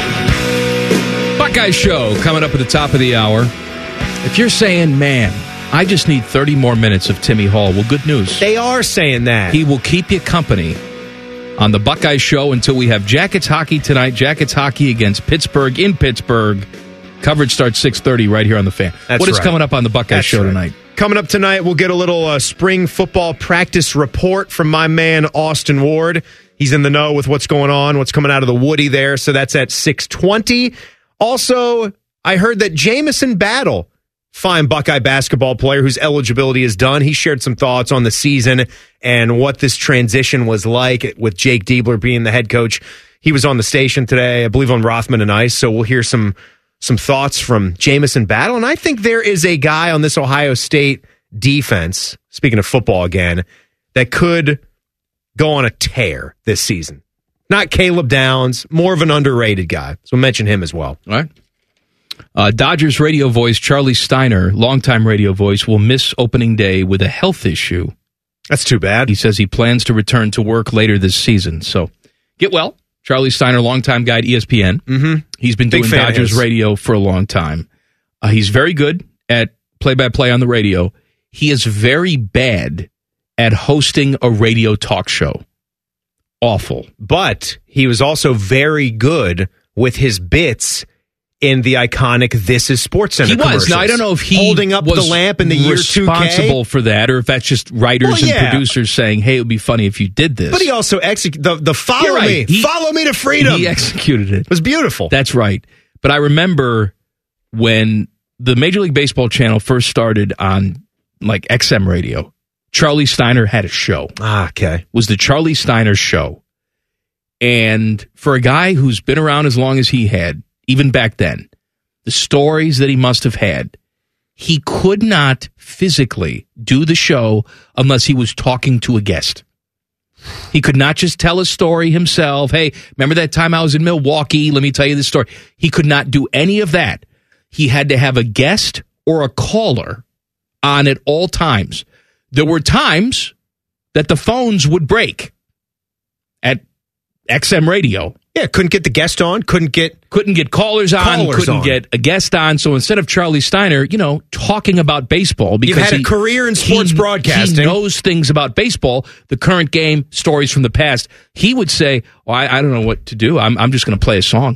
Buckeye Show coming up at the top of the hour. If you're saying, man, I just need thirty more minutes of Timmy Hall. Well, good news. They are saying that. He will keep you company on the Buckeye Show until we have Jackets hockey tonight. Jackets hockey against Pittsburgh in Pittsburgh. Coverage starts six thirty right here on the Fan. That's what is right. coming up on the Buckeye That's Show right. tonight? Coming up tonight, we'll get a little uh, spring football practice report from my man, Austin Ward. He's in the know with what's going on, what's coming out of the Woody there. So that's at six twenty. Also, I heard that Jamison Battle, fine Buckeye basketball player whose eligibility is done, he shared some thoughts on the season and what this transition was like with Jake Diebler being the head coach. He was on the station today, I believe on Rothman and Ice, so we'll hear some some thoughts from Jamison Battle. And I think there is a guy on this Ohio State defense, speaking of football again, that could go on a tear this season. Not Caleb Downs, more of an underrated guy. So we'll mention him as well. All right. Uh, Dodgers radio voice Charlie Steiner, longtime radio voice, will miss opening day with a health issue. That's too bad. He says he plans to return to work later this season. So get well. Charlie Steiner, longtime guy at E S P N. Mm-hmm. He's been Big doing fan of Dodgers his. radio for a long time. Uh, he's very good at play-by-play on the radio. He is very bad at hosting a radio talk show. Awful. But he was also very good with his bits in the iconic This Is SportsCenter He was. commercials. Now, I don't know if he holding up was the lamp in the year two K. responsible for that, or if that's just writers Well, yeah. and producers saying, hey, it would be funny if you did this. But he also executed the, the follow You're right. me, He- follow me to freedom. He executed it. It was beautiful. That's right. But I remember when the Major League Baseball channel first started on like X M radio, Charlie Steiner had a show. Ah, okay. It was the Charlie Steiner show. And for a guy who's been around as long as he had, even back then, the stories that he must have had, he could not physically do the show unless he was talking to a guest. He could not just tell a story himself. Hey, remember that time I was in Milwaukee? Let me tell you this story. He could not do any of that. He had to have a guest or a caller on at all times. There were times that the phones would break at X M radio. Yeah, couldn't get the guest on, couldn't get Couldn't get callers on, Callers couldn't on. get a guest on. So instead of Charlie Steiner, you know, talking about baseball, because You've had a he- career in sports he- broadcasting. He knows things about baseball, the current game, stories from the past. He would say, well, I, I don't know what to do. I'm, I'm just going to play a song.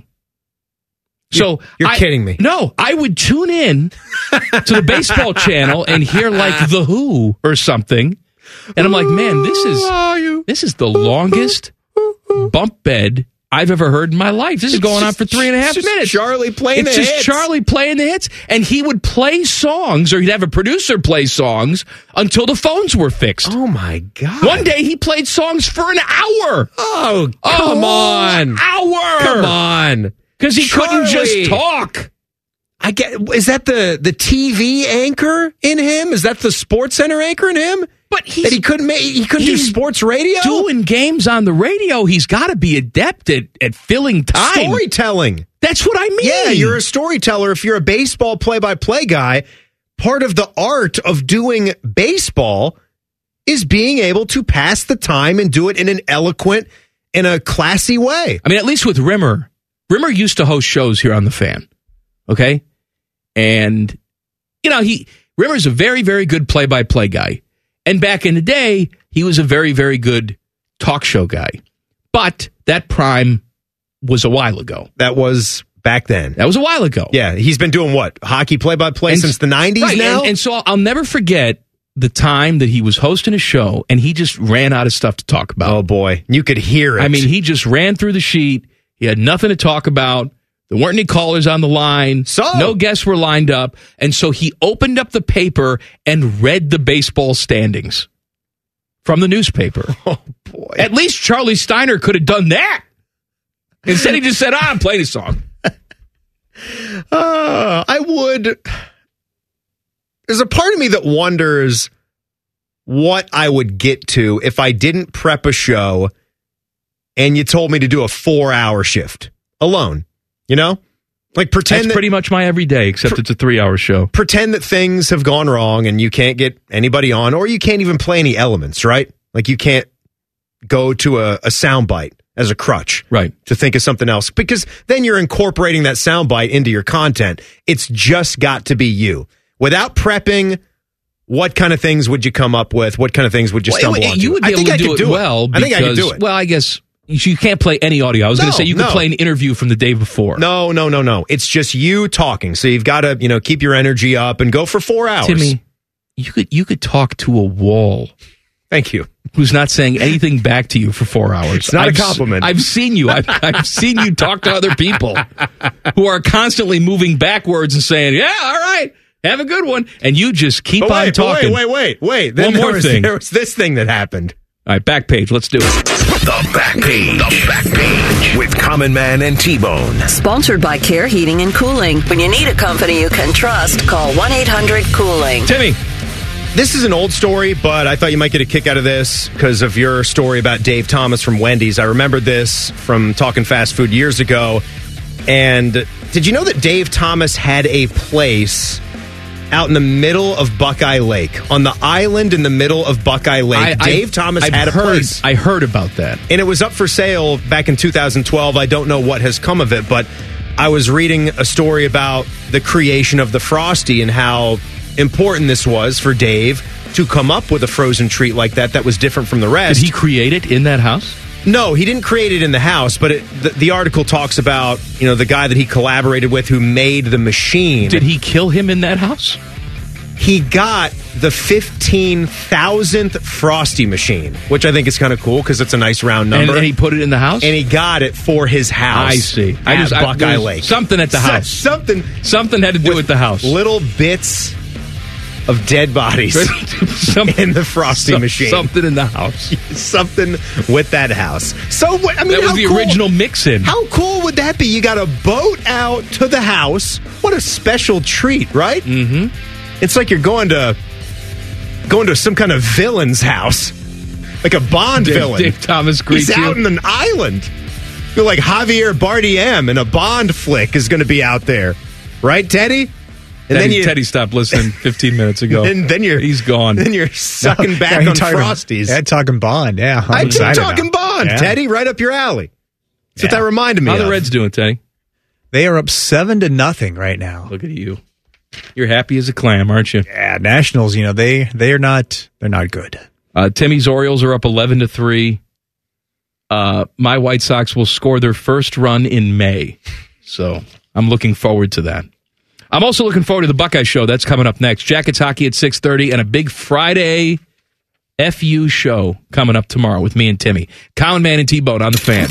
So You're I- kidding me. No, I would tune in to the baseball channel and hear like The Who or something. And I'm like, man, this is this is the longest bump bed I've ever heard in my life. This is going on for three and a half It's just minutes. Charlie playing it's the just hits. Charlie playing the hits. And he would play songs, or he'd have a producer play songs until the phones were fixed. Oh, my God. One day he played songs for an hour. Oh, A come whole on. hour. Come on. Because he couldn't Charlie. just talk. I get. Is that the, the T V anchor in him? Is that the Sports Center anchor in him? But he's, That he couldn't make, he couldn't do he's sports radio? doing games on the radio. He's got to be adept at, at filling time. Storytelling. That's what I mean. Yeah, you're a storyteller. If you're a baseball play-by-play guy, part of the art of doing baseball is being able to pass the time and do it in an eloquent, in a classy way. I mean, at least with Rimmer. Rimmer used to host shows here on The Fan. Okay? And, you know, he Rimmer's a very, very good play-by-play guy. And back in the day, he was a very, very good talk show guy. But that prime was a while ago. That was back then. That was a while ago. Yeah, he's been doing what? Hockey play-by-play And- since the nineties right, now? And, and so I'll never forget the time that he was hosting a show and he just ran out of stuff to talk about. Oh, boy. You could hear it. I mean, he just ran through the sheet. He had nothing to talk about. There weren't any callers on the line. So? No guests were lined up. And so he opened up the paper and read the baseball standings from the newspaper. Oh, boy. At least Charlie Steiner could have done that. Instead, he just said, ah, I'm playing a song. Uh, I would. There's a part of me that wonders what I would get to if I didn't prep a show and you told me to do a four hour shift alone. You know? Like pretend That's that, pretty much my everyday, except it's a three-hour show. pretend that things have gone wrong and you can't get anybody on, or you can't even play any elements, right? Like you can't go to a, a soundbite as a crutch. Right. To think of something else. Because then you're incorporating that soundbite into your content. It's just got to be you. Without prepping, what kind of things would you come up with? What kind of things would you Well, stumble it- onto? you would be I able think to I do could it do well. I think I could because- do it. Well, I guess you can't play any audio. I was going No, to say you could no. play an interview from the day before. No, no, no, no. It's just you talking. So you've got to, you know, keep your energy up and go for four hours. Timmy, you could you could talk to a wall. Thank you. Who's not saying anything back to you for four hours? It's not a I've, compliment. I've seen you. I've, I've seen you talk to other people who are constantly moving backwards and saying, "Yeah, all right, have a good one," and you just keep But on wait, but talking. Wait, wait, wait, wait. Then One there more was, thing. There was this thing that happened. All right, back page. Let's do it. The Back Page. The Back Page with Common Man and T-Bone. Sponsored by Care Heating and Cooling. When you need a company you can trust, call one eight hundred cooling. Timmy. This is an old story, but I thought you might get a kick out of this because of your story about Dave Thomas from Wendy's. I remembered this from Talking Fast Food years ago. And did you know that Dave Thomas had a place out in the middle of Buckeye Lake? On the island in the middle of Buckeye Lake, I- Dave I've- Thomas I've had a heard- place. I heard about that. And it was up for sale back in two thousand twelve. I don't know what has come of it, but I was reading a story about the creation of the Frosty and how important this was for Dave to come up with a frozen treat like that that was different from the rest. Did he create it in that house? No, he didn't create it in the house, but it, the, the article talks about, you know, the guy that he collaborated with who made the machine. Did he kill him in that house? He got the fifteen thousandth Frosty machine, which I think is kind of cool because it's a nice round And, number. and he put it in the house? And he got it for his house. I see. I just, I- Buckeye there was Lake. Something at the So- house. something. Something had to do with, the house. Little bits of dead bodies Some- in the Frosty some- machine. Something in the house. Something with that house. So, what- I mean, That was how the cool- original mix-in. How cool would that be? You got a boat out to the house. What a special treat, right? Mm-hmm. It's like you're going to going to some kind of villain's house, like a Bond Dave, villain. Dave Thomas greets He's you. out in an island. You're like Javier Bardem in a Bond flick is going to be out there, right, Teddy? And Teddy, then you, Teddy stopped listening fifteen minutes ago. and then you're He's gone. Then you're sucking No, back yeah, on talking- Frosties. Yeah, talking Bond. Yeah, I'm I keep excited talking now. Bond, Yeah. Teddy, right up your alley. That's what Yeah. that reminded me How the of. Reds doing, Teddy? They are up seven to nothing right now. Look at you. You're happy as a clam, aren't you? Yeah, Nationals. You know they they are not they're not good. Uh, Timmy's Orioles are up eleven to three. Uh, my White Sox will score their first run in May, so I'm looking forward to that. I'm also looking forward to the Buckeye Show. That's coming up next. Jackets hockey at six thirty and a big Friday F U show coming up tomorrow with me and Timmy. Common Man and T-Bone on the Fan.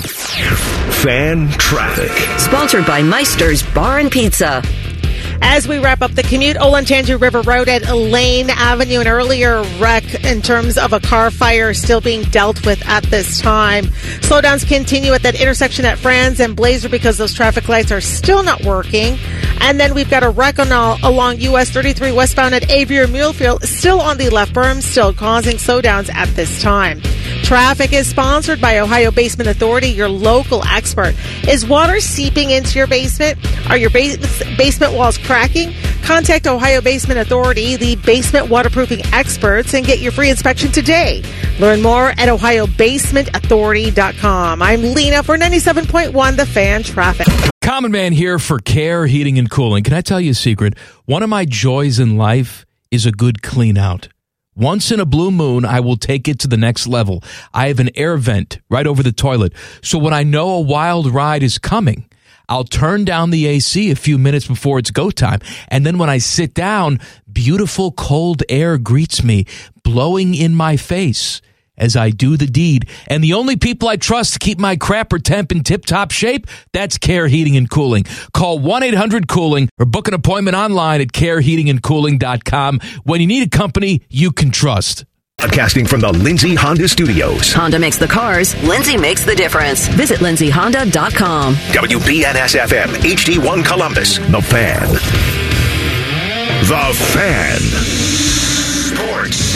Fan traffic. Sponsored by Meister's Bar and Pizza. As we wrap up the commute, Olentangy River Road at Lane Avenue, an earlier wreck in terms of a car fire still being dealt with at this time. Slowdowns continue at that intersection at Franz and Blazer because those traffic lights are still not working. And then we've got a wreck on all, along U S thirty-three westbound at Avier Mulefield, still on the left berm, still causing slowdowns at this time. Traffic is sponsored by Ohio Basement Authority, your local expert. Is water seeping into your basement? Are your base- basement walls cracking? Contact Ohio Basement Authority, the basement waterproofing experts, and get your free inspection today. Learn more at ohio basement authority dot com. I'm Lena for ninety-seven point one The Fan Traffic. Common Man here for Care Heating and Cooling. Can I tell you a secret? One of my joys in life is a good clean out. Once in a blue moon, I will take it to the next level. I have an air vent right over the toilet. So when I know a wild ride is coming, I'll turn down the A C a few minutes before it's go time. And then when I sit down, beautiful cold air greets me, blowing in my face as I do the deed. And the only people I trust to keep my crapper temp in tip-top shape, that's Care Heating and Cooling. Call one eight hundred cooling or book an appointment online at care heating and cooling dot com when you need a company you can trust. Broadcasting from the Lindsay Honda Studios. Honda makes the cars. Lindsay makes the difference. Visit lindsay honda dot com. W B N S F M, H D one Columbus. The Fan. The Fan. Sports Center.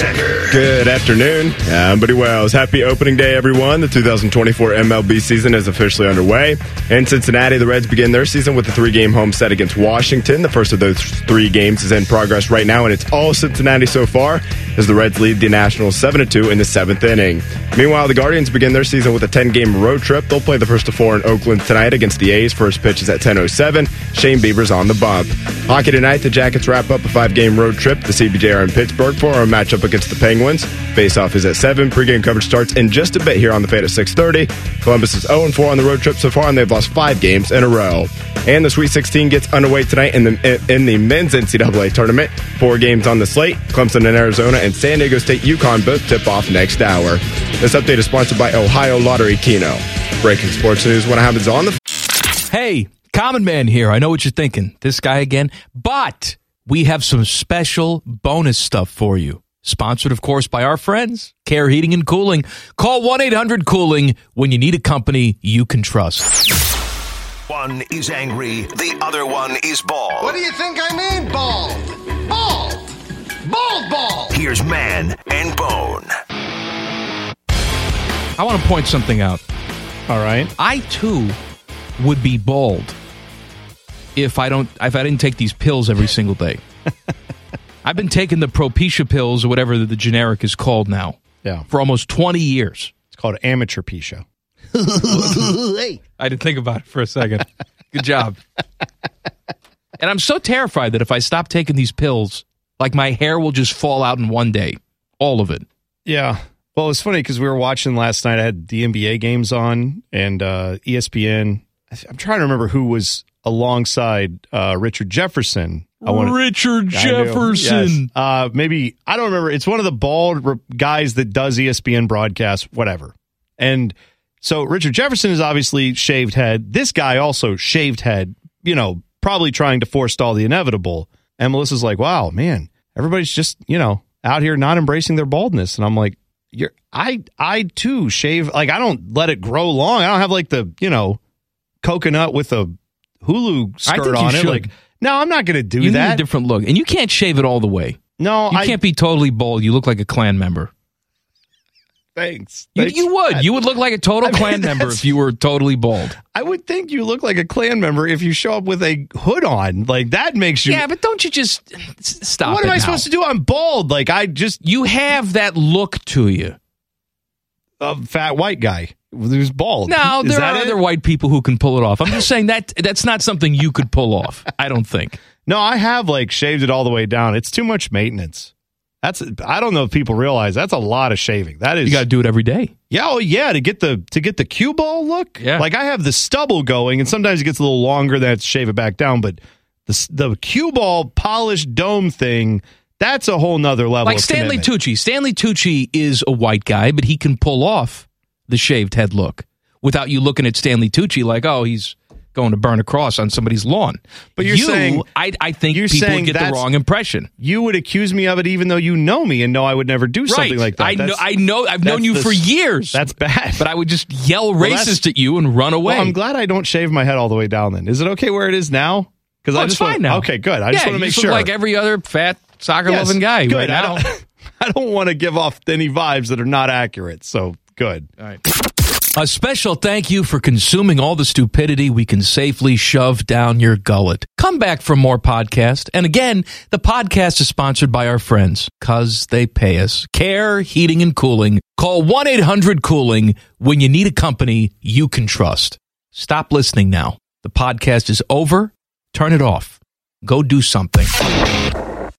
Good afternoon. I'm Buddy Wells. Happy opening day, everyone. The two thousand twenty-four M L B season is officially underway. In Cincinnati, the Reds begin their season with a three-game home set against Washington. The first of those three games is in progress right now, and it's all Cincinnati so far as the Reds lead the Nationals seven to two in the seventh inning. Meanwhile, the Guardians begin their season with a ten-game road trip. They'll play the first of four in Oakland tonight against the A's. First pitch is at ten oh seven. Shane Bieber's on the bump. Hockey tonight, the Jackets wrap up a five-game road trip. The C B J are in Pittsburgh for a matchup against the Penguins. Face-off is at seven. Pre-game coverage starts in just a bit here on the Fan at six thirty. Columbus is oh and four on the road trip so far, and they've lost five games in a row. And the Sweet sixteen gets underway tonight in the in the men's N C double A tournament. Four games on the slate. Clemson and Arizona and San Diego State UConn both tip off next hour. This update is sponsored by Ohio Lottery Keno. Breaking sports news. What happens on the... Hey, Common Man here. I know what you're thinking. This guy again. But we have some special bonus stuff for you. Sponsored, of course, by our friends, Care Heating and Cooling. Call one eight hundred cooling when you need a company you can trust. One is angry, the other one is bald. What do you think I mean, bald? Bald! Bald, bald! Here's Man and Bone. I want to point something out. All right. I, too, would be bald if I don't if I didn't take these pills every single day. I've been taking the Propecia pills, or whatever the generic is called now, Yeah. for almost twenty years. It's called amateur Pisha. I had to think about it for a second. Good job. And I'm so terrified that if I stop taking these pills, like my hair will just fall out in one day. All of it. Yeah. Well, it was funny because we were watching last night. I had the N B A games on and uh, E S P N. I'm trying to remember who was alongside uh, Richard Jefferson. I wanted, Richard I knew. Jefferson. Yes. Uh, maybe, I don't remember. It's one of the bald re- guys that does E S P N broadcasts, whatever. And so Richard Jefferson is obviously shaved head. This guy also shaved head, you know, probably trying to forestall the inevitable. And Melissa's like, wow, man, everybody's just, you know, out here not embracing their baldness. And I'm like, you're, I, I too shave. Like, I don't let it grow long. I don't have like the, you know, coconut with a Hulu skirt on it. Should. Like, no, I'm not going to do you that. Need a different look. And you can't shave it all the way. No, you I can't be totally bald. You look like a Klan member. Thanks. You, Thanks. you would. You would look like a total I mean, Klan member if you were totally bald. I would think you look like a Klan member if you show up with a hood on. Like, that makes you... Yeah, but don't you just... Stop What it am I now. supposed to do? I'm bald. Like, I just... You have that look to you. A fat white guy who's bald. No, Is there that are it? other white people who can pull it off. I'm just saying that that's not something you could pull off. I don't think. No, I have, like, shaved it all the way down. It's too much maintenance. That's I don't know if people realize that's a lot of shaving. That is You got to do it every day. Yeah, oh yeah, to get the to get the cue ball look. Yeah. Like I have the stubble going, and sometimes it gets a little longer. Then I have to shave it back down. But the the cue ball polished dome thing, that's a whole nother level. Like of Stanley commitment. Tucci. Stanley Tucci is a white guy, but he can pull off the shaved head look without you looking at Stanley Tucci like, oh, he's going to burn a cross on somebody's lawn. But you're you, saying I, I think you're people saying get the that's- wrong impression. You would accuse me of it, even though you know me and know I would never do something Right. like that. I know. That's- I know. I've known that's you the- for years. That's bad. But I would just yell Well, that's- racist at you and run away. Well, I'm glad I don't shave my head all the way down. Then is it okay where it is now? Because Oh, I it's just fine wanna, now. Okay, good. I yeah, just want to you make just sure. look like every other fat soccer Yes, loving guy good. right I now. don't, I don't want to give off any vibes that are not accurate. So good. All right. A special thank you for consuming all the stupidity we can safely shove down your gullet. Come back for more podcast. And again, the podcast is sponsored by our friends, cause they pay us. Care Heating and Cooling. Call one eight hundred cooling when you need a company you can trust. Stop listening now. The podcast is over. Turn it off. Go do something.